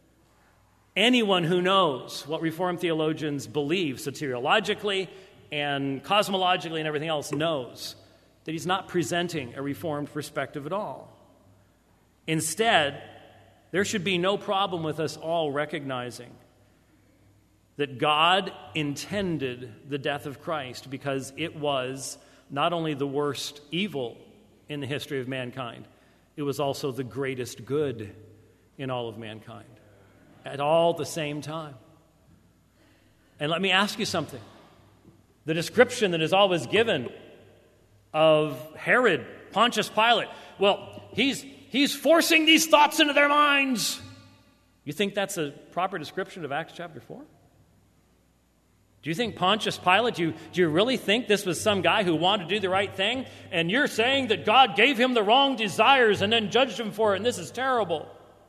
[SPEAKER 6] anyone who knows what Reformed theologians believe soteriologically and cosmologically and everything else knows that he's not presenting a Reformed perspective at all. Instead, there should be no problem with us all recognizing that God intended the death of Christ because it was not only the worst evil in the history of mankind, it was also the greatest good in all of mankind at all the same time. And let me ask you something. The description that is always given of Herod, Pontius Pilate, well, he's forcing these thoughts into their minds. You think that's a proper description of Acts chapter 4? Do you think Pontius Pilate, do you really think this was some guy who wanted to do the right thing? And you're saying that God gave him the wrong desires and then judged him for it, and this is terrible.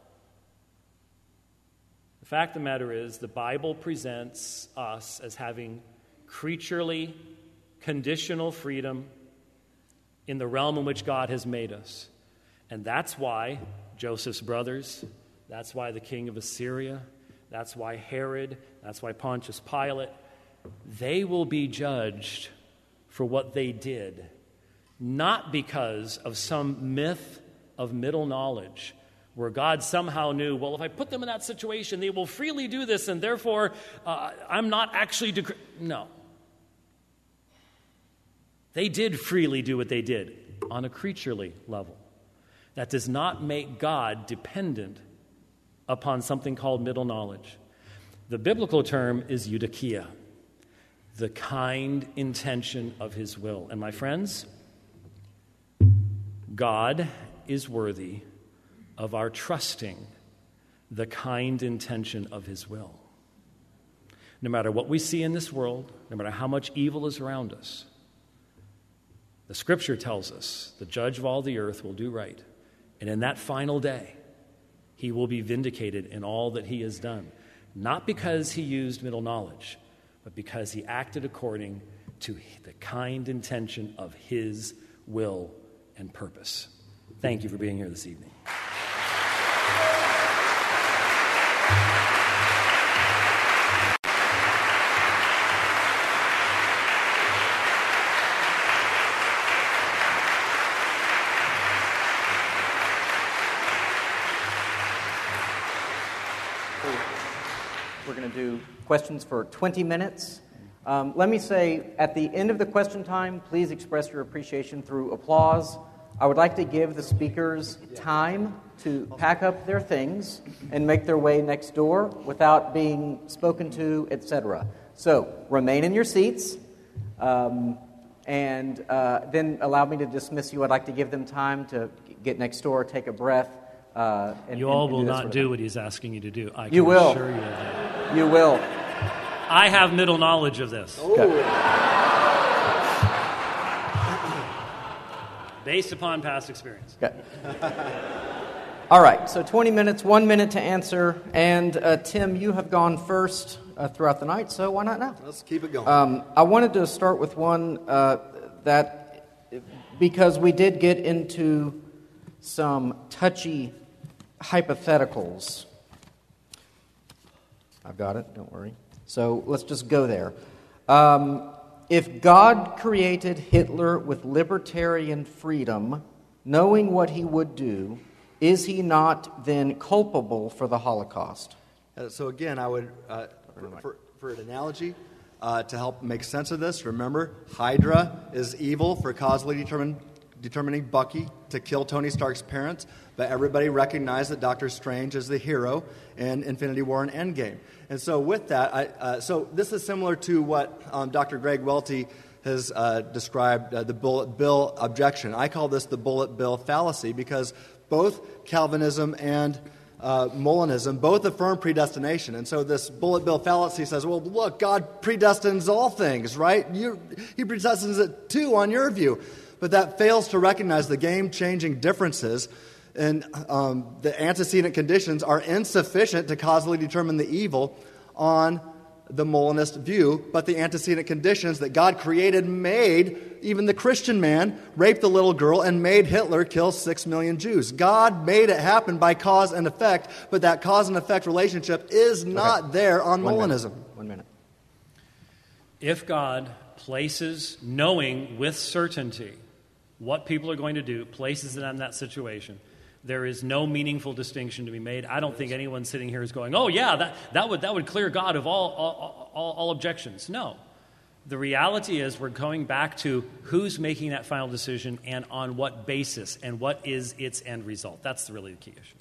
[SPEAKER 6] The fact of the matter is, the Bible presents us as having creaturely, conditional freedom in the realm in which God has made us. And that's why Joseph's brothers, that's why the king of Assyria, that's why Herod, that's why Pontius Pilate, they will be judged for what they did, not because of some myth of middle knowledge where God somehow knew, well, if I put them in that situation, they will freely do this, and therefore I'm not actually... No. They did freely do what they did on a creaturely level. That does not make God dependent upon something called middle knowledge. The biblical term is eudokia, the kind intention of his will. And my friends, God is worthy of our trusting the kind intention of his will. No matter what we see in this world, no matter how much evil is around us, the Scripture tells us the judge of all the earth will do right. And in that final day, he will be vindicated in all that he has done. Not because he used middle knowledge, but because he acted according to the kind intention of his will and purpose. Thank you for being here this evening.
[SPEAKER 4] We're going to do questions for 20 minutes. Let me say, at the end of the question time, please express your appreciation through applause. I would like to give the speakers time to pack up their things and make their way next door without being spoken to, etc. So, remain in your seats, and then allow me to dismiss you. I'd like to give them time to get next door, take a breath.
[SPEAKER 6] You all will not do what he's asking you to do. I can
[SPEAKER 4] You will.
[SPEAKER 6] assure you of that.
[SPEAKER 4] You will.
[SPEAKER 6] I have middle knowledge of this.
[SPEAKER 4] Okay.
[SPEAKER 6] Based upon past experience.
[SPEAKER 4] Okay. All right, so 20 minutes, 1 minute to answer. And Tim, you have gone first throughout the night, so why not now?
[SPEAKER 5] Let's keep it going.
[SPEAKER 4] I wanted to start with one that, because we did get into some touchy hypotheticals. I've got it, don't worry. So let's just go there. If God created Hitler with libertarian freedom, knowing what he would do, is he not then culpable for the Holocaust?
[SPEAKER 5] So again, I would, for an analogy, to help make sense of this, remember, Hydra is evil for causally determining Bucky to kill Tony Stark's parents, but everybody recognized that Doctor Strange is the hero in Infinity War and Endgame. And so with that, so this is similar to what Dr. Greg Welty has described, the bullet bill objection. I call this the bullet bill fallacy because both Calvinism and Molinism both affirm predestination. And so this bullet bill fallacy says, well, look, God predestines all things, right? He predestines it too on your view. But that fails to recognize the game-changing differences, and the antecedent conditions are insufficient to causally determine the evil on the Molinist view, but the antecedent conditions that God created made even the Christian man rape the little girl and made Hitler kill 6 million Jews. God made it happen by cause and effect, but that cause and effect relationship is not there on Molinism.
[SPEAKER 4] 1 minute.
[SPEAKER 6] If God places, knowing with certainty what people are going to do, places them in that situation, there is no meaningful distinction to be made. I don't think anyone sitting here is going, oh yeah, that would clear God of all objections. No. The reality is we're going back to who's making that final decision and on what basis and what is its end result. That's really the key issue.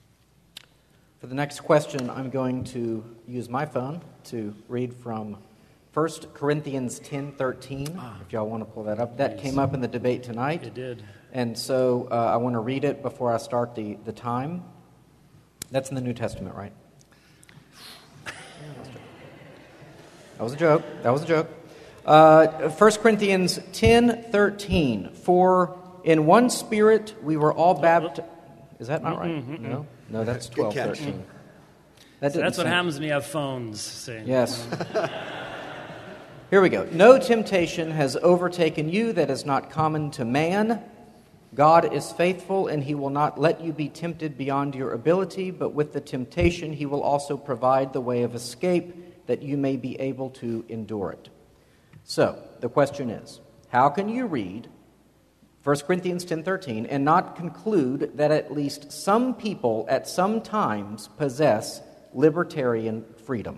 [SPEAKER 4] For the next question, I'm going to use my phone to read from 1 Corinthians 10:13, if y'all want to pull that up. That came up in the debate tonight.
[SPEAKER 6] It did.
[SPEAKER 4] And so I want to read it before I start the time. That's in the New Testament, right? That was a joke. 1 Corinthians 10:13. For in one Spirit we were all baptized. Is that not right? No, that's 12:13.
[SPEAKER 6] That's what happens when you have phones. Saying.
[SPEAKER 4] Yes. Here we go. No temptation has overtaken you that is not common to man. God is faithful, and he will not let you be tempted beyond your ability, but with the temptation he will also provide the way of escape that you may be able to endure it. So, the question is, how can you read 1 Corinthians 10:13 and not conclude that at least some people at some times possess libertarian freedom?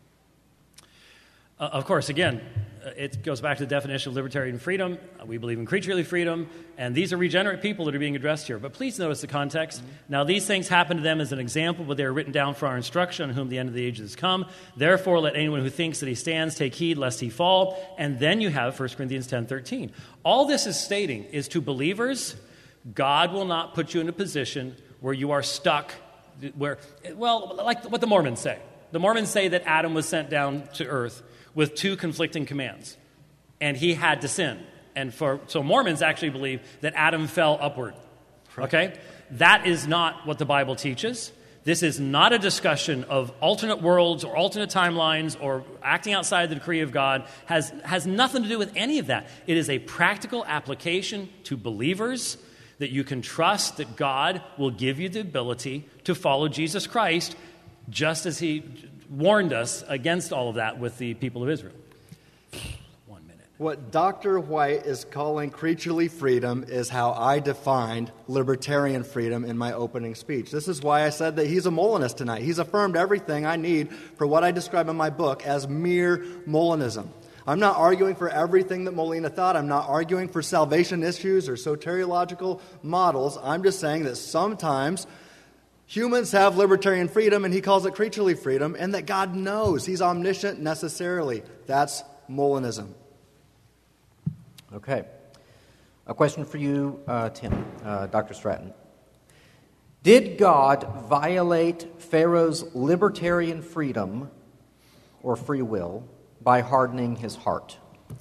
[SPEAKER 6] Of course, again, it goes back to the definition of libertarian freedom. We believe in creaturely freedom, and these are regenerate people that are being addressed here. But please notice the context. Now, these things happen to them as an example, but they are written down for our instruction, on whom the end of the ages has come. Therefore, let anyone who thinks that he stands take heed lest he fall. And then you have 1 Corinthians 10:13. All this is stating is to believers, God will not put you in a position where you are stuck, like what the Mormons say. The Mormons say that Adam was sent down to earth with two conflicting commands, and he had to sin. And so Mormons actually believe that Adam fell upward. Okay? That is not what the Bible teaches. This is not a discussion of alternate worlds or alternate timelines or acting outside the decree of God. Has nothing to do with any of that. It is a practical application to believers that you can trust that God will give you the ability to follow Jesus Christ, just as he warned us against all of that with the people of Israel. 1 minute.
[SPEAKER 5] What Dr. White is calling creaturely freedom is how I defined libertarian freedom in my opening speech. This is why I said that he's a Molinist tonight. He's affirmed everything I need for what I describe in my book as mere Molinism. I'm not arguing for everything that Molina thought. I'm not arguing for salvation issues or soteriological models. I'm just saying that sometimes humans have libertarian freedom, and he calls it creaturely freedom, and that God knows. He's omniscient necessarily. That's Molinism.
[SPEAKER 4] Okay. A question for you, Tim, Dr. Stratton. Did God violate Pharaoh's libertarian freedom or free will by hardening his heart?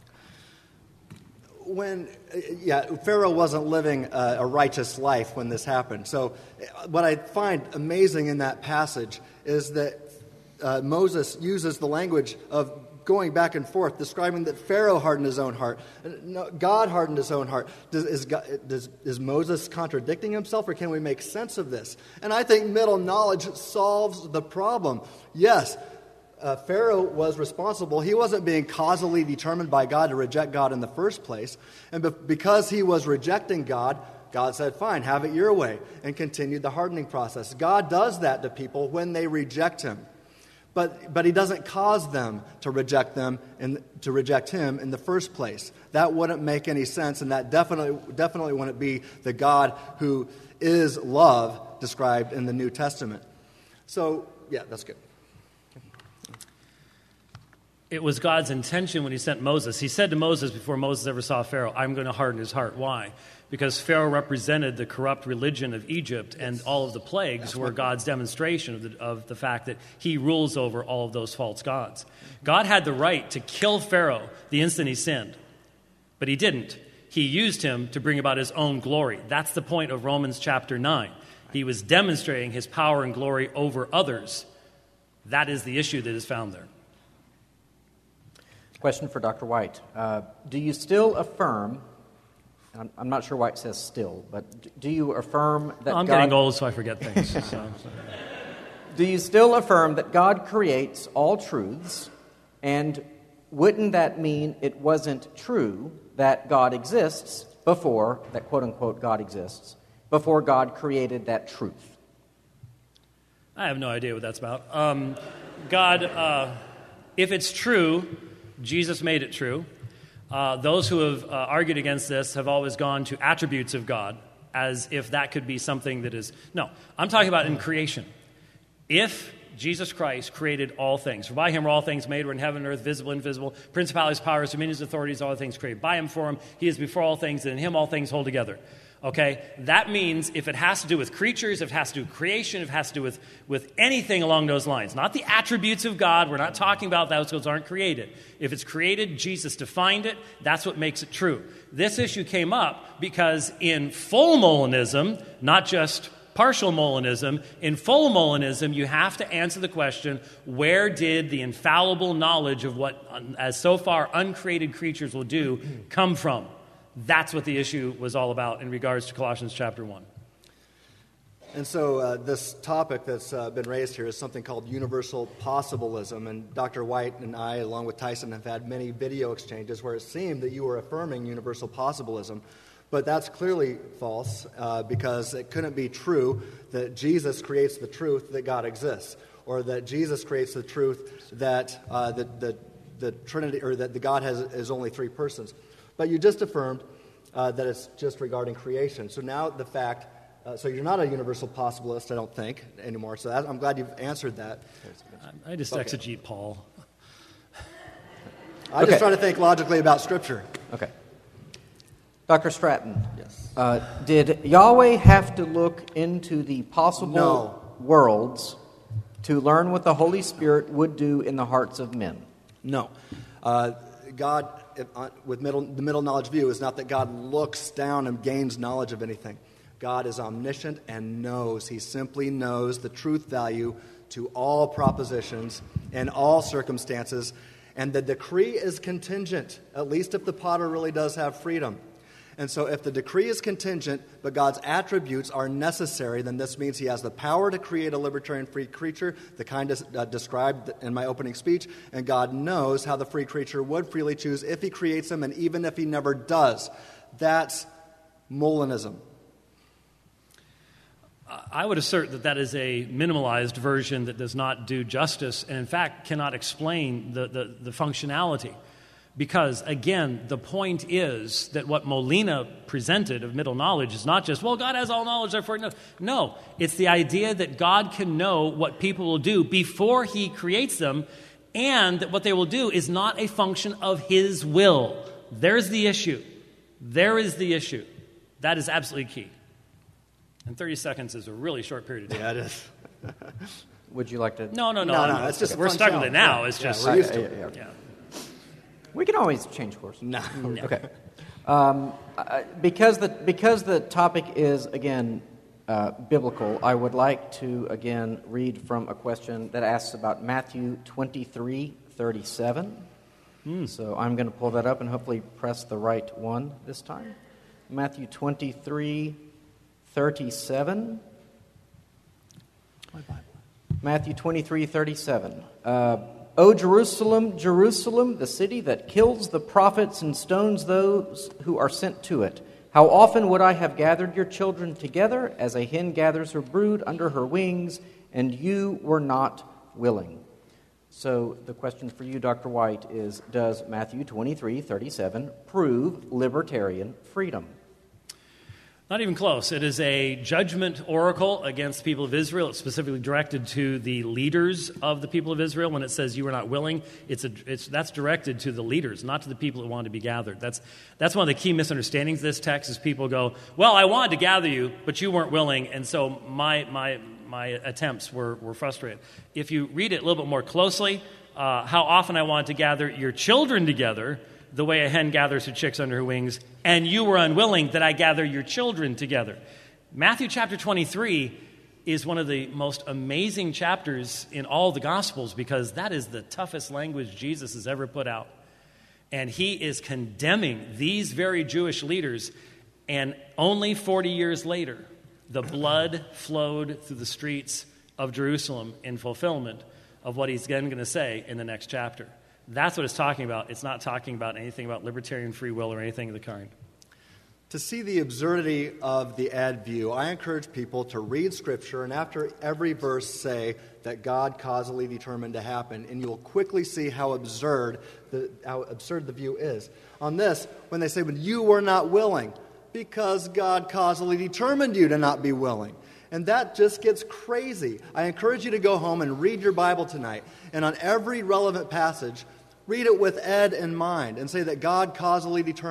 [SPEAKER 5] Pharaoh wasn't living a righteous life when this happened. So what I find amazing in that passage is that Moses uses the language of going back and forth, describing that Pharaoh hardened his own heart. No, God hardened his own heart. Is Moses contradicting himself, or can we make sense of this? And I think middle knowledge solves the problem. Yes, Pharaoh was responsible. He wasn't being causally determined by God to reject God in the first place. And because he was rejecting God, God said, fine, have it your way, and continued the hardening process. God does that to people when they reject him. But he doesn't cause them to reject him in the first place. That wouldn't make any sense, and that definitely wouldn't be the God who is love described in the New Testament. So, yeah, that's good.
[SPEAKER 6] It was God's intention when he sent Moses. He said to Moses before Moses ever saw Pharaoh, I'm going to harden his heart. Why? Because Pharaoh represented the corrupt religion of Egypt, and all of the plagues were God's demonstration of the fact that he rules over all of those false gods. God had the right to kill Pharaoh the instant he sinned, but he didn't. He used him to bring about his own glory. That's the point of Romans chapter 9. He was demonstrating his power and glory over others. That is the issue that is found there.
[SPEAKER 4] Question for Dr. White. Do you still affirm, I'm not sure why it says still, but do you affirm that
[SPEAKER 6] I'm getting old, so I forget things.
[SPEAKER 4] Do you still affirm that God creates all truths, and wouldn't that mean it wasn't true that God exists before, that quote-unquote God exists, before God created that truth?
[SPEAKER 6] I have no idea what that's about. God, if it's true, Jesus made it true. Those who have argued against this have always gone to attributes of God as if that could be something that is... No, I'm talking about in creation. If Jesus Christ created all things, for by him are all things made, were in heaven and earth, visible, invisible, principalities, powers, dominions, authorities, all things created. By him, for him, he is before all things, and in him all things hold together. Okay? That means if it has to do with creatures, if it has to do with creation, if it has to do with anything along those lines, not the attributes of God, we're not talking about those aren't created. If it's created, Jesus defined it, that's what makes it true. This issue came up because in full Molinism, not just partial Molinism, in full Molinism, you have to answer the question, where did the infallible knowledge of what, as so far, uncreated creatures will do come from? That's what the issue was all about in regards to Colossians chapter 1.
[SPEAKER 5] And so this topic that's been raised here is something called universal possibilism. And Dr. White and I, along with Tyson, have had many video exchanges where it seemed that you were affirming universal possibilism. But that's clearly false because it couldn't be true that Jesus creates the truth that God exists, or that Jesus creates the truth that the Trinity, or that the God is only three persons. But you just affirmed that it's just regarding creation. So now the fact, so you're not a universal possibilist, I don't think, anymore. So I'm glad you've answered that.
[SPEAKER 6] I just exegete Paul.
[SPEAKER 5] I just try to think logically about Scripture.
[SPEAKER 4] Okay. Dr. Stratton, yes. Did Yahweh have to look into the possible worlds to learn what the Holy Spirit would do in the hearts of men?
[SPEAKER 5] No. God, with the middle knowledge view, is not that God looks down and gains knowledge of anything. God is omniscient and knows. He simply knows the truth value to all propositions and all circumstances. And the decree is contingent, at least if the potter really does have freedom. And so if the decree is contingent, but God's attributes are necessary, then this means he has the power to create a libertarian free creature, the kind described in my opening speech, and God knows how the free creature would freely choose if he creates him, and even if he never does. That's Molinism.
[SPEAKER 6] I would assert that is a minimalized version that does not do justice and, in fact, cannot explain the functionality. Because, again, the point is that what Molina presented of middle knowledge is not just, well, God has all knowledge, therefore no. No, it's the idea that God can know what people will do before he creates them, and that what they will do is not a function of his will. There's the issue. There is the issue. That is absolutely key. And 30 seconds is a really short period of time.
[SPEAKER 5] Yeah, it is.
[SPEAKER 4] Would you like to?
[SPEAKER 6] No.
[SPEAKER 5] It's just
[SPEAKER 6] we're stuck with it now. It's just
[SPEAKER 5] we're used to it.
[SPEAKER 6] Yeah.
[SPEAKER 4] We can always change course.
[SPEAKER 5] No.
[SPEAKER 4] Okay. Because the topic is, again, biblical, I would like to, again, read from a question that asks about Matthew 23:37. So I'm going to pull that up and hopefully press the right one this time. Matthew 23:37. Matthew 23:37. O Jerusalem, Jerusalem, the city that kills the prophets and stones those who are sent to it. How often would I have gathered your children together as a hen gathers her brood under her wings, and you were not willing. So the question for you, Dr. White, is, does Matthew 23:37 prove libertarian freedom?
[SPEAKER 6] Not even close. It is a judgment oracle against the people of Israel. It's specifically directed to the leaders of the people of Israel. When it says you were not willing, that's directed to the leaders, not to the people that wanted to be gathered. That's one of the key misunderstandings of this text is people go, well, I wanted to gather you, but you weren't willing, and so my attempts were frustrated. If you read it a little bit more closely, how often I wanted to gather your children together, the way a hen gathers her chicks under her wings, and you were unwilling that I gather your children together. Matthew chapter 23 is one of the most amazing chapters in all the Gospels because that is the toughest language Jesus has ever put out. And he is condemning these very Jewish leaders, and only 40 years later, the blood flowed through the streets of Jerusalem in fulfillment of what he's then going to say in the next chapter. That's what it's talking about. It's not talking about anything about libertarian free will or anything of the kind.
[SPEAKER 5] To see the absurdity of the ad view, I encourage people to read Scripture and after every verse say that God causally determined to happen, and you will quickly see how absurd the view is. On this, when they say, when you were not willing, because God causally determined you to not be willing. And that just gets crazy. I encourage you to go home and read your Bible tonight. And on every relevant passage, read it with Ed in mind and say that God causally determined.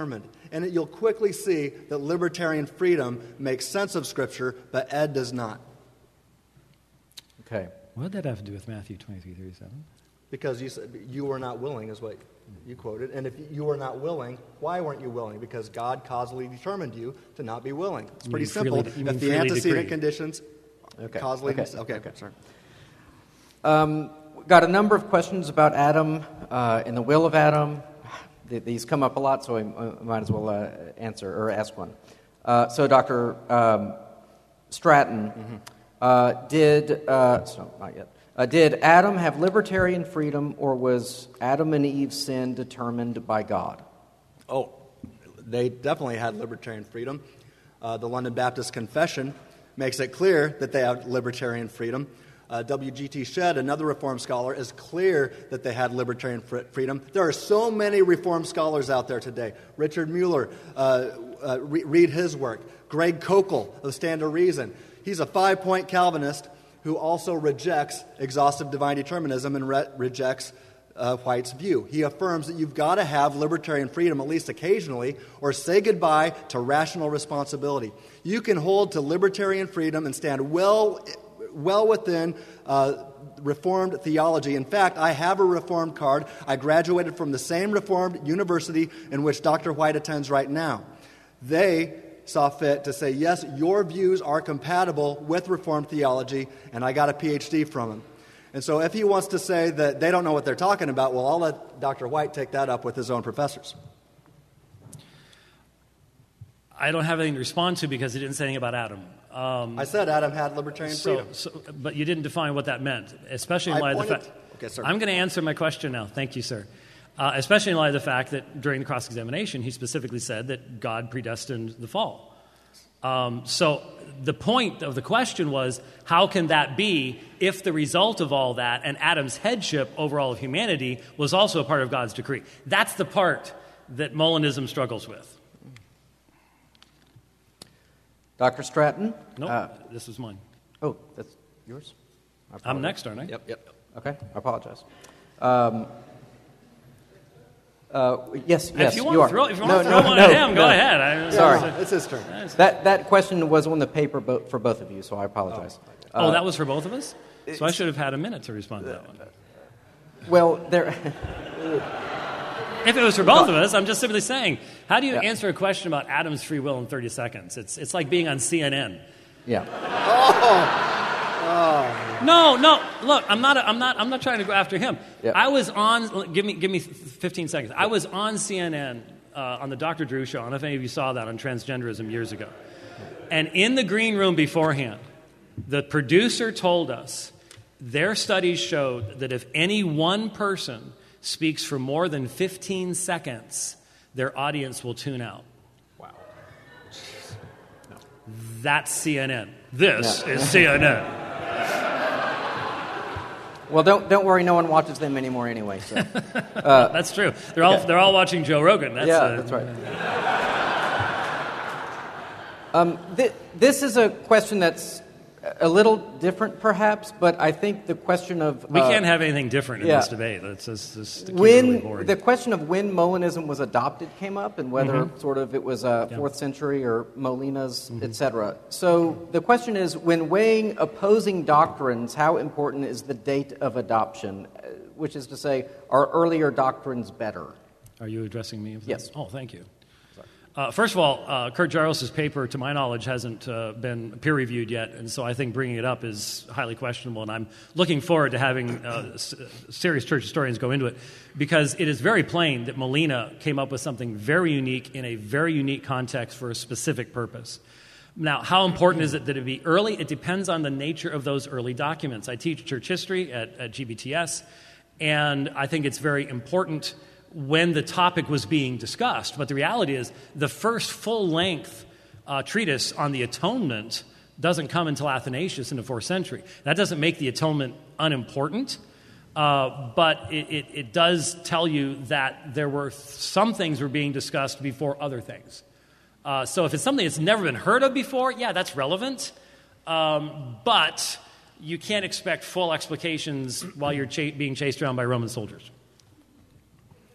[SPEAKER 5] and you'll quickly see that libertarian freedom makes sense of Scripture, but Ed does not.
[SPEAKER 3] Okay.
[SPEAKER 6] What did that have to do with Matthew 23:37?
[SPEAKER 5] Because you said you were not willing is what you quoted. And if you were not willing, why weren't you willing? Because God causally determined you to not be willing. It's pretty simple. If the antecedent conditions causally... Okay, sorry.
[SPEAKER 4] Got a number of questions about Adam and the will of Adam. These come up a lot, so I might as well answer or ask one. So Dr. Stratton, not yet. Did Adam have libertarian freedom, or was Adam and Eve's sin determined by God?
[SPEAKER 5] Oh, they definitely had libertarian freedom. The London Baptist Confession makes it clear that they have libertarian freedom. W.G.T. Shedd, another Reformed scholar, is clear that they had libertarian freedom. There are so many Reformed scholars out there today. Richard Mueller, read his work. Greg Kokel of Stand to Reason. He's a 5-point Calvinist who also rejects exhaustive divine determinism and rejects White's view. He affirms that you've got to have libertarian freedom at least occasionally, or say goodbye to rational responsibility. You can hold to libertarian freedom and stand well within Reformed theology. In fact, I have a Reformed card. I graduated from the same Reformed university in which Dr. White attends right now. They saw fit to say, yes, your views are compatible with Reformed theology, and I got a PhD from him. And so if he wants to say that they don't know what they're talking about, well, I'll let Dr. White take that up with his own professors.
[SPEAKER 6] I don't have anything to respond to because he didn't say anything about Adam.
[SPEAKER 5] I said Adam had libertarian freedom.
[SPEAKER 6] But you didn't define what that meant, especially in light of the fact...
[SPEAKER 5] Okay, sir.
[SPEAKER 6] I'm going to answer my question now. Thank you, sir. Especially in light of the fact that during the cross-examination, he specifically said that God predestined the fall. So the point of the question was, how can that be if the result of all that and Adam's headship over all of humanity was also a part of God's decree? That's the part that Molinism struggles with.
[SPEAKER 4] Dr. Stratton?
[SPEAKER 6] Nope, this is mine.
[SPEAKER 4] Oh, that's yours?
[SPEAKER 6] I'm next, aren't I?
[SPEAKER 5] Yep.
[SPEAKER 4] Okay, I apologize. Yes,
[SPEAKER 6] if you want
[SPEAKER 4] you
[SPEAKER 6] to throw,
[SPEAKER 4] are.
[SPEAKER 6] if you want to throw one at him, go ahead.
[SPEAKER 4] Sorry.
[SPEAKER 5] It's his turn.
[SPEAKER 4] That question was on the paper for both of you, so I apologize.
[SPEAKER 6] That was for both of us? So I should have had a minute to respond to that one.
[SPEAKER 4] Well, there...
[SPEAKER 6] If it was for both of us, I'm just simply saying, how do you answer a question about Adam's free will in 30 seconds? It's like being on CNN.
[SPEAKER 4] Yeah.
[SPEAKER 6] No. Look, I'm not trying to go after him.
[SPEAKER 4] Yeah.
[SPEAKER 6] I was on. Give me 15 seconds. I was on CNN on the Dr. Drew show. I don't know if any of you saw that on transgenderism years ago. And in the green room beforehand, the producer told us their studies showed that if any one person speaks for more than 15 seconds, their audience will tune out.
[SPEAKER 5] Wow.
[SPEAKER 6] No. That's CNN. This is CNN.
[SPEAKER 4] Well, don't worry, no one watches them anymore anyway. So.
[SPEAKER 6] That's true. They're all watching Joe Rogan.
[SPEAKER 4] That's right. This is a question that's a little different, perhaps, but I think the question of...
[SPEAKER 6] we can't have anything different in this debate. That's just
[SPEAKER 4] when
[SPEAKER 6] really boring.
[SPEAKER 4] The question of when Molinism was adopted came up, and whether sort of it was 4th century or Molinas, etc. So the question is, when weighing opposing doctrines, how important is the date of adoption? Which is to say, are earlier doctrines better?
[SPEAKER 6] Are you addressing me?
[SPEAKER 4] Yes.
[SPEAKER 6] Oh, thank you. First of all, Kurt Jaros' paper, to my knowledge, hasn't been peer-reviewed yet, and so I think bringing it up is highly questionable, and I'm looking forward to having serious church historians go into it, because it is very plain that Molina came up with something very unique in a very unique context for a specific purpose. Now, how important is it that it be early? It depends on the nature of those early documents. I teach church history at GBTS, and I think it's very important when the topic was being discussed. But the reality is the first full-length treatise on the atonement doesn't come until Athanasius in the 4th century. That doesn't make the atonement unimportant, but it does tell you that there were some things were being discussed before other things. So if it's something that's never been heard of before, yeah, that's relevant. But you can't expect full explications while you're being chased around by Roman soldiers.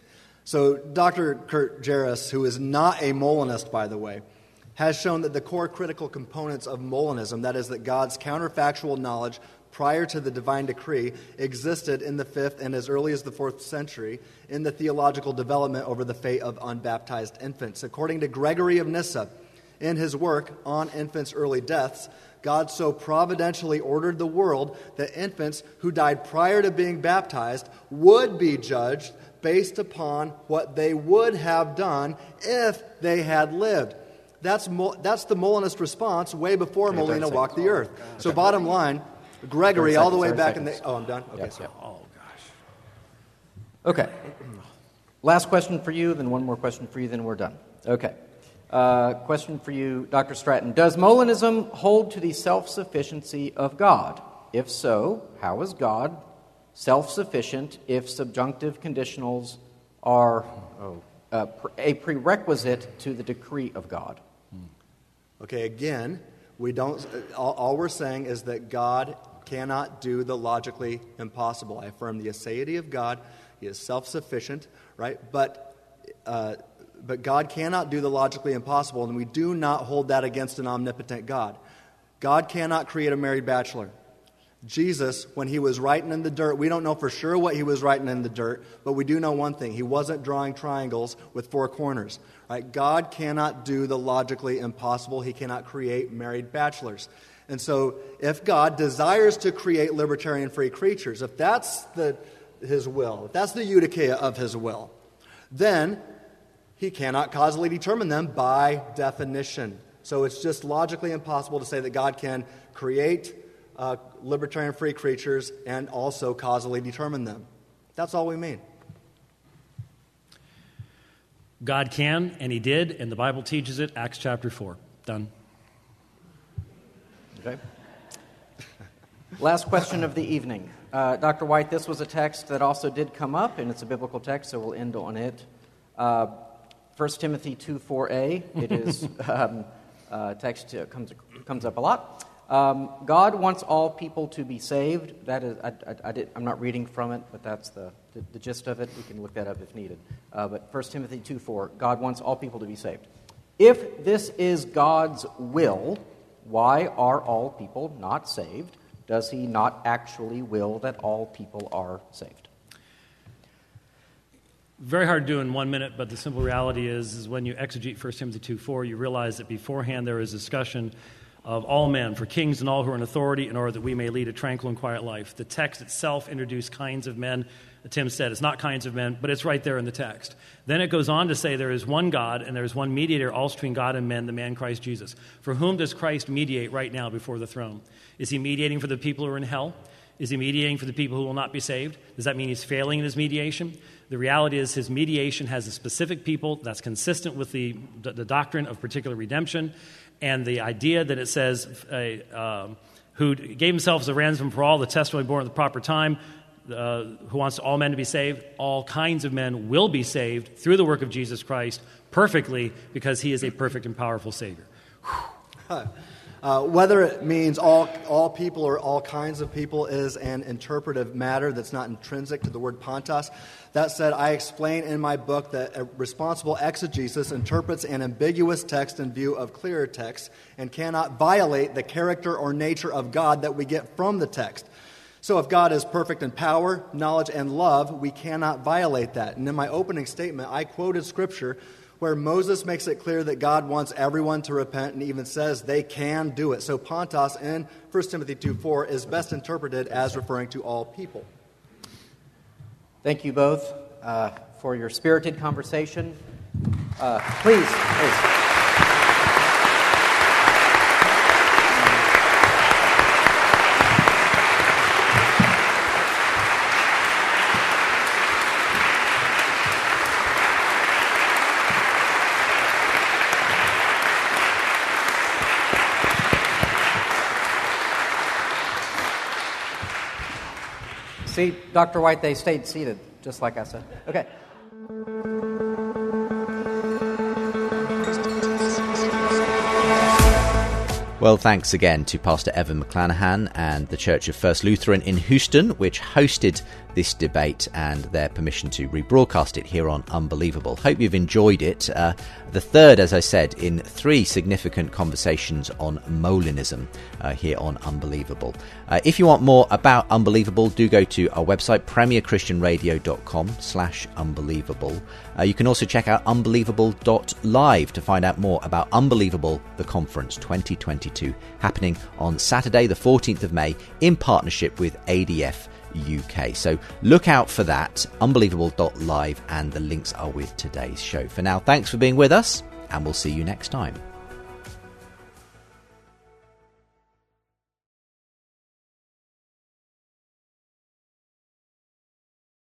[SPEAKER 5] So Dr. Kurt Jarris, who is not a Molinist, by the way, has shown that the core critical components of Molinism, that is, that God's counterfactual knowledge prior to the divine decree existed in the 5th and as early as the 4th century in the theological development over the fate of unbaptized infants. According to Gregory of Nyssa, in his work on infants' early deaths, God so providentially ordered the world that infants who died prior to being baptized would be judged based upon what they would have done if they had lived. That's the Molinist response way before Molina walked the earth. So bottom line, Gregory all the way back in the... Oh, I'm done? Okay.
[SPEAKER 4] Yeah. Oh, gosh. Okay. Last question for you, then one more question for you, then we're done. Okay. Question for you, Dr. Stratton. Does Molinism hold to the self-sufficiency of God? If so, how is God self-sufficient if subjunctive conditionals are a prerequisite to the decree of God?
[SPEAKER 5] Okay, again, we don't. All we're saying is that God cannot do the logically impossible. I affirm the aseity of God. He is self-sufficient, right? But God cannot do the logically impossible, and we do not hold that against an omnipotent God. God cannot create a married bachelor. Jesus, when he was writing in the dirt, we don't know for sure what he was writing in the dirt, but we do know one thing. He wasn't drawing triangles with 4 corners. Right? God cannot do the logically impossible. He cannot create married bachelors. And so if God desires to create libertarian free creatures, if that's his will, if that's the eudokia of his will, then he cannot causally determine them by definition. So it's just logically impossible to say that God can create libertarian free creatures and also causally determine them. That's all we mean.
[SPEAKER 6] God can, and he did, and the Bible teaches it, Acts chapter 4. Done.
[SPEAKER 4] Okay. Last question of the evening. Dr. White, this was a text that also did come up, and it's a biblical text, so we'll end on it. 1 Timothy 2:4a. It is text comes up a lot. God wants all people to be saved. That is, I'm not reading from it, but that's the gist of it. We can look that up if needed. But 1 Timothy 2:4, God wants all people to be saved. If this is God's will, why are all people not saved? Does he not actually will that all people are saved?
[SPEAKER 6] Very hard to do in 1 minute, but the simple reality is when you exegete 1 Timothy 2:4, you realize that beforehand there is discussion of all men, for kings and all who are in authority, in order that we may lead a tranquil and quiet life. The text itself introduced kinds of men. Tim said it's not kinds of men, but it's right there in the text. Then it goes on to say there is one God, and there is one mediator also between God and men, the man Christ Jesus. For whom does Christ mediate right now before the throne? Is he mediating for the people who are in hell? Is he mediating for the people who will not be saved? Does that mean he's failing in his mediation? The reality is his mediation has a specific people that's consistent with the doctrine of particular redemption, and the idea that it says, who gave himself as a ransom for all, the testimony born at the proper time, who wants all men to be saved, all kinds of men will be saved through the work of Jesus Christ perfectly, because he is a perfect and powerful Savior.
[SPEAKER 5] Whether it means all people or all kinds of people is an interpretive matter that's not intrinsic to the word pantos. That said, I explain in my book that a responsible exegesis interprets an ambiguous text in view of clearer text and cannot violate the character or nature of God that we get from the text. So if God is perfect in power, knowledge, and love, we cannot violate that. And in my opening statement, I quoted Scripture where Moses makes it clear that God wants everyone to repent and even says they can do it. So pantos in 1 Timothy 2:4 is best interpreted as referring to all people.
[SPEAKER 4] Thank you both for your spirited conversation. Please. See, Dr. White, they stayed seated, just like I said. Okay.
[SPEAKER 3] Well, thanks again to Pastor Evan McClanahan and the Church of First Lutheran in Houston, which hosted this debate and their permission to rebroadcast it here on Unbelievable. Hope you've enjoyed it. The third, as I said, in 3 significant conversations on Molinism here on Unbelievable. If you want more about Unbelievable, do go to our website, premierchristianradio.com/unbelievable. You can also check out unbelievable.live to find out more about Unbelievable, the conference 2022, happening on Saturday, the 14th of May, in partnership with ADF UK. So look out for that, unbelievable.live, and the links are with today's show. For now, thanks for being with us, and we'll see you next time.